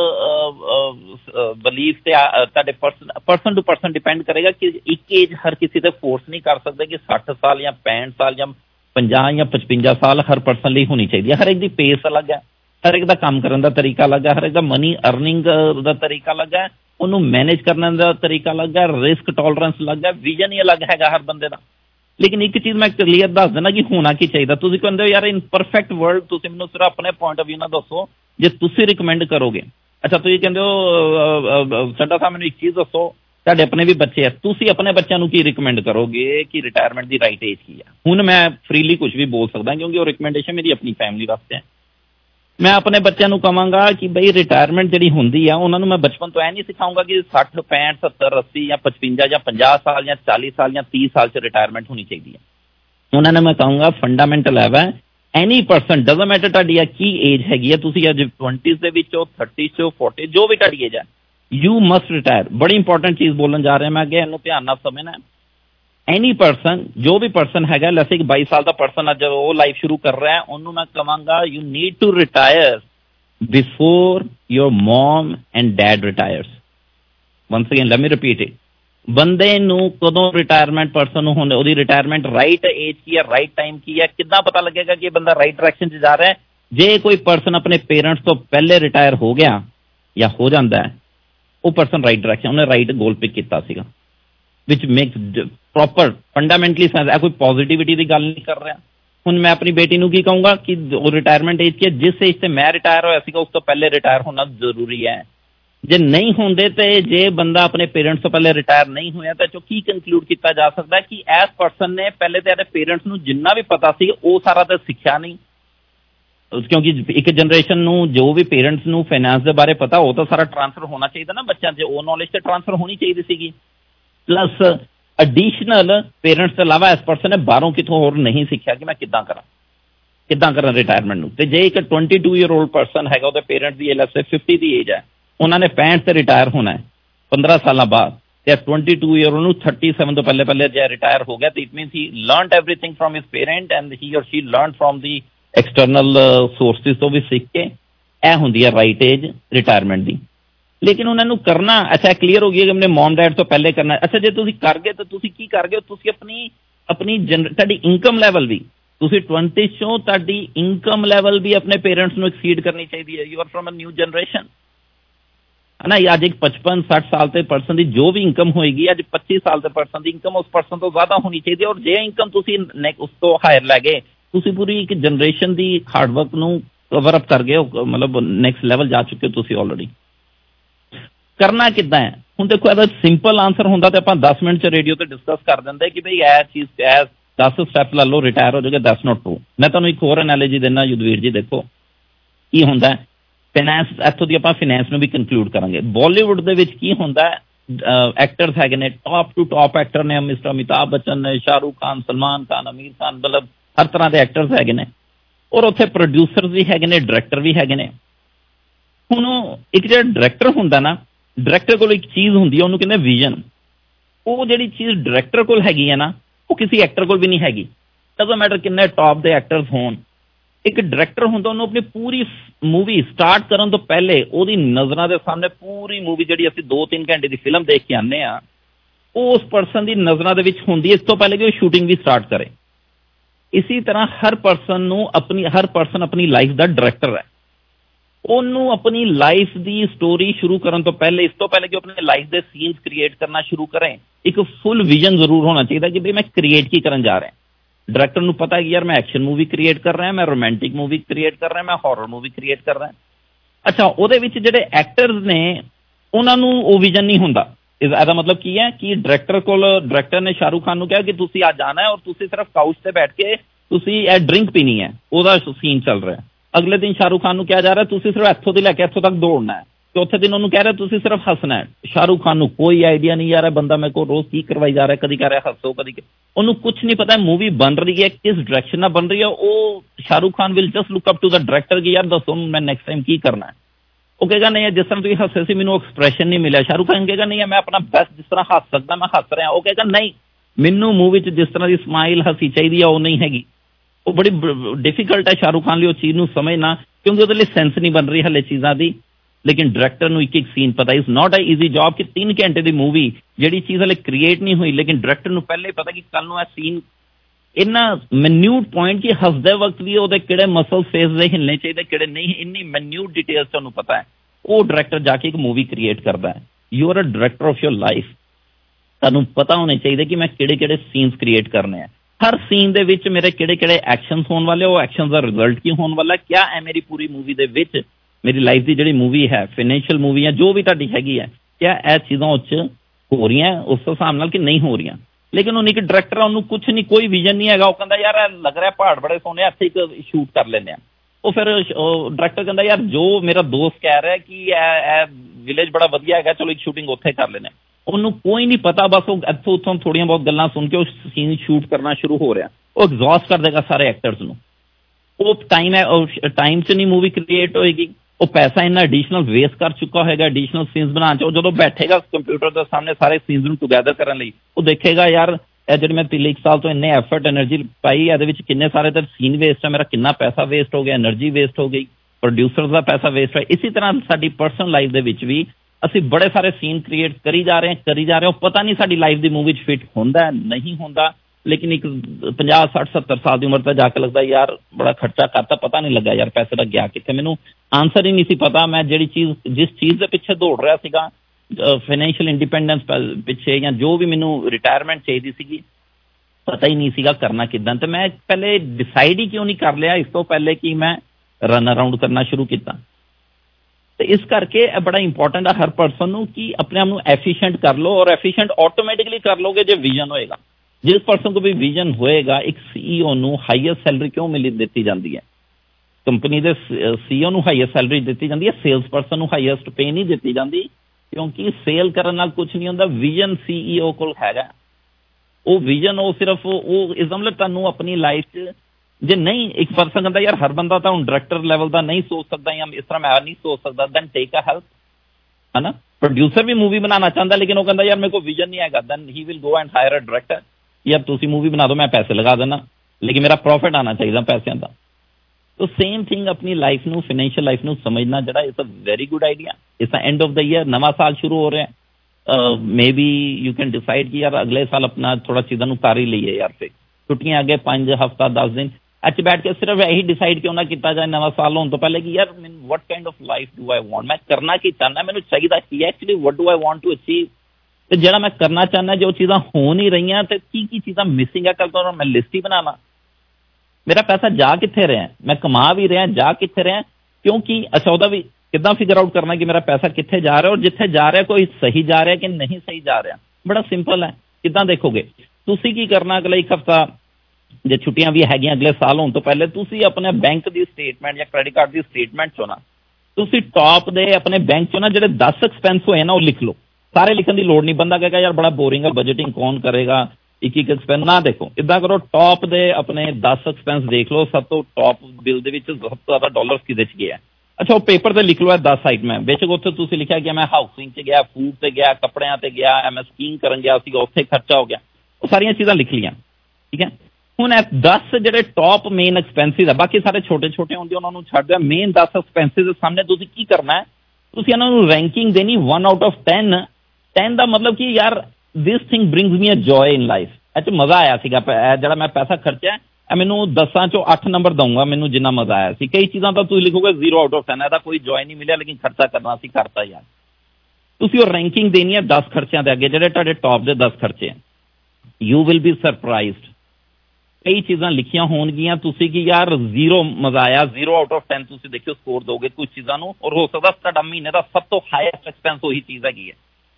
ਬਲੀਫ ਤੇ ਤੁਹਾਡੇ ਪਰਸਨ ਟੂ ਪਰਸਨ ਡਿਪੈਂਡ ਕਰੇਗਾ ਕਿ ਇੱਕ ਏਜ ਹਰ ਕਿਸੇ ਤੇ ਫੋਰਸ ਨਹੀਂ ਕਰ ਸਕਦੇ ਕਿ 60 ਸਾਲ ਜਾਂ 65 ਸਾਲ ਜਾਂ 50 ਜਾਂ 55 ਸਾਲ ਹਰ ਪਰਸਨ ਲਈ ਹੋਣੀ ਚਾਹੀਦੀ ਹੈ। ਹਰ ਇੱਕ ਦੀ ਪੇਸ ਅਲੱਗ ਹੈ, ਹਰ ਇੱਕ ਦਾ ਕੰਮ ਕਰਨ ਦਾ ਤਰੀਕਾ ਅਲੱਗ ਹੈ, ਹਰ ਇੱਕ ਦਾ ਮਨੀ ਅਰਨਿੰਗ ਦਾ ਤਰੀਕਾ ਅਲੱਗ ਹੈ, ਉਹਨੂੰ ਮੈਨੇਜ ਕਰਨ ਦਾ ਤਰੀਕਾ ਅਲੱਗ ਹੈ, ਰਿਸਕ ਟੋਲਰੈਂਸ ਅਲੱਗ ਹੈ, ਵਿਜ਼ਨ ਹੀ ਅਲੱਗ ਹੈਗਾ ਹਰ ਬੰਦੇ ਦਾ। ਲੇਕਿਨ ਇੱਕ ਚੀਜ਼ ਮੈਂ ਕਲੀਅਰ ਦੱਸ ਦਿੰਦਾ ਕਿ ਹੋਣਾ ਕੀ ਚਾਹੀਦਾ। ਤੁਸੀਂ ਕਹਿੰਦੇ ਹੋ ਯਾਰ ਇਨ ਪਰਫੈਕਟ ਵਰਲਡ, ਤੁਸੀਂ ਮੈਨੂੰ ਸਿਰਫ ਆਪਣੇ ਪੁਆਇੰਟ ਆਫ ਵਿਊ ਨਾਲ ਦੱਸੋ ਜੇ ਤੁਸੀਂ ਰਿਕਮੈਂਡ ਕਰੋਗੇ। ਅੱਛਾ ਤੁਸੀਂ ਕਹਿੰਦੇ ਹੋ ਚੱਡਾ ਸਾਹਿਬ ਮੈਨੂੰ ਇੱਕ ਚੀਜ਼ ਦੱਸੋ, ਤੁਹਾਡੇ ਆਪਣੇ ਵੀ ਬੱਚੇ ਆ, ਤੁਸੀਂ ਆਪਣੇ ਬੱਚਿਆਂ ਨੂੰ ਕੀ ਰਿਕਮੈਂਡ ਕਰੋਗੇ ਕਿ ਰਿਟਾਇਰਮੈਂਟ ਦੀ ਰਾਈਟ ਏਜ ਕੀ ਆ? ਹੁਣ ਮੈਂ ਫਰੀਲੀ ਕੁਝ ਵੀ ਬੋਲ ਸਕਦਾ ਕਿਉਂਕਿ ਉਹ ਰਿਕਮੈਂਡੇਸ਼ਨ ਮੇਰੀ ਆਪਣੀ ਫੈਮਿਲੀ ਵਾਸਤੇ ਹੈ। ਮੈਂ ਆਪਣੇ ਬੱਚਿਆਂ ਨੂੰ ਕਹਾਂਗਾ ਕਿ ਬਈ ਰਿਟਾਇਰਮੈਂਟ ਜਿਹੜੀ ਹੁੰਦੀ ਆ ਉਹਨਾਂ ਨੂੰ ਮੈਂ ਬਚਪਨ ਤੋਂ ਇਹ ਨਹੀਂ ਸਿਖਾਊਂਗਾ ਕਿ 60 65 70 80 ਜਾਂ 55 ਜਾਂ 50 ਸਾਲ ਜਾਂ 40 ਸਾਲ ਜਾਂ 30 ਸਾਲ 'ਚ ਰਿਟਾਇਰਮੈਂਟ ਹੋਣੀ ਚਾਹੀਦੀ ਹੈ। ਉਹਨਾਂ ਨੇ ਮੈਂ ਕਹਾਂਗਾ ਫੰਡਾਮੈਂਟਲ ਹੈ ਐਨੀ ਪਰਸਨ ਡਜ਼ਨਟ ਮੈਟਰ ਤੁਹਾਡੀ ਆ ਕੀ ਏਜ ਹੈਗੀ ਹੈ, ਤੁਸੀਂ ਅੱਜ 20s ਦੇ ਵਿੱਚ ਹੋ, 30s 'ਚ ਹੋ, 40 ਜੋ ਵੀ ਤੁਹਾਡੀ ਏਜ ਹੈ, ਯੂ ਮਸਟ ਰਿਟਾਇਰ। ਬੜੀ ਇੰਪੋਰਟੈਂਟ ਚੀਜ਼ ਬੋਲਣ ਜਾ ਰਿਹਾ ਮੈਂ ਅੱਗੇ, ਇਹਨੂੰ ਧਿਆਨ ਨਾਲ ਸਮਝਣਾ। ਐਨੀ ਪਰਸਨ, ਜੋ ਵੀ ਪਰਸਨ ਹੈਗਾ, ਲੈਸੇ 22 ਸਾਲ ਦਾ ਪਰਸਨ ਅੱਜ ਉਹ ਲਾਈਫ ਸ਼ੁਰੂ ਕਰ ਰਿਹਾ, ਉਹਨੂੰ ਮੈਂ ਕਹਾਂਗਾ you need to retire before your mom and dad retires. Once again let me repeat it, ਬੰਦੇ ਨੂੰ ਕਦੋਂ ਰਿਟਾਇਰਮੈਂਟ ਪਰਸਨ ਨੂੰ ਹੁੰਦੇ, ਉਹਦੀ ਰਿਟਾਇਰਮੈਂਟ ਰਾਈਟ ਏਜ ਕੀ ਹੈ, ਰਾਈਟ ਟਾਈਮ ਕੀ ਹੈ, ਕਿੱਦਾਂ ਪਤਾ ਲੱਗੇਗਾ ਕਿ ਇਹ ਬੰਦਾ ਰਾਈਟ ਡਾਇਰੈਕਸ਼ਨ 'ਚ ਜਾ ਰਿਹਾ ਹੈ? ਜੇ ਕੋਈ ਪਰਸਨ ਆਪਣੇ ਪੇਰੈਂਟਸ ਤੋਂ ਪਹਿਲੇ ਰਿਟਾਇਰ ਹੋ ਗਿਆ ਜਾਂ ਹੋ ਜਾਂਦਾ ਹੈ, ਉਹ ਪਰਸਨ ਰਾਈਟ ਡਾਇਰੈਕਸ਼ਨ, ਉਹਨੇ ਰਾਈਟ ਗੋਲ ਪਿਕ ਕੀਤਾ ਸੀਗਾ, which makes proper fundamentally sense. ਇਹ ਕੋਈ ਪੋਜ਼ਿਟਿਵਿਟੀ ਦੀ ਗੱਲ ਨਹੀਂ ਕਰ ਰਿਹਾ। ਹੁਣ ਮੈਂ ਆਪਣੀ ਬੇਟੀ ਨੂੰ ਕੀ ਕਹੂੰਗਾ ਕਿ ਉਹ ਰਿਟਾਇਰਮੈਂਟ ਏਜ ਕੀ ਹੈ, ਜਿਸ ਏਜ ਤੇ ਮੈਂ ਰਿਟਾਇਰ ਹੋਇਆ ਸੀਗਾ ਉਸ ਤੋਂ ਪਹਿਲੇ ਰਿਟਾਇਰ ਹੋਣਾ ਜ਼ਰੂਰੀ ਹੈ। ਜੇ ਨਹੀਂ ਹੁੰਦੇ ਤੇ ਜੇ ਬੰਦਾ ਆਪਣੇ ਪੇਰੈਂਟਸ ਤੋਂ ਪਹਿਲੇ ਰਿਟਾਇਰ ਨਹੀਂ ਹੋਇਆ ਤਾਂ ਚੋ ਕੀ ਕੰਕਲੂਡ ਕੀਤਾ ਜਾ ਸਕਦਾ ਕਿ ਇਸ ਪਰਸਨ ਨੇ ਪਹਿਲੇ ਤੇ ਆਪਣੇ ਪੇਰੈਂਟਸ ਨੂੰ ਜਿੰਨਾ ਵੀ ਪਤਾ ਸੀ ਉਹ ਸਾਰਾ ਤਾਂ ਸਿੱਖਿਆ ਨਹੀਂ, ਕਿਉਂਕਿ ਇੱਕ ਜਨਰੇਸ਼ਨ ਨੂੰ ਜੋ ਵੀ ਪੇਰੈਂਟਸ ਨੂੰ ਫਾਈਨੈਂਸ ਦੇ ਬਾਰੇ ਪਤਾ ਉਹ ਤਾਂ ਸਾਰਾ ਟ੍ਰਾਂਸਫਰ ਹੋਣਾ ਚਾਹੀਦਾ ਨਾ ਬੱਚਿਆਂ 'ਚ, ਉਹ ਨੌਲੇਜ ਤੇ ਟ੍ਰਾਂਸਫਰ ਹੋਣੀ ਚਾਹੀਦੀ ਸੀਗੀ। ਪਲੱਸ ਐਡੀਸ਼ਨਲ ਪੇਰੈਂਟਸ ਤੋਂ ਇਲਾਵਾ ਇਸ ਪਰਸਨ ਨੇ ਬਾਹਰੋਂ ਕਿਥੋਂ ਹੋਰ ਨਹੀਂ ਸਿੱਖਿਆ ਕਿ ਮੈਂ ਕਿੱਦਾਂ ਕਰਾਂ ਰਿਟਾਇਰਮੈਂਟ ਨੂੰ। ਤੇ ਜੇ ਇੱਕ 22 year old ਪਰਸਨ ਹੈਗਾ, ਉਹਦੇ ਪੇਰੈਂਟਸ ਦੀ ਲੈਟਸ ਸੇ 50 ਦੀ ਏਜ ਹੈ, ਉਹਨਾਂ ਨੇ 65 ਤੇ ਰਿਟਾਇਰ ਹੋਣਾ ਹੈ 15 ਸਾਲਾਂ ਬਾਅਦ, ਤੇ 22 year old ਨੂੰ 37 ਤੋਂ ਪਹਿਲੇ ਜੇ ਰਿਟਾਇਰ ਹੋ ਗਿਆ, ਤੇ it means he learned everything from his parent and he or she learned from the external sources ਤੋਂ ਵੀ ਸਿੱਖ ਕੇ। ਇਹ ਹੁੰਦੀ ਹੈ ਰਾਈਟ ਏਜ ਰਿਟਾਇਰਮੈਂਟ ਦੀ। ਲੇਕਿਨ ਉਹਨਾਂ ਨੂੰ ਕਰਨਾ, ਅੱਛਾ ਕਲੀਅਰ ਹੋ ਗਿਆ ਕਿ ਆਪਣੇ ਮਮ ਡੈਡ ਤੋਂ ਪਹਿਲੇ ਕਰਨਾ। ਅੱਛਾ ਜੇ ਤੁਸੀਂ ਕਰ ਗਏ ਤਾਂ ਤੁਸੀਂ ਕੀ ਕਰ ਗਏ ਹੋ? ਤੁਸੀਂ ਆਪਣੀ ਤੁਹਾਡੀ ਇਨਕਮ ਲੈਵਲ ਵੀ, ਤੁਸੀਂ 20 ਚੋਂ ਤੁਹਾਡੀ ਇਨਕਮ ਲੈਵਲ ਵੀ ਆਪਣੇ ਪੇਰੈਂਟਸ ਨੂੰ ਐਕਸੀਡ ਕਰਨੀ ਚਾਹੀਦੀ ਹੈ। You are from a new generation. है ना। ਅੱਜ ਇੱਕ 55-60 ਸਾਲ ਦੇ ਪਰਸਨ ਦੀ ਜੋ ਵੀ ਇਨਕਮ ਹੋਏਗੀ ਅੱਜ 25 ਸਾਲ ਦੇ ਪਰਸਨ ਦੀ ਇਨਕਮ ਉਸ ਪਰਸਨ ਤੋਂ ਜ਼ਿਆਦਾ ਹੋਣੀ ਚਾਹੀਦੀ ਹੈ। ਔਰ ਜੇ ਇਨਕਮ ਤੁਸੀਂ ਉਸ ਤੋਂ ਹਾਇਰ ਲੈ ਗਏ, ਤੁਸੀਂ ਪੂਰੀ ਇੱਕ ਜਨਰੇਸ਼ਨ ਦੀ ਹਾਰਡ ਵਰਕ ਨੂੰ ਕਵਰ ਅਪ ਕਰ ਗਏ ਹੋ, ਮਤਲਬ ਨੈਕਸਟ ਲੈਵਲ ਜਾ ਚੁੱਕੇ ਹੋ ਤੁਸੀਂ ਆਲਰੇਡੀ। ਕਰਨਾ ਕਿੱਦਾਂ ਹੈ? ਹੁਣ ਦੇਖੋ ਇਹਦਾ ਸਿੰਪਲ ਆਨਸਰ ਹੁੰਦਾ ਤੇ ਆਪਾਂ 10 ਮਿੰਟ 'ਚ ਰੇਡੀਓ ਤੇ ਡਿਸਕਸ ਕਰ ਦਿੰਦੇ ਕਿ ਬਈ ਇਹ ਚੀਜ਼ 10 ਸਟੈਪ ਲੈ ਲਓ, ਰਿਟਾਇਰ ਹੋ ਜਾਓਗੇ। That's not true. ਮੈਂ ਤੁਹਾਨੂੰ ਇੱਕ ਹੋਰ ਐਨਾਲੋਜੀ ਦਿੰਦਾ ਯੁਧਵੀਰ ਜੀ, ਦੇਖੋ ਕੀ ਹੁੰਦਾ ਹੈ ਫਾਈਨੈਂਸ। ਇੱਥੋਂ ਦੀ ਆਪਾਂ ਫਾਈਨੈਂਸ ਨੂੰ ਵੀ ਕੰਕਲੂਡ ਕਰਾਂਗੇ। ਬਾਲੀਵੁੱਡ ਦੇ ਵਿੱਚ ਕੀ ਹੁੰਦਾ ਹੈ, ਐਕਟਰਸ ਹੈਗੇ ਨੇ, ਟੌਪ ਟੂ ਟੌਪ ਐਕਟਰ ਨੇ, ਮਿਸਟਰ ਅਮਿਤਾਭ ਬੱਚਨ ਨੇ, ਸ਼ਾਹਰੁਖ ਖਾਨ, ਸਲਮਾਨ ਖਾਨ, ਅਮੀਰ ਖਾਨ, ਮਤਲਬ ਹਰ ਤਰ੍ਹਾਂ ਦੇ ਐਕਟਰਸ ਹੈਗੇ ਨੇ। ਔਰ ਉੱਥੇ ਪ੍ਰੋਡਿਊਸਰ ਵੀ ਹੈਗੇ ਨੇ, ਡਾਇਰੈਕਟਰ ਵੀ ਹੈਗੇ ਨੇ। ਹੁਣ ਇੱਕ ਜਿਹੜਾ ਡਾਇਰੈਕਟਰ ਹੁੰਦਾ ਨਾ, ਡਾਇਰੈਕਟਰ ਕੋਲ ਇੱਕ ਚੀਜ਼ ਹੁੰਦੀ ਹੈ, ਉਹਨੂੰ ਕਹਿੰਦੇ ਵਿਜ਼ਨ। ਉਹ ਜਿਹੜੀ ਚੀਜ਼ ਡਾਇਰੈਕਟਰ ਕੋਲ ਹੈਗੀ ਹੈ ਨਾ, ਉਹ ਕਿਸੇ ਐਕਟਰ ਕੋਲ ਵੀ ਨਹੀਂ ਹੈਗੀ। ਡਜ਼ਨਟ ਮੈਟਰ ਕਿੰਨੇ ਟੌਪ ਦੇ ਐਕਟਰਸ ਹੋਣ, ਇੱਕ ਡਾਇਰੈਕਟਰ ਹੁੰਦਾ, ਉਹਨੂੰ ਆਪਣੀ ਪੂਰੀ ਮੂਵੀ ਸਟਾਰਟ ਕਰਨ ਤੋਂ ਪਹਿਲੇ ਉਹਦੀ ਨਜ਼ਰਾਂ ਦੇ ਸਾਹਮਣੇ ਪੂਰੀ ਮੂਵੀ ਜਿਹੜੀ ਅਸੀਂ 2-3 ਘੰਟੇ ਦੀ ਫਿਲਮ ਦੇਖ ਕੇ ਆਉਂਦੇ ਹਾਂ, ਉਹ ਉਸ ਪਰਸਨ ਦੀ ਨਜ਼ਰਾਂ ਦੇ ਵਿੱਚ ਹੁੰਦੀ ਹੈ ਇਸ ਤੋਂ ਪਹਿਲੇ ਕਿ ਉਹ ਸ਼ੂਟਿੰਗ ਵੀ ਸਟਾਰਟ ਕਰੇ। ਇਸੇ ਤਰ੍ਹਾਂ ਹਰ ਪਰਸਨ ਆਪਣੀ ਲਾਈਫ ਦਾ ਡਾਇਰੈਕਟਰ ਹੈ। ਉਹਨੂੰ ਆਪਣੀ ਲਾਈਫ ਦੀ ਸਟੋਰੀ ਸ਼ੁਰੂ ਕਰਨ ਤੋਂ ਪਹਿਲੇ, ਇਸ ਤੋਂ ਪਹਿਲੇ ਕਿ ਉਹ ਆਪਣੀ ਲਾਈਫ ਦੇ ਸੀਨਸ ਕ੍ਰੀਏਟ ਕਰਨਾ ਸ਼ੁਰੂ ਕਰੇ, ਇੱਕ ਫੁੱਲ ਵਿਜ਼ਨ ਜ਼ਰੂਰ ਹੋਣਾ ਚਾਹੀਦਾ ਕਿ ਬਈ ਮੈਂ ਕ੍ਰੀਏਟ ਕੀ ਕਰਨ ਜਾ ਰਿਹਾ। ਡਾਇਰੈਕਟਰ ਨੂੰ ਪਤਾ ਕਿ ਯਾਰ ਮੈਂ ਐਕਸ਼ਨ ਮੂਵੀ ਕ੍ਰੀਏਟ ਕਰ ਰਿਹਾ, ਮੈਂ ਰੋਮਾਂਟਿਕ ਮੂਵੀ ਕ੍ਰੀਏਟ ਕਰ ਰਿਹਾ, ਮੈਂ ਹੌਰਰ ਮੂਵੀ ਕ੍ਰੀਏਟ ਕਰ ਰਿਹਾ। ਅੱਛਾ, ਉਹਦੇ ਵਿੱਚ ਜਿਹੜੇ ਐਕਟਰਸ ਨੇ ਉਹਨਾਂ ਨੂੰ ਉਹ ਵਿਜ਼ਨ ਨਹੀਂ ਹੁੰਦਾ। ਇਹਦਾ ਮਤਲਬ ਕੀ ਹੈ ਕਿ ਡਾਇਰੈਕਟਰ ਨੇ ਸ਼ਾਹਰੁਖ ਖਾਨ ਨੂੰ ਕਿਹਾ ਕਿ ਤੁਸੀਂ ਅੱਜ ਆਉਣਾ ਹੈ ਔਰ ਤੁਸੀਂ ਸਿਰਫ ਕਾਊਚ ਤੇ ਬੈਠ ਕੇ ਤੁਸੀਂ ਇਹ ਡਰਿੰਕ ਪੀਣੀ ਹੈ, ਉਹਦਾ ਸੀਨ ਚੱਲ ਰਿਹਾ। ਅਗਲੇ ਦਿਨ ਸ਼ਾਹਰੁਖ ਖਾਨ ਨੂੰ ਕਿਹਾ ਜਾ ਰਿਹਾ ਤੁਸੀਂ ਸਿਰਫ ਇੱਥੋਂ ਦੀ ਲੈ ਕੇ ਇੱਥੋਂ ਤੱਕ ਦੌੜਨਾ ਹੈ। ਚੌਥੇ ਦਿਨ ਉਹਨੂੰ ਕਹਿ ਰਿਹਾ ਤੁਸੀਂ ਸਿਰਫ ਹੱਸਣਾ ਹੈ। ਸ਼ਾਹਰੁਖ ਖਾਨ ਨੂੰ ਕੋਈ ਆਈਡੀਆ ਨਹੀਂ ਯਾਰ ਇਹ ਬੰਦਾ ਮੇਰੇ ਕੋਲ ਰੋਜ਼ ਕੀ ਕਰਵਾਈ ਜਾ ਰਿਹਾ, ਕਦੀ ਕਹਿ ਰਿਹਾ ਹੱਸੋ, ਕਦੀ ਉਹਨੂੰ ਕੁਝ ਨਹੀਂ ਪਤਾ ਮੂਵੀ ਬਣ ਰਹੀ ਹੈ ਕਿਸ ਡਾਇਰੈਕਸ਼ਨ ਨਾਲ ਬਣ ਰਹੀ ਹੈ। ਉਹ Shahrukh Khan will just look up to the director ਕਿ ਯਾਰ ਦੱਸੋ ਮੈਂ ਨੈਕਸਟ ਟਾਈਮ ਕੀ ਕਰਨਾ ਹੈ। ਉਹ ਕਹੇਗਾ ਨਹੀਂ ਜਿਸ ਤਰ੍ਹਾਂ ਤੁਸੀਂ ਹੱਸੇ ਸੀ ਮੈਨੂੰ ਐਕਸਪ੍ਰੈਸ਼ਨ ਨਹੀਂ ਮਿਲਿਆ। ਸ਼ਾਹਰੁਖ ਖਾਨ ਕਹੇਗਾ ਨਹੀਂ ਮੈਂ ਆਪਣਾ ਬੈਸਟ ਜਿਸ ਤਰ੍ਹਾਂ ਹੱਸ ਸਕਦਾ ਮੈਂ ਹੱਸ ਰਿਹਾ। ਉਹ ਕਹੇਗਾ ਨਹੀਂ ਮੈਨੂੰ ਮੂਵੀ 'ਚ ਜਿਸ ਤਰ੍ਹਾਂ ਦੀ ਸਮਾਈਲ ਹੱਸੀ ਚਾਹੀਦੀ ਹੈ ਉਹ ਨਹੀਂ ਹੈਗੀ। ਉਹ ਬੜੀ ਡਿਫੀਕਲਟ ਹੈ ਸ਼ਾਹਰੁਖ ਖਾਨ ਲਈ ਉਹ ਚੀਜ਼ ਨੂੰ ਸਮਝਣਾ, ਕਿਉਂਕਿ ਉਹਦੇ ਲਈ ਸੈਂਸ ਨਹੀਂ ਬਣ ਰਹੀ ਹਲੇ ਚੀਜ਼ਾਂ ਦੀ। ਲੇਕਿਨ ਡਾਇਰੈਕਟਰ ਨੂੰ ਇੱਕ ਸੀਨ ਪਤਾ, is not a easy job ਕਿ 3 ਘੰਟੇ ਦੀ ਮੂਵੀ ਜਿਹੜੀ ਚੀਜ਼ ਹਲੇ ਕ੍ਰੀਏਟ ਨਹੀਂ ਹੋਈ, ਲੇਕਿਨ ਡਾਇਰੈਕਟਰ ਨੂੰ ਪਹਿਲੇ ਪਤਾ ਕਿ ਕੱਲ ਨੂੰ ਇਹ ਸੀਨ ਇੰਨਾ ਮਿਨਿਊਟ ਪੁਆਇੰਟ ਕਿ ਹੱਸਦੇ ਵਕਤ ਵੀ ਉਹਦੇ ਕਿਹੜੇ ਮਸਲ ਫੇਸ ਦੇ ਹਿੱਲਣੇ ਚਾਹੀਦੇ ਕਿਹੜੇ ਨਹੀਂ, ਇੰਨੀ ਮਿਨਿਊਟ ਡਿਟੇਲਸ ਤੁਹਾਨੂੰ ਪਤਾ ਹੈ। ਉਹ ਡਾਇਰੈਕਟਰ ਜਾ ਕੇ ਇੱਕ ਮੂਵੀ ਕ੍ਰੀਏਟ ਕਰਦਾ ਹੈ। You are a director of your life. ਤੁਹਾਨੂੰ ਪਤਾ ਹੋਣੇ ਚਾਹੀਦੇ ਕਿ ਮੈਂ ਕਿਹੜੇ ਸੀਨਸ ਕ੍ਰੀਏਟ ਕਰਨੇ ਆ। ਹਰ ਸੀਨ ਦੇ ਵਿੱਚ ਮੇਰੇ ਕਿਹੜੇ ਐਕਸ਼ਨਸ ਹੋਣ ਵਾਲੇ, ਉਹ ਐਕਸ਼ਨਸ ਦਾ ਰਿਜ਼ਲਟ ਕੀ ਹੋਣ ਵਾਲਾ, ਕਿਆ ਹੈ ਮੇਰੀ ਪੂਰੀ ਮੂਵੀ ਦੇ ਵਿੱਚ, ਮੇਰੀ ਲਾਈਫ ਦੀ ਜਿਹੜੀ ਮੂਵੀ ਹੈ, ਫਾਈਨੈਂਸ਼ੀਅਲ ਮੂਵੀ ਹੈ ਜੋ ਵੀ ਤੁਹਾਡੀ ਹੈਗੀ ਹੈ, ਕਿਆ ਇਹ ਚੀਜ਼ਾਂ ਉਹ 'ਚ ਹੋ ਰਹੀਆਂ ਉਸ ਹਿਸਾਬ ਨਾਲ ਕਿ ਨਹੀਂ ਹੋ ਰਹੀਆਂ। ਲੇਕਿਨ ਉਹਨੂੰ ਇੱਕ ਡਾਇਰੈਕਟਰ ਉਹਨੂੰ ਕੁਝ ਨਹੀਂ, ਕੋਈ ਵਿਜ਼ਨ ਨਹੀਂ ਹੈਗਾ। ਉਹ ਕਹਿੰਦਾ ਯਾਰ ਇਹ ਲੱਗ ਰਿਹਾ ਪਹਾੜ ਬੜੇ ਸੋਹਣੇ, ਇੱਥੇ ਇੱਕ ਸ਼ੂਟ ਕਰ ਲੈਂਦੇ ਆ। ਉਹ ਫਿਰ ਡਾਇਰੈਕਟਰ ਕਹਿੰਦਾ ਯਾਰ ਜੋ ਮੇਰਾ ਦੋਸਤ ਕਹਿ ਰਿਹਾ ਕਿ ਇਹ ਵਿਲੇਜ ਬੜਾ ਵਧੀਆ ਹੈਗਾ, ਚਲੋ ਇੱਕ ਸ਼ੂਟਿੰਗ ਉੱਥੇ ਕਰ ਲੈਂਦੇ। ਉਹਨੂੰ ਕੋਈ ਨਹੀਂ ਪਤਾ, ਬਸ ਉਹ ਇੱਥੋਂ ਉੱਥੋਂ ਥੋੜ੍ਹੀਆਂ ਬਹੁਤ ਗੱਲਾਂ ਸੁਣ ਕੇ ਉਹ ਸੀਨ ਸ਼ੂਟ ਕਰਨਾ ਸ਼ੁਰੂ ਹੋ ਰਿਹਾ। ਉਹ ਐਗਜ਼ੌਸਟ ਕਰ ਦੇਗਾ ਸਾਰੇ ਐਕਟਰਸ ਨੂੰ। ਉਹ ਟਾਈਮ 'ਚ ਨਹੀਂ ਮੂਵੀ ਕ੍ਰੀਏਟ ਹੋਏਗੀ। ਉਹ ਪੈਸਾ ਇੰਨਾ ਐਡੀਸ਼ਨਲ ਵੇਸਟ ਕਰ ਚੁੱਕਾ ਹੋਏਗਾ ਐਡੀਸ਼ਨਲ ਸੀਨਸ ਬਣਾਉਣ 'ਚ। ਉਹ ਜਦੋਂ ਬੈਠੇਗਾ ਕੰਪਿਊਟਰ ਦੇ ਸਾਹਮਣੇ ਸਾਰੇ ਸੀਨਸ ਨੂੰ ਟੂਗੈਦਰ ਕਰਨ ਲਈ, ਉਹ ਦੇਖੇਗਾ ਯਾਰ ਇਹ ਜਿਹੜੇ ਮੈਂ ਪਿਛਲੇ 1 ਸਾਲ ਤੋਂ ਇੰਨੇ ਐਫਰਟ ਐਨਰਜੀ ਪਾਈ, ਇਹਦੇ ਵਿੱਚ ਕਿੰਨੇ ਸਾਰੇ ਤਾਂ ਸੀਨ ਵੇਸਟ ਹੈ, ਮੇਰਾ ਕਿੰਨਾ ਪੈਸਾ ਵੇਸਟ ਹੋ ਗਿਆ, ਐਨਰਜੀ ਵੇਸਟ ਹੋ ਗਈ, ਪ੍ਰੋਡਿਊਸਰ ਦਾ ਪੈਸਾ ਵੇਸਟ ਹੋਇਆ। ਇਸੇ ਤਰ੍ਹਾਂ ਸਾਡੀ ਪਰਸਨਲ ਲਾਈਫ ਦੇ ਵਿੱਚ ਵੀ ਅਸੀਂ ਬੜੇ ਸਾਰੇ ਸੀਨ ਕ੍ਰੀਏਟ ਕਰੀ ਜਾ ਰਹੇ ਹਾਂ। ਉਹ ਪਤਾ ਨਹੀਂ ਸਾਡੀ ਲਾਈਫ ਦੀ ਮੂਵੀ 'ਚ ਫਿੱਟ ਹੁੰਦਾ ਨਹੀਂ ਹੁੰਦਾ, ਲੇਕਿਨ ਇੱਕ 50, 60, 70 ਸਾਲ ਦੀ ਉਮਰ ਤੇ ਜਾ ਕੇ ਲੱਗਦਾ ਯਾਰ ਬੜਾ ਖਰਚਾ ਕਰਤਾ, ਪਤਾ ਨਹੀਂ ਲੱਗਾ ਯਾਰ ਪੈਸੇ ਦਾ ਗਿਆ ਕਿੱਥੇ, ਮੈਨੂੰ ਆਨਸਰ ਹੀ ਨਹੀਂ ਸੀ ਪਤਾ। ਮੈਂ ਜਿਹੜੀ ਚੀਜ਼ ਜਿਸ ਚੀਜ਼ ਦੇ ਪਿੱਛੇ ਦੌੜ ਰਿਹਾ ਸੀਗਾ, ਫਾਈਨੈਂਸ਼ੀਅਲ ਇੰਡੀਪੈਂਡੈਂਸ ਪਿੱਛੇ ਜਾਂ ਜੋ ਵੀ ਮੈਨੂੰ ਰਿਟਾਇਰਮੈਂਟ ਚਾਹੀਦੀ ਸੀਗੀ, ਪਤਾ ਹੀ ਨਹੀਂ ਸੀਗਾ ਕਰਨਾ ਕਿੱਦਾਂ। ਤੇ ਮੈਂ ਪਹਿਲੇ ਡਿਸਾਈਡ ਹੀ ਕਿਉਂ ਨਹੀਂ ਕਰ ਲਿਆ ਇਸ ਤੋਂ ਪਹਿਲੇ ਕਿ ਮੈਂ ਰਨ ਅਰਾਊਂਡ ਕਰਨਾ ਸ਼ੁਰੂ ਕੀਤਾ। ਤੇ ਇਸ ਕਰਕੇ ਇਹ ਬੜਾ ਇੰਪੋਰਟੈਂਟ ਆ ਹਰ ਪਰਸਨ ਨੂੰ ਕਿ ਆਪਣੇ ਆਪ ਨੂੰ ਐਫੀਸ਼ੀਐਂਟ ਕਰ ਲਓ, ਔਰ ਐਫੀਸ਼ੀਐਂਟ ਆਟੋਮੈਟਿਕਲੀ ਕਰ ਲਓਗੇ ਜੇ ਵਿਜ਼ਨ ਹੋਏਗਾ। ਜਿਸ ਪਰਸਨ ਕੋਲ ਵੀ ਵਿਜ਼ਨ ਹੋਏਗਾ, ਇੱਕ CEO ਨੂੰ ਹਾਈਐਸਟ ਸੈਲਰੀ ਕਿਉਂ ਦਿੱਤੀ ਜਾਂਦੀ ਹੈ? ਕੰਪਨੀ ਦੇ CEO ਨੂੰ ਹਾਈਐਸਟ ਸੈਲਰੀ ਦਿੱਤੀ ਜਾਂਦੀ ਹੈ, ਸੇਲਸ ਪਰਸਨ ਨੂੰ ਹਾਈਐਸਟ ਪੇ ਨਹੀਂ ਦਿੱਤੀ ਜਾਂਦੀ, ਕਿਉਂਕਿ ਸੇਲ ਕਰਨ ਨਾਲ ਕੁਝ ਨਹੀਂ ਹੁੰਦਾ। ਵਿਜ਼ਨ CEO ਕੋਲ ਹੈਗਾ, ਉਹ ਵਿਜ਼ਨ ਉਹ ਸਿਰਫ ਉਹ ਇਸ ਦਾ ਮਤਲਬ ਤੁਹਾਨੂੰ ਆਪਣੀ ਲਾਈਫ 'ਚ ਜੇ ਨਹੀਂ, ਇੱਕ ਪਰਸਨ ਕਹਿੰਦਾ ਯਾਰ ਹਰ ਬੰਦਾ ਤਾਂ ਹੁਣ ਡਾਇਰੈਕਟਰ ਲੈਵਲ ਦਾ ਨਹੀਂ ਸੋਚ ਸਕਦਾ ਜਾਂ ਇਸ ਤਰ੍ਹਾਂ ਮੈਂ ਨਹੀਂ ਸੋਚ ਸਕਦਾ, ਦੈਨ ਟੇਕ ਅ ਹੈਲਪ, ਹੈ ਨਾ। ਪ੍ਰੋਡਿਊਸਰ ਵੀ ਮੂਵੀ ਬਣਾਉਣਾ ਚਾਹੁੰਦਾ ਲੇਕਿਨ ਉਹ ਕਹਿੰਦਾ ਯਾਰ ਮੇਰੇ ਕੋਲ ਵਿਜ਼ਨ ਨਹੀਂ ਹੈਗਾ, then he will go and hire a director. ਯਾਰ ਤੁਸੀਂ ਮੂਵੀ ਬਣਾ ਦਿਓ, ਮੈਂ ਪੈਸੇ ਲਗਾ ਦੇਣਾ, ਲੇਕਿਨ ਮੇਰਾ ਪ੍ਰੋਫਿਟ ਆਉਣਾ ਚਾਹੀਦਾ ਪੈਸਿਆਂ ਦਾ। ਤੋ ਸੇਮ ਥਿੰਗ ਆਪਣੀ ਲਾਈਫ ਨੂੰ, ਫਾਈਨੈਂਸ਼ੀਅਲ ਲਾਈਫ ਨੂੰ ਸਮਝਣਾ ਜਿਹੜਾ it's a very good idea. It's end of the year, ਨਵਾਂ ਸਾਲ ਸ਼ੁਰੂ ਹੋ ਰਿਹਾ, maybe you can decide कि यार अगले साल अपना थोड़ा चीज़ों को कर ही लीए यार, फिर छुट्टियां आगे 5 हफ्ता 10 दिन ਅੱਜ ਬੈਠ ਕੇ ਸਿਰਫ ਇਹੀ ਡਿਸਾਈਡ ਕਿਉਂ ਨਾ ਕੀਤਾ ਜਾਏ ਨਵਾਂ ਸਾਲ ਹੋਣ ਤੋਂ ਪਹਿਲੇ ਕਿ ਯਾਰ what kind of life do I want, ਮੈਂ ਕਰਨਾ ਕੀ ਚਾਹੁੰਦਾ, ਮੈਨੂੰ ਚਾਹੀਦਾ ਕੀ actually what do I want to achieve, ਤੇ ਜਿਹੜਾ ਮੈਂ ਕਰਨਾ ਚਾਹੁੰਦਾ ਜੋ ਚੀਜ਼ਾਂ ਹੋ ਨਹੀਂ ਰਹੀਆਂ ਤੇ ਕੀ ਚੀਜ਼ਾਂ ਮਿਸਿੰਗ ਹੈ, ਕੱਲ ਤੋਂ ਮੈਂ ਲਿਸਟ ਹੀ ਬਣਾਵਾਂ। ਮੇਰਾ ਪੈਸਾ ਜਾ ਕਿੱਥੇ ਰਿਹਾ, ਮੈਂ ਕਮਾ ਵੀ ਰਿਹਾ, ਜਾ ਕਿੱਥੇ ਰਿਹਾ, ਕਿਉਂਕਿ ਅੱਛਾ ਉਹਦਾ ਵੀ ਕਿੱਦਾਂ ਫਿਗਰ ਆਊਟ ਕਰਨਾ ਕਿ ਮੇਰਾ ਪੈਸਾ ਕਿੱਥੇ ਜਾ ਰਿਹਾ, ਔਰ ਜਿੱਥੇ ਜਾ ਰਿਹਾ ਕੋਈ ਸਹੀ ਜਾ ਰਿਹਾ ਕਿ ਨਹੀਂ ਸਹੀ ਜਾ ਰਿਹਾ। ਬੜਾ ਸਿੰਪਲ ਹੈ, ਕਿੱਦਾਂ ਦੇਖੋਗੇ ਤੁਸੀਂ ਕੀ ਕਰਨਾ ਅਗਲੇ ਇੱਕ ਹਫ਼ਤਾ, ਜੇ ਛੁੱਟੀਆਂ ਵੀ ਹੈਗੀਆਂ ਅਗਲੇ ਸਾਲ ਹੋਣ ਤੋਂ ਪਹਿਲੇ, ਤੁਸੀਂ ਆਪਣੇ ਬੈਂਕ ਦੀ ਸਟੇਟਮੈਂਟ ਜਾਂ ਕ੍ਰੈਡਿਟ ਕਾਰਡ ਦੀ ਸਟੇਟਮੈਂਟ ਚੋਂ ਨਾ ਤੁਸੀਂ ਟੌਪ ਦੇ ਆਪਣੇ ਬੈਂਕ ਚੋਂ ਨਾ ਜਿਹੜੇ 10 ਐਕਸਪੈਂਸ ਹੋਏ ਨਾ ਉਹ ਲਿਖ ਲਓ। ਸਾਰੇ ਲਿਖਣ ਦੀ ਲੋੜ ਨਹੀਂ, ਬੰਦਾ ਕਹੇਗਾ ਯਾਰ ਬੜਾ ਬੋਰਿੰਗ ਹੈ, ਬਜਟਿੰਗ ਕੌਣ ਕਰੇਗਾ, ਇੱਕ ਐਕਸਪੈਂਸ ਨਾ ਦੇਖੋ। ਇੱਦਾਂ ਕਰੋ, ਟੌਪ ਦੇ ਆਪਣੇ 10 ਐਕਸਪੈਂਸ ਦੇਖ ਲਓ, ਸਭ ਤੋਂ ਟੌਪ ਬਿੱਲ ਦੇ ਵਿੱਚ ਸਭ ਤੋਂ ਜ਼ਿਆਦਾ ਡਾਲਰ ਕਿਹਦੇ 'ਚ ਗਿਆ। ਅੱਛਾ ਉਹ ਪੇਪਰ ਤੇ ਲਿਖ ਲਓ 10 ਆਈਟਮਾਂ, ਬੇਸ਼ੱਕ ਉੱਥੇ ਤੁਸੀਂ ਲਿਖਿਆ ਕਿ ਮੈਂ ਹਾਊਸਿੰਗ 'ਚ ਗਿਆ, ਫੂਡ 'ਤੇ ਗਿਆ, ਕੱਪੜਿਆਂ 'ਤੇ ਗਿਆ, ਮੈਂ ਸਕੀਇੰਗ ਕਰਨ ਗਿਆ ਸੀਗਾ ਉੱਥੇ ਖਰਚਾ ਹੋ ਗਿਆ, ਉਹ ਸਾਰੀਆਂ ਚੀਜ਼ਾਂ ਲਿਖ ਲਈਆਂ, ਠੀਕ ਹੈ। ਹੁਣ ਇਹ 10 ਜਿਹੜੇ ਟੌਪ ਮੇਨ ਐਕਸਪੈਂਸਿਸ ਆ, ਬਾਕੀ ਸਾਰੇ ਛੋਟੇ ਛੋਟੇ ਹੁੰਦੇ ਉਹਨਾਂ ਨੂੰ ਛੱਡ ਦਿਓ, ਮੇਨ 10 ਐਕਸਪੈਂਸਿਸ ਦੇ ਸਾਹਮਣੇ ਤੁਸੀਂ ਕੀ ਕਰਨਾ ਹੈ, ਤੁਸੀਂ ਇਹਨਾਂ ਨੂੰ ਰੈਂਕਿੰਗ ਦੇਣੀ 1 ਆਊਟ ਆਫ 10 ਦਾ ਮਤਲਬ ਕਿ ਯਾਰ this thing brings me a joy in life, ਇਹ 'ਚ ਮਜ਼ਾ ਆਇਆ ਸੀਗਾ, ਜਿਹੜਾ ਮੈਂ ਪੈਸਾ ਖਰਚਿਆ ਇਹ ਮੈਨੂੰ 10 ਚੋਂ 8 ਨੰਬਰ ਦਊਂਗਾ, ਮੈਨੂੰ ਜਿੰਨਾ ਮਜ਼ਾ ਆਇਆ ਸੀ। ਕਈ ਚੀਜ਼ਾਂ ਤਾਂ ਤੁਸੀਂ ਲਿਖੋਗੇ 0 ਆਊਟ ਆਫ 10, ਇਹਦਾ ਕੋਈ ਜੋਏ ਨਹੀਂ ਮਿਲਿਆ ਲੇਕਿਨ ਖਰਚਾ ਕਰਨਾ ਸੀ ਕਰਤਾ ਯਾਰ। ਤੁਸੀਂ ਉਹ ਰੈਂਕਿੰਗ ਦੇਣੀ ਹੈ 10 ਖਰਚਿਆਂ ਦੇ ਅੱਗੇ, ਜਿਹੜੇ ਤੁਹਾਡੇ ਟੌਪ ਦੇ 10 ਖਰਚੇ ਹੈ। ਯੂ ਵਿਲ ਬੀ ਸਰਪ੍ਰਾਈਜ਼ਡ, ਕਈ ਚੀਜ਼ਾਂ ਲਿਖੀਆਂ ਹੋਣਗੀਆਂ ਤੁਸੀਂ ਕਿ ਯਾਰ 0 ਮਜ਼ਾ ਆਇਆ, 0 ਆਊਟ ਆਫ 10 ਤੁਸੀਂ ਦੇਖਿਓ ਸਕੋਰ ਦੋਗੇ ਕੁਝ ਚੀਜ਼ਾਂ ਨੂੰ, ਔਰ ਹੋ ਸਕਦਾ ਤੁਹਾਡਾ ਮਹੀਨੇ ਦਾ ਸਭ ਤੋਂ ਹਾਈਐਸਟ ਐਕਸਪੈਂਸ ਉਹੀ ਚੀਜ਼ ਹੈਗੀ ਹੈ।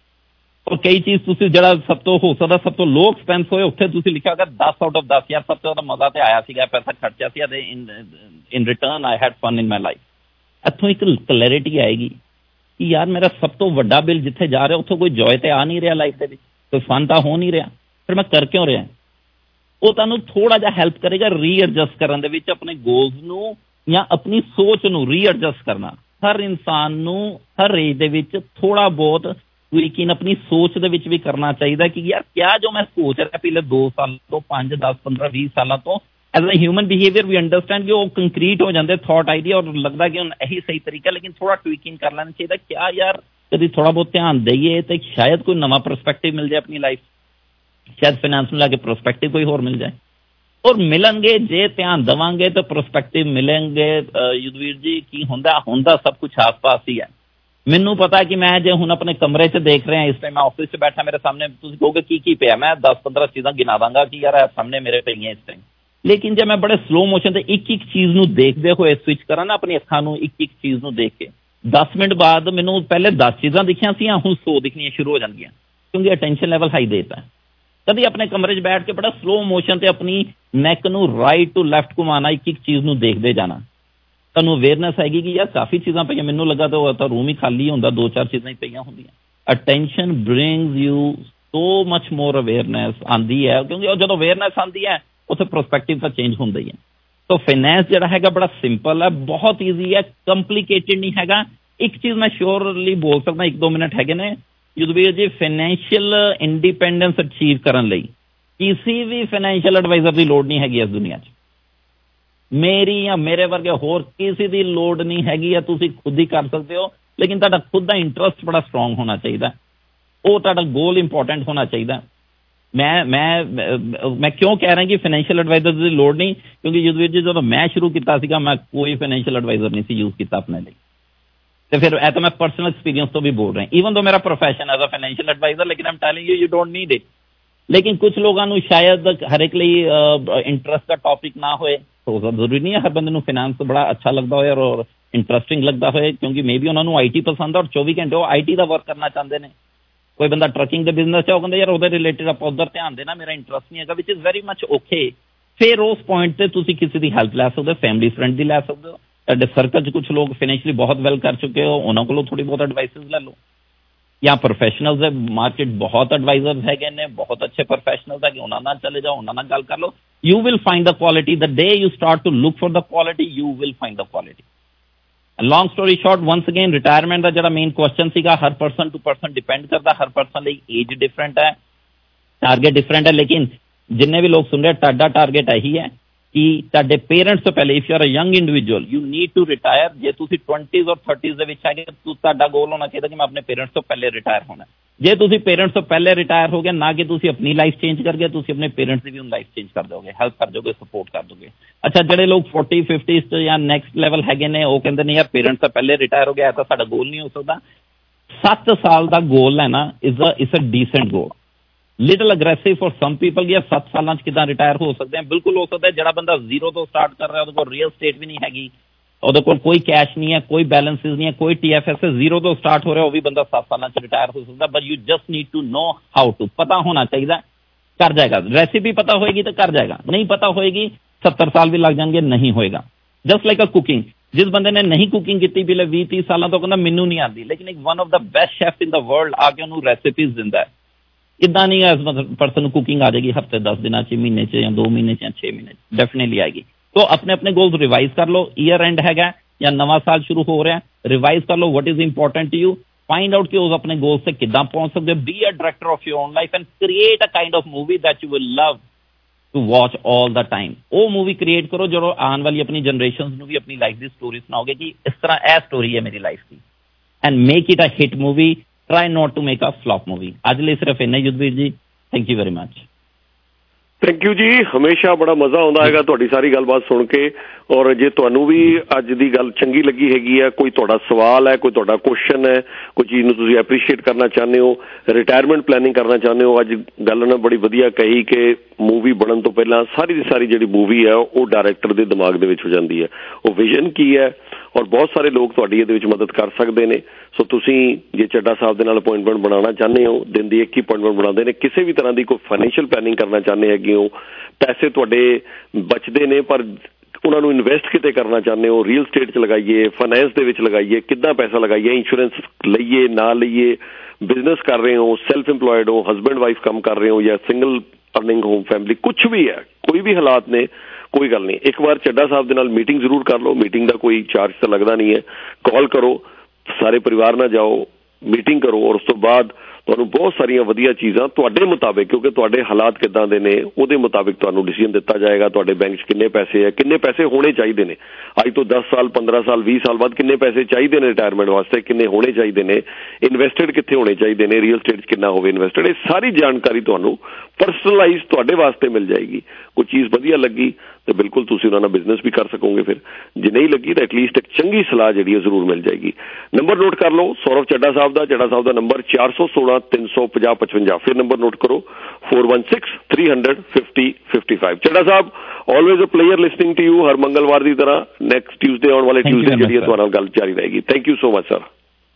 ਔਰ ਕਈ ਚੀਜ਼ ਤੁਸੀਂ ਜਿਹੜਾ ਸਭ ਤੋਂ ਹੋ ਸਕਦਾ ਸਭ ਤੋਂ ਲੋ ਐਕਸਪੈਂਸ ਹੋਏ ਉੱਥੇ ਤੁਸੀਂ ਲਿਖਿਆ ਹੋਗਾ 10 ਆਊਟ ਆਫ 10, ਯਾਰ ਸਭ ਤੋਂ ਜ਼ਿਆਦਾ ਮਜ਼ਾ ਤੇ ਆਇਆ ਸੀਗਾ, ਪੈਸਾ ਖਰਚਿਆ ਸੀ ਅਤੇ in return I had fun in my life. ਇੱਥੋਂ ਇੱਕ ਕਲੈਰਿਟੀ ਆਏਗੀ ਕਿ ਯਾਰ ਮੇਰਾ ਸਭ ਤੋਂ ਵੱਡਾ ਬਿੱਲ ਜਿੱਥੇ ਜਾ ਰਿਹਾ ਉੱਥੋਂ ਕੋਈ ਜੋਏ ਤੇ ਆ ਨਹੀਂ ਰਿਹਾ ਲਾਈਫ ਦੇ ਵਿੱਚ, ਕੋਈ ਫਨ ਤਾਂ ਹੋ ਨਹੀਂ ਰਿਹਾ, ਫਿਰ ਮੈਂ ਕਰ ਕਿਉਂ ਰਿਹਾ। ਉਹ ਤੁਹਾਨੂੰ ਥੋੜਾ ਜਿਹਾ ਹੈਲਪ ਕਰੇਗਾ ਰੀਐਡਜਸਟ ਕਰਨ ਦੇ ਵਿੱਚ, ਆਪਣੇ ਗੋਲਸ ਨੂੰ ਜਾਂ ਆਪਣੀ ਸੋਚ ਨੂੰ ਰੀਐਡਜਸਟ ਕਰਨਾ। ਹਰ ਇਨਸਾਨ ਨੂੰ ਹਰ ਏਜ ਦੇ ਵਿੱਚ ਥੋੜਾ ਬਹੁਤ ਲੇਕਿਨ ਆਪਣੀ ਸੋਚ ਦੇ ਵਿੱਚ ਵੀ ਕਰਨਾ ਚਾਹੀਦਾ ਕਿ ਯਾਰ ਕਿਆ ਜੋ ਮੈਂ ਸੋਚ ਰਿਹਾ ਪਿਛਲੇ 2 ਸਾਲ ਤੋਂ 5, 10, 15, 20 ਸਾਲਾਂ ਤੋਂ ਐਜ਼ ਅ ਹਿਊਮਨ ਬਿਹੇਵੀਅਰ ਵੀ ਅੰਡਰਸਟੈਂਡ ਕਿ ਉਹ ਕੰਕਰੀਟ ਹੋ ਜਾਂਦੇ ਥਾਟ ਆਈਡੀਆ, ਔਰ ਲੱਗਦਾ ਕਿ ਹੁਣ ਇਹੀ ਸਹੀ ਤਰੀਕਾ, ਲੇਕਿਨ ਥੋੜਾ ਟਵੀਕਿੰਗ ਕਰ ਲੈਣਾ ਚਾਹੀਦਾ। ਕਿਆ ਯਾਰ ਕਦੀ ਥੋੜਾ ਬਹੁਤ ਧਿਆਨ ਦਈਏ ਤੇ ਸ਼ਾਇਦ ਕੋਈ ਨਵਾਂ ਪਰਸਪੈਕਟਿਵ ਮਿਲ ਜਾਏ ਆਪਣੀ ਲਾਈਫ, ਸ਼ਾਇਦ ਫਾਈਨੈਂਸ ਨੂੰ ਲੈ ਕੇ ਪਰਸਪੈਕਟਿਵ ਕੋਈ ਹੋਰ ਮਿਲ ਜਾਏ, ਔਰ ਮਿਲਣਗੇ ਜੇ ਧਿਆਨ ਦੇਵਾਂਗੇ ਤਾਂ ਪਰਸਪੈਕਟਿਵ ਮਿਲਣਗੇ। ਯੁਧਵੀਰ ਜੀ ਕੀ ਹੁੰਦਾ ਸਭ ਕੁਝ ਆਸ-ਪਾਸ ਹੀ ਹੈ। ਮੈਨੂੰ ਪਤਾ ਕਿ ਮੈਂ ਜੇ ਹੁਣ ਆਪਣੇ ਕਮਰੇ 'ਚ ਦੇਖ ਰਿਹਾ, ਇਸ ਟਾਈਮ ਮੈਂ ਆਫਿਸ 'ਚ ਬੈਠਾ, ਮੇਰੇ ਸਾਹਮਣੇ ਤੁਸੀਂ ਕਹੋਗੇ ਕੀ ਪਿਆ, ਮੈਂ 10-15 ਚੀਜ਼ਾਂ ਗਿਣਾ ਦਾਂਗਾ ਕਿ ਯਾਰ ਸਾਹਮਣੇ ਮੇਰੇ ਪਈਆਂ ਇਸ ਟਾਈਮ, ਲੇਕਿਨ ਜੇ ਮੈਂ ਬੜੇ ਸਲੋ ਮੋਸ਼ਨ ਤੇ ਇੱਕ ਚੀਜ਼ ਨੂੰ ਦੇਖਦੇ ਹੋਏ ਸਵਿਚ ਕਰਾਂ ਨਾ ਆਪਣੀ ਅੱਖਾਂ ਨੂੰ, ਇੱਕ ਚੀਜ਼ ਨੂੰ ਦੇਖ ਕੇ 10 ਮਿੰਟ ਬਾਅਦ ਮੈਨੂੰ ਪਹਿਲੇ 10 ਚੀਜ਼ਾਂ ਦਿਖੀਆਂ ਸੀ, ਹੁਣ 100 ਦਿਖਣੀਆਂ ਸ਼ੁਰੂ ਹੋ ਜਾਂਦੀਆਂ, ਕਿਉਂਕਿ ਅਟੈਂਸ਼ਨ ਲੈਵਲ ਹਾਈ ਦੇਤਾ। ਕਦੀ ਆਪਣੇ ਕਮਰੇ 'ਚ ਬੈਠ ਕੇ ਬੜਾ ਸਲੋ ਮੋਸ਼ਨ ਤੇ ਆਪਣੀ ਨੈਕ ਨੂੰ ਰਾਈਟ ਟੂ ਲੈਫਟ ਘੁਮਾਉਣਾ, ਇੱਕ ਚੀਜ਼ ਨੂੰ ਦੇਖਦੇ ਜਾਣਾ, ਤੁਹਾਨੂੰ ਅਵੇਅਰਨੈਸ ਹੈਗੀ ਕਿ ਯਾਰ ਕਾਫੀ ਚੀਜ਼ਾਂ ਪਈਆਂ, ਮੈਨੂੰ ਲੱਗਾ ਤਾਂ ਰੂਮ ਹੀ ਖਾਲੀ ਹੁੰਦਾ, 2-4 ਚੀਜ਼ਾਂ ਹੀ ਪਈਆਂ ਹੁੰਦੀਆਂ। Attention brings you so much more awareness ਆਉਂਦੀ ਹੈ, ਕਿਉਂਕਿ ਉਹ ਜਦੋਂ ਅਵੇਅਰਨੈਸ ਆਉਂਦੀ ਹੈ ਉੱਥੇ ਪਰਸਪੈਕਟਿਵ ਤਾਂ ਚੇਂਜ ਹੁੰਦਾ ਹੀ ਹੈ। ਸੋ ਫਾਈਨੈਂਸ ਜਿਹੜਾ ਹੈਗਾ ਬੜਾ ਸਿੰਪਲ ਹੈ, ਬਹੁਤ ਈਜ਼ੀ ਹੈ, ਕੰਪਲੀਕੇਟਿਡ ਨਹੀਂ ਹੈਗਾ। ਇੱਕ ਚੀਜ਼ ਮੈਂ ਸ਼ੋਰਲੀ ਬੋਲ ਸਕਦਾ, 1-2 ਮਿੰਟ ਹੈਗੇ ਨੇ ਯੁਧਵੀਰ ਜੀ, ਫਾਈਨੈਂਸ਼ੀਅਲ ਇੰਡੀਪੈਂਡੈਂਸ ਅਚੀਵ ਕਰਨ ਲਈ ਕਿਸੇ ਵੀ ਫਾਈਨੈਂਸ਼ੀਅਲ ਐਡਵਾਈਜ਼ਰ ਦੀ ਲੋੜ ਨਹੀਂ ਹੈਗੀ ਇਸ ਦੁਨੀਆ 'ਚ, ਮੇਰੀ ਜਾਂ ਮੇਰੇ ਵਰਗੇ ਹੋਰ ਕਿਸੇ ਦੀ ਲੋੜ ਨਹੀਂ ਹੈਗੀ ਹੈ, ਤੁਸੀਂ ਖੁਦ ਹੀ ਕਰ ਸਕਦੇ ਹੋ, ਲੇਕਿਨ ਤੁਹਾਡਾ ਖੁਦ ਦਾ ਇੰਟਰਸਟ ਬੜਾ ਸਟਰੋਂਗ ਹੋਣਾ ਚਾਹੀਦਾ, ਉਹ ਤੁਹਾਡਾ ਗੋਲ ਇੰਪੋਰਟੈਂਟ ਹੋਣਾ ਚਾਹੀਦਾ। ਮੈਂ ਕਿਉਂ ਕਹਿ ਰਿਹਾ ਕਿ ਫਾਈਨੈਂਸ਼ੀਅਲ ਐਡਵਾਈਜ਼ਰ ਦੀ ਲੋੜ ਨਹੀਂ, ਕਿਉਂਕਿ ਯੁਧਵੀਰ ਜੀ ਜਦੋਂ ਮੈਂ ਸ਼ੁਰੂ ਕੀਤਾ ਸੀਗਾ ਮੈਂ ਕੋਈ ਫਾਈਨੈਂਸ਼ੀਅਲ ਐਡਵਾਈਜ਼ਰ ਨਹੀਂ ਸੀ ਯੂਜ਼ ਕੀਤਾ ਆਪਣੇ ਲਈ, ਤੇ ਫਿਰ ਇਹ ਤਾਂ ਮੈਂ ਪਰਸਨਲ ਐਕਸਪੀਰੀਅੰਸ ਤੋਂ ਵੀ ਬੋਲ ਰਿਹਾ, ਈਵਨ ਦੋ ਮੇਰਾ profession as a financial advisor, ਲੇਕਿਨ I am telling you don't need it. ਲੇਕਿਨ ਕੁਝ ਲੋਕਾਂ ਨੂੰ ਸ਼ਾਇਦ ਹਰ ਇੱਕ ਲਈ ਇੰਟਰਸਟ ਦਾ ਟੌਪਿਕ ਨਾ ਹੋਏ, ਜ਼ਰੂਰੀ ਨਹੀਂ ਹੈ ਹਰ ਬੰਦੇ ਨੂੰ ਫਾਈਨੈਂਸ ਬੜਾ ਅੱਛਾ ਲੱਗਦਾ ਹੋਏ ਔਰ ਇੰਟਰਸਟਿੰਗ ਲੱਗਦਾ ਹੋਏ, ਕਿਉਂਕਿ ਮੇ ਬੀ ਉਹਨਾਂ ਨੂੰ IT ਪਸੰਦ ਹੈ ਔਰ 24 ਘੰਟੇ ਉਹ IT ਦਾ ਵਰਕ ਕਰਨਾ ਚਾਹੁੰਦੇ ਨੇ। ਕੋਈ ਬੰਦਾ ਟਰੱਕਿੰਗ ਦੇ ਬਿਜ਼ਨਸ 'ਚ ਉਹ ਕਹਿੰਦਾ ਯਾਰ ਉਹਦੇ ਰਿਲੇਟਿਡ ਆਪਾਂ ਉੱਧਰ ਧਿਆਨ ਦੇਣਾ, ਮੇਰਾ ਇੰਟਰਸਟ ਨਹੀਂ ਹੈਗਾ, which is very much okay. ਫਿਰ ਉਸ ਪੁਆਇੰਟ 'ਤੇ ਤੁਸੀਂ ਕਿਸੇ ਦੀ ਹੈਲਪ ਲੈ ਸਕਦੇ ਹੋ, ਫੈਮਿਲੀ ਫਰੈਂਡ ਦੀ ਲੈ ਸਕਦੇ ਹੋ, ਤੁਹਾਡੇ ਸਰਕਲ 'ਚ ਕੁਝ ਲੋਕ ਫਾਈਨੈਂਸ਼ੀਅਲੀ ਬਹੁਤ ਵੈਲ ਕਰ ਚੁੱਕੇ ਹੋ, ਉਹਨਾਂ ਕੋਲੋਂ ਥੋੜੀ ਬਹੁਤ ਐਡਵਾਈਸਿਸ ਲੈ ਲਓ, ਜਾਂ ਪ੍ਰੋਫੈਸ਼ਨਲਸ ਦੇ ਮਾਰਕੀਟ ਬਹੁਤ ਐਡਵਾਈਜ਼ਰਸ ਹੈਗੇ ਨੇ, ਬਹੁਤ ਅੱਛੇ ਪ੍ਰੋਫੈਸ਼ਨਲਸ ਹੈਗੇ, ਉਹਨਾਂ ਨਾਲ ਚਲੇ ਜਾਓ, ਉਹਨਾਂ ਨਾਲ ਗੱਲ ਕਰ ਲਓ। You will find the quality, the day you start to look for the quality you will find the quality. Long story short, once again retirement ਦਾ ਜਿਹੜਾ ਮੇਨ ਕੁਐਸਚਨ ਸੀਗਾ, ਹਰ ਪਰਸਨ ਟੂ ਪਰਸਨ ਡਿਪੈਂਡ ਕਰਦਾ, ਹਰ person ਲਈ age different ਹੈ, target different ਹੈ, ਲੇਕਿਨ ਜਿੰਨੇ ਵੀ ਲੋਕ ਸੁਣ ਰਹੇ ਤੁਹਾਡਾ ਟਾਰਗੇਟ ਇਹੀ ਹੈ ਕਿ ਤੁਹਾਡੇ ਪੇਰੈਂਟਸ ਤੋਂ ਪਹਿਲੇ, if you are a young individual, you need to retire. ਜੇ ਤੁਸੀਂ 20s ਔਰ 30s ਦੇ ਵਿੱਚ ਹੈਗੇ, ਤੁਹਾਡਾ ਗੋਲ ਹੋਣਾ ਚਾਹੀਦਾ ਕਿ ਮੈਂ ਆਪਣੇ ਪੇਰੈਂਟਸ ਤੋਂ ਪਹਿਲੇ ਰਿਟਾਇਰ ਹੋਣਾ। ਜੇ ਤੁਸੀਂ ਪੇਰੈਂਟਸ ਤੋਂ ਪਹਿਲੇ ਰਿਟਾਇਰ ਹੋ ਗਏ, ਨਾ ਕਿ ਤੁਸੀਂ ਆਪਣੀ ਲਾਈਫ ਚੇਂਜ ਕਰ ਗਏ, ਤੁਸੀਂ ਆਪਣੇ ਪੇਰੈਂਟਸ ਦੀ ਵੀ ਹੁਣ ਲਾਈਫ ਚੇਂਜ ਕਰ ਦੋਗੇ, ਹੈਲਪ ਕਰ ਦੋਗੇ, ਸਪੋਰਟ ਕਰ ਦੋਗੇ। ਅੱਛਾ, ਜਿਹੜੇ ਲੋਕ 40, 50s 'ਚ ਜਾਂ ਨੈਕਸਟ ਲੈਵਲ ਹੈਗੇ ਨੇ, ਉਹ ਕਹਿੰਦੇ ਨੇ ਯਾਰ ਪੇਰੈਂਟਸ ਤਾਂ ਪਹਿਲੇ ਰਿਟਾਇਰ ਹੋ ਗਿਆ, ਤਾਂ ਸਾਡਾ ਗੋਲ ਨਹੀਂ ਹੋ ਸਕਦਾ। 7 ਸਾਲ ਦਾ ਗੋਲ ਹੈ ਨਾ, is a decent goal. Little aggressive for some people ਕਿ 7 ਸਾਲਾਂ 'ਚ ਕਿੱਦਾਂ ਰਿਟਾਇਰ ਹੋ ਸਕਦੇ ਆ। ਬਿਲਕੁਲ ਹੋ ਸਕਦਾ। ਜਿਹੜਾ ਬੰਦਾ 0 ਤੋਂ ਸਟਾਰਟ ਕਰ ਰਿਹਾ, ਉਹਦੇ ਕੋਲ ਰੀਅਲ ਸਟੇਟ ਵੀ ਨਹੀਂ ਹੈਗੀ, ਉਹਦੇ ਕੋਲ ਕੋਈ ਕੈਸ਼ ਨਹੀਂ ਹੈ, ਕੋਈ ਬੈਲੈਂਸਿਸ ਨਹੀਂ ਹੈ, ਕੋਈ TFS ਹੈ, 0 ਤੋਂ ਸਟਾਰਟ ਹੋ ਰਿਹਾ, ਉਹ ਵੀ ਬੰਦਾ 7 ਸਾਲਾਂ 'ਚ ਰਿਟਾਇਰ ਹੋ ਸਕਦਾ। But you just need to know how to, ਪਤਾ ਹੋਣਾ ਚਾਹੀਦਾ, ਕਰ ਜਾਏਗਾ। ਰੈਸਿਪੀ ਪਤਾ ਹੋਏਗੀ ਤਾਂ ਕਰ ਜਾਏਗਾ, ਨਹੀਂ ਪਤਾ ਹੋਏਗੀ 70 ਸਾਲ ਵੀ ਲੱਗ ਜਾਣਗੇ, ਨਹੀਂ ਹੋਏਗਾ। ਜਸਟ ਲਾਈਕ ਅ ਕੁਕਿੰਗ, ਜਿਸ ਬੰਦੇ ਨੇ ਨਹੀਂ ਕੁਕਿੰਗ ਕੀਤੀ ਪਿਛਲੇ 20-30 ਸਾਲਾਂ ਤੋਂ, ਕਹਿੰਦਾ ਮੈਨੂੰ ਨਹੀਂ ਆਉਂਦੀ, ਲੇਕਿਨ ਇੱਕ one of the best chef in the world ਆ ਕੇ ਉਹਨੂੰ ਰੈਸਿਪੀਜ਼ ਦਿੰਦਾ ਹੈ। ਇੱਦਾਂ ਨਹੀਂ ਇਸ ਪਰਸਨ ਨੂੰ ਕੁਕਿੰਗ ਆ ਜਾਏਗੀ ਹਫਤੇ 10 ਦਿਨਾਂ 'ਚ, ਮਹੀਨੇ 'ਚ, ਜਾਂ 2 ਮਹੀਨੇ 'ਚ, ਜਾਂ 6 ਮਹੀਨੇ 'ਚ, ਡੈਫੀਨੇਟਲੀ ਆਏਗੀ। ਤੋ ਆਪਣੇ ਗੋਲਸ ਰਿਵਾਈਜ਼ ਕਰ ਲਓ। ਈਅਰ ਐਂਡ ਹੈਗਾ ਜਾਂ ਨਵਾਂ ਸਾਲ ਸ਼ੁਰੂ ਹੋ ਰਿਹਾ, ਰਿਵਾਈਜ਼ ਕਰ ਲਓ what is important to you, find out ਕਿ ਉਸ ਆਪਣੇ ਗੋਲਸ ਤੇ ਕਿੱਦਾਂ ਪਹੁੰਚ ਸਕਦੇ ਹੋ। Be a director of your own life and create a kind of movie that you will love to watch all the time. ਉਹ ਮੂਵੀ ਕ੍ਰੀਏਟ ਕਰੋ ਜਦੋਂ ਆਉਣ ਵਾਲੀ ਆਪਣੀ ਜਨਰੇਸ਼ਨਸ ਨੂੰ ਵੀ ਆਪਣੀ ਲਾਈਫ ਦੀ ਸਟੋਰੀ ਸੁਣਾਓਗੇ ਕਿ ਇਸ ਤਰ੍ਹਾਂ ਇਹ ਸਟੋਰੀ ਹੈ ਮੇਰੀ ਲਾਈਫ ਦੀ, and make it a hit movie, try not to make a flop movie. ਅੱਜ ਲਈ ਸਿਰਫ ਇੰਨਾ ਹੀ Yudhveer ji, thank you very much. Thank you ਜੀ। ਹਮੇਸ਼ਾ ਬੜਾ ਮਜ਼ਾ ਆਉਂਦਾ ਹੈਗਾ ਤੁਹਾਡੀ ਸਾਰੀ ਗੱਲਬਾਤ ਸੁਣ ਕੇ। ਔਰ ਜੇ ਤੁਹਾਨੂੰ ਵੀ ਅੱਜ ਦੀ ਗੱਲ ਚੰਗੀ ਲੱਗੀ ਹੈਗੀ ਹੈ, ਕੋਈ ਤੁਹਾਡਾ ਸਵਾਲ ਹੈ, ਕੋਈ ਤੁਹਾਡਾ ਕੁਐਸਚਨ ਹੈ, ਕੋਈ ਚੀਜ਼ ਨੂੰ ਤੁਸੀਂ ਐਪਰੀਸ਼ੀਏਟ ਕਰਨਾ ਚਾਹੁੰਦੇ ਹੋ, ਰਿਟਾਇਰਮੈਂਟ ਪਲੈਨਿੰਗ ਕਰਨਾ ਚਾਹੁੰਦੇ ਹੋ, ਅੱਜ ਗੱਲ ਨਾ ਬੜੀ ਵਧੀਆ ਕਹੀ ਕਿ ਮੂਵੀ ਬਣਨ ਤੋਂ ਪਹਿਲਾਂ ਸਾਰੀ ਦੀ ਸਾਰੀ ਜਿਹੜੀ ਮੂਵੀ ਹੈ ਉਹ ਡਾਇਰੈਕਟਰ ਦੇ ਦਿਮਾਗ ਦੇ ਵਿੱਚ ਹੋ ਜਾਂਦੀ ਹੈ। ਉਹ ਵਿਜ਼ਨ ਕੀ ਹੈ, ਔਰ ਬਹੁਤ ਸਾਰੇ ਲੋਕ ਤੁਹਾਡੀ ਇਹਦੇ ਵਿੱਚ ਮਦਦ ਕਰ ਸਕਦੇ ਨੇ। ਸੋ ਤੁਸੀਂ ਜੇ ਚੱਡਾ ਸਾਹਿਬ ਦੇ ਨਾਲ ਅਪਾਇੰਟਮੈਂਟ ਬਣਾਉਣਾ ਚਾਹੁੰਦੇ ਹੋ, ਦਿਨ ਦੀ 1 ਹੀ ਅਪਾਇੰਟਮੈਂਟ ਬਣਾਉਂਦੇ ਨੇ, ਕਿਸੇ ਵੀ ਤਰ੍ਹਾਂ ਦੀ ਕੋਈ ਫਾਈਨੈਂਸ਼ੀਅਲ ਪਲੈਨਿੰਗ ਕਰਨਾ ਚਾਹੁੰਦੇ ਹੈਗੇ ਹੋ, ਪੈਸੇ ਤੁਹਾਡੇ ਬਚਦੇ ਨੇ ਪਰ ਉਹਨਾਂ ਨੂੰ ਇਨਵੈਸਟ ਕਿਤੇ ਕਰਨਾ ਚਾਹੁੰਦੇ ਹੋ, ਰੀਅਲ ਸਟੇਟ 'ਚ ਲਗਾਈਏ, ਫਾਈਨੈਂਸ ਦੇ ਵਿੱਚ ਲਗਾਈਏ, ਕਿੱਦਾਂ ਪੈਸਾ ਲਗਾਈਏ, ਇੰਸ਼ੋਰੈਂਸ ਲਈਏ ਨਾ ਲਈਏ, ਬਿਜ਼ਨਸ ਕਰ ਰਹੇ ਹੋ, ਸੈਲਫ ਇੰਪਲੋਇਡ ਹੋ, ਹਸਬੈਂਡ ਵਾਈਫ ਕੰਮ ਕਰ ਰਹੇ ਹੋ, ਜਾਂ ਸਿੰਗਲ ਅਰਨਿੰਗ ਹੋਮ ਫੈਮਿਲੀ, ਕੁਛ ਵੀ ਹੈ, ਕੋਈ ਵੀ ਹਾਲਾਤ ਨੇ, ਕੋਈ ਗੱਲ ਨਹੀਂ, ਇੱਕ ਵਾਰ ਚੱਡਾ ਸਾਹਿਬ ਦੇ ਨਾਲ ਮੀਟਿੰਗ ਜ਼ਰੂਰ ਕਰ ਲਓ। ਮੀਟਿੰਗ ਦਾ ਕੋਈ ਚਾਰਜ ਤਾਂ ਲੱਗਦਾ ਨਹੀਂ ਹੈ। ਕਾਲ ਕਰੋ, ਸਾਰੇ ਪਰਿਵਾਰ ਨਾਲ ਜਾਓ, ਮੀਟਿੰਗ ਕਰੋ, ਔਰ ਉਸ ਤੋਂ ਬਾਅਦ ਤੁਹਾਨੂੰ ਬਹੁਤ ਸਾਰੀਆਂ ਵਧੀਆ ਚੀਜ਼ਾਂ ਤੁਹਾਡੇ ਮੁਤਾਬਿਕ, ਕਿਉਂਕਿ ਤੁਹਾਡੇ ਹਾਲਾਤ ਕਿੱਦਾਂ ਦੇ ਨੇ ਉਹਦੇ ਮੁਤਾਬਿਕ ਤੁਹਾਨੂੰ ਡਿਸੀਜਨ ਦਿੱਤਾ ਜਾਏਗਾ। ਤੁਹਾਡੇ ਬੈਂਕ 'ਚ ਕਿੰਨੇ ਪੈਸੇ ਹੈ, ਕਿੰਨੇ ਪੈਸੇ ਹੋਣੇ ਚਾਹੀਦੇ ਨੇ, ਅੱਜ ਤੋਂ 10 ਸਾਲ 15 ਸਾਲ 20 ਸਾਲ ਬਾਅਦ ਕਿੰਨੇ ਪੈਸੇ ਚਾਹੀਦੇ ਨੇ ਰਿਟਾਇਰਮੈਂਟ ਵਾਸਤੇ, ਕਿੰਨੇ ਹੋਣੇ ਚਾਹੀਦੇ ਨੇ, ਇਨਵੈਸਟਡ ਕਿੱਥੇ ਹੋਣੇ ਚਾਹੀਦੇ ਨੇ, ਰੀਅਲ ਸਟੇਟ 'ਚ ਕਿੰਨਾ ਹੋਵੇ ਇਨਵੈਸਟਡ, ਇਹ ਸਾਰੀ ਜਾਣਕਾਰੀ ਤੁਹਾਨੂੰ ਪਰਸਨਲਾਈਜ਼ ਤੁਹਾਡੇ ਵਾਸਤੇ ਮਿਲ ਜਾਏਗੀ। ਕੋਈ ਚੀਜ਼ ਵਧੀਆ ਲੱਗੀ ਤਾਂ ਬਿਲਕੁਲ ਤੁਸੀਂ ਉਹਨਾਂ ਨਾਲ ਬਿਜ਼ਨਸ ਵੀ ਕਰ ਸਕੋਗੇ, ਫਿਰ ਜੇ ਨਹੀਂ ਲੱਗੀ ਤਾਂ ਐਟਲੀਸਟ ਇੱਕ ਚੰਗੀ ਸਲਾਹ ਜਿਹੜੀ ਹੈ ਜ਼ਰੂਰ ਮਿਲ ਜਾਏਗੀ। ਨੰਬਰ ਨੋਟ ਕਰ ਲਓ, ਸੌਰਵ ਚੱਡਾ ਸਾਹਿਬ ਦਾ ਨੰਬਰ 416 350 55। ਫਿਰ ਨੰਬਰ ਨੋਟ ਕਰੋ 416 300 50 55। ਚੱਡਾ ਸਾਹਿਬ, always a player listening to you, ਹਰ ਮੰਗਲਵਾਰ ਦੀ ਤਰ੍ਹਾਂ ਨੈਕਸਟ ਟਿਊਜ਼ਡੇ ਆਉਣ ਵਾਲੇ ਟਿਊਜ਼ਡੇ ਜਿਹੜੀ ਹੈ ਤੁਹਾਡੇ ਨਾਲ ਗੱਲ ਜਾਰੀ ਰਹੇਗੀ। Thank you so much sir.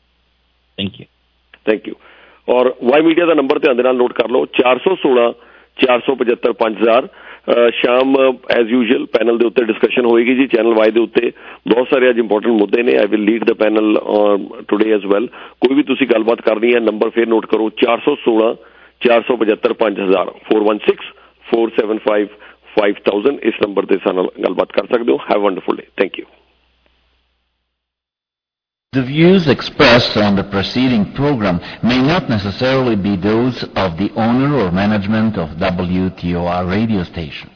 Thank you. ਔਰ ਵਾਈ ਮੀਡੀਆ ਦਾ ਨੰਬਰ ਧਿਆਨ ਦੇ ਨਾਲ ਨੋਟ ਕਰ ਲਓ 416 475 5000। ਸ਼ਾਮ ਐਜ਼ ਯੂਜੂਅਲ ਪੈਨਲ ਦੇ ਉੱਤੇ ਡਿਸਕਸ਼ਨ ਹੋਏਗੀ ਜੀ, ਚੈਨਲ ਵਾਈ ਦੇ ਉੱਤੇ ਬਹੁਤ ਸਾਰੇ ਅੱਜ ਇੰਪੋਰਟੈਂਟ ਮੁੱਦੇ ਨੇ। I will lead the panel today as well. ਕੋਈ ਵੀ ਤੁਸੀਂ ਗੱਲਬਾਤ ਕਰਨੀ ਹੈ, ਨੰਬਰ ਫਿਰ ਨੋਟ ਕਰੋ 416 475 5000 416 475 5000। ਇਸ ਨੰਬਰ ਤੇ ਸਾਡੇ ਨਾਲ ਗੱਲਬਾਤ ਕਰ ਸਕਦੇ ਹੋ। Have wonderful day. Thank you. The views expressed on the preceding program may not necessarily be those of the owner or management of WTOR radio station.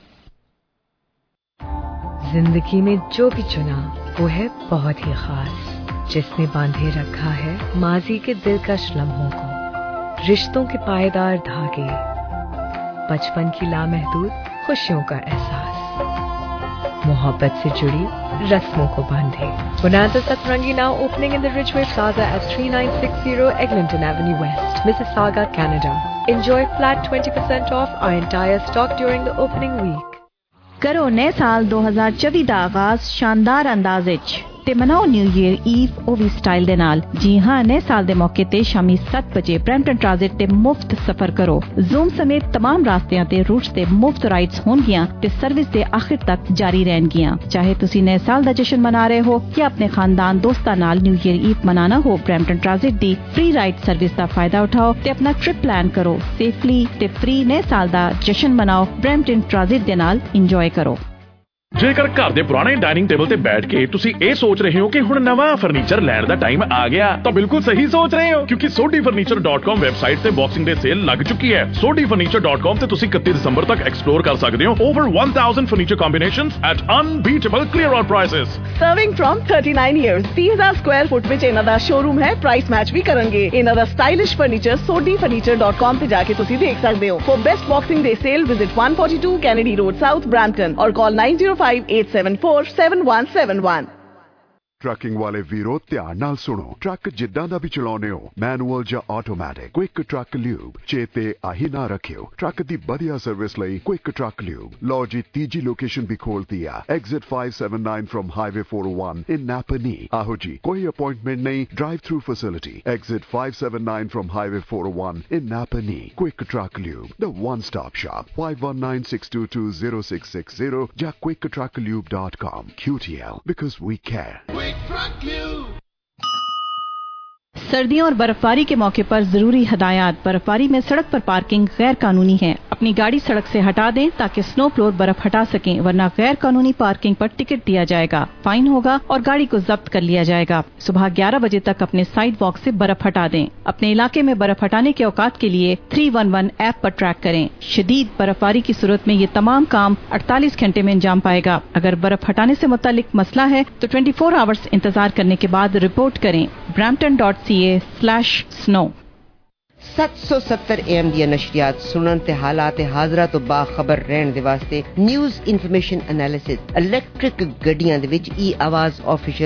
जिंदगी में जो भी चुना वो है बहुत ही खास, जिसने बांधे रखा है माजी के दिलकश लम्हों को, रिश्तों के पायदार धागे, बचपन की लामहदूद खुशियों का एहसास, मोहब्बत से जुड़ी रस्मों को बांधे। Bonanza Satrangi now opening in the Ridgeway Plaza at 3960 Eglinton Avenue West, Mississauga, Canada. Enjoy flat 20% off our entire stock during the opening week. करो नए साल 2024 ਦਾ ਆਗਾਜ਼ ਸ਼ਾਨਦਾਰ ਅੰਦਾਜ਼ ਵਿੱਚ ਤੇ ਮਨਾਓ ਨਿਊ ਈਅਰ ਈਵ ਉਹ ਵੀ ਸਟਾਈਲ ਦੇ ਨਾਲ। ਜੀ ਹਾਂ, ਨਏ ਸਾਲ ਦੇ ਮੌਕੇ ਤੇ ਸ਼ਾਮੀ 7 ਵਜੇ ਬਰੈਂਪਟਨ ਟ੍ਰਾਂਜ਼ਿਟ ਤੇ ਮੁਫਤ ਸਫ਼ਰ ਕਰੋ। ਜ਼ੂਮ ਸਮੇਤ तमाम ਰਾਸਤਿਆਂ ਤੇ ਰੂਟਸ ਤੇ ਮੁਫਤ ਰਾਈਡਸ ਹੋਣਗੀਆਂ ਤੇ ਸਰਵਿਸ ਦੇ ਆਖਿਰ ਤੱਕ ਜਾਰੀ ਰਹਿਣਗੀਆਂ। ਚਾਹੇ ਤੁਸੀਂ ਨਏ ਸਾਲ ਦਾ ਜਸ਼ਨ ਮਨਾ ਰਹੇ ਹੋ ਜਾਂ ਆਪਣੇ ਖਾਨਦਾਨ ਦੋਸਤਾਂ ਨਾਲ ਨਿਊ ਈਅਰ ਈਵ ਮਨਾਣਾ ਹੋ, ਬਰੈਂਪਟਨ ਟ੍ਰਾਂਜ਼ਿਟ ਦੀ ਫ੍ਰੀ ਰਾਈਡ ਸਰਵਿਸ ਦਾ ਫਾਇਦਾ ਉਠਾਓ ਤੇ ਆਪਣਾ ਟ੍ਰਿਪ ਪਲਾਨ ਕਰੋ। ਸੇਫਲੀ ਤੇ ਫ੍ਰੀ ਨਏ ਸਾਲ ਦਾ ਜਸ਼ਨ ਮਨਾਓ, ਬਰੈਂਪਟਨ ਟ੍ਰਾਂਜ਼ਿਟ ਦੇ ਨਾਲ ਇੰਜੋਏ ਕਰੋ। ਜੇਕਰ ਘਰ ਦੇ ਪੁਰਾਣੇ ਡਾਈਨਿੰਗ ਟੇਬਲ ਤੇ ਬੈਠ ਕੇ ਤੁਸੀਂ ਇਹ ਸੋਚ ਰਹੇ ਹੋ ਕਿ ਹੁਣ ਨਵਾਂ ਫਰਨੀਚਰ ਲੈਣ ਦਾ ਟਾਈਮ ਆ ਗਿਆ ਤਾਂ ਬਿਲਕੁਲ ਸਹੀ ਸੋਚ ਰਹੇ ਹੋ ਕਿਉਂਕਿ sodifurniture.com ਵੈਬਸਾਈਟ ਤੇ ਬਾਕਸਿੰਗ ਡੇ ਸੇਲ ਲੱਗ ਚੁੱਕੀ ਹੈ। sodifurniture.com ਤੇ ਤੁਸੀਂ 31 ਦਸੰਬਰ ਤੱਕ ਐਕਸਪਲੋਰ ਕਰ ਸਕਦੇ ਹੋ over 1000 furniture combinations at unbeatable clear out prices। Serving from 39 years 30,000 square foot ਵਿੱਚ ਇਹਨਾਂ ਦਾ ਸ਼ੋਰੂਮ ਹੈ। ਪ੍ਰਾਈਸ ਮੈਚ ਵੀ ਕਰਨਗੇ। ਇਹਨਾਂ ਦਾ ਸਟਾਈਲਿਸ਼ ਫਰਨੀਚਰ sodifurniture.com ਤੇ ਜਾ ਕੇ ਤੁਸੀਂ ਦੇਖ ਸਕਦੇ ਹੋ। For best boxing day sale visit 142 Kennedy Road South Brampton or call 9058747171। Trucking ਵਾਲੇ ਵੀਰੋ ਧਿਆਨ ਨਾਲ ਸੁਣੋ। ਟਰੱਕ ਜਿੱਦਾਂ ਦਾ ਵੀ ਚਲਾਉਣੇ ਹੋ, ਮੈਨੂਅਲ ਜਾਂ ਆਟੋਮੈਟਿਕ, ਕੁਇਕ ਟਰੱਕ ਲਿਊਬ ਚੇਤੇ ਆਹੀ ਨਾ ਰੱਖਿਓ। ਟਰੱਕ ਦੀ ਵਧੀਆ ਸਰਵਿਸ ਲਈ ਕੁਇਕ ਟਰੱਕ ਲਿਊਬ। ਲਓ ਜੀ ਤੀਜੀ ਲੋਕੇਸ਼ਨ ਵੀ ਖੋਲਤੀ ਆ, exit 579 from highway 401 in Napanee. ਆਹੋ ਜੀ ਕੋਈ ਅਪਾਇੰਟਮੈਂਟ ਨਹੀਂ, drive through facility. Exit 579 from highway 401 in Napanee. Quick truck lube, the one stop shop. 5196220660 ਜਾਂ quicktrucklube.com। QTL because we care। सर्दियों और बर्फबारी के मौके पर जरूरी हदायत। बर्फबारी में सड़क पर पार्किंग गैर कानूनी है। अपनी गाड़ी सड़क से हटा दें ताकि स्नो फ्लोर बर्फ हटा सकें, वरना गैर कानूनी पार्किंग पर टिकट दिया जाएगा, फाइन होगा और गाड़ी को जब्त कर लिया जाएगा। सुबह 11 बजे तक अपने साइड वॉक से बर्फ हटा दें। अपने इलाके में बर्फ हटाने के औकात के लिए 311 ऐप पर ट्रैक करें। शदीद बर्फबारी की सूरत में ये तमाम काम 48 घंटे में अंजाम पाएगा। अगर बर्फ हटाने से मुतालिक मसला है तो 24 आवर्स इंतजार करने के बाद रिपोर्ट करें। brampton.ca/snow। 770 AM ਦੀਆਂ ਨਸ਼ਰੀਆਤ ਸੁਣਨ ਤੇ ਹਾਲਾਤ ਹਾਜ਼ਰਾ ਤੋਂ ਬਾਖਬਰ ਰਹਿਣ ਦੇ ਵਾਸਤੇ ਨਿਊਜ਼ ਇਨਫੋਰਮੇਸ਼ਨ ਐਨਾਲਿਸਿਸ ਇਲੈਕਟ੍ਰਿਕ ਗੱਡੀਆਂ ਦੇ ਵਿੱਚ ਆਵਾਜ਼ ਆਫੀਸ਼ੀਅਲ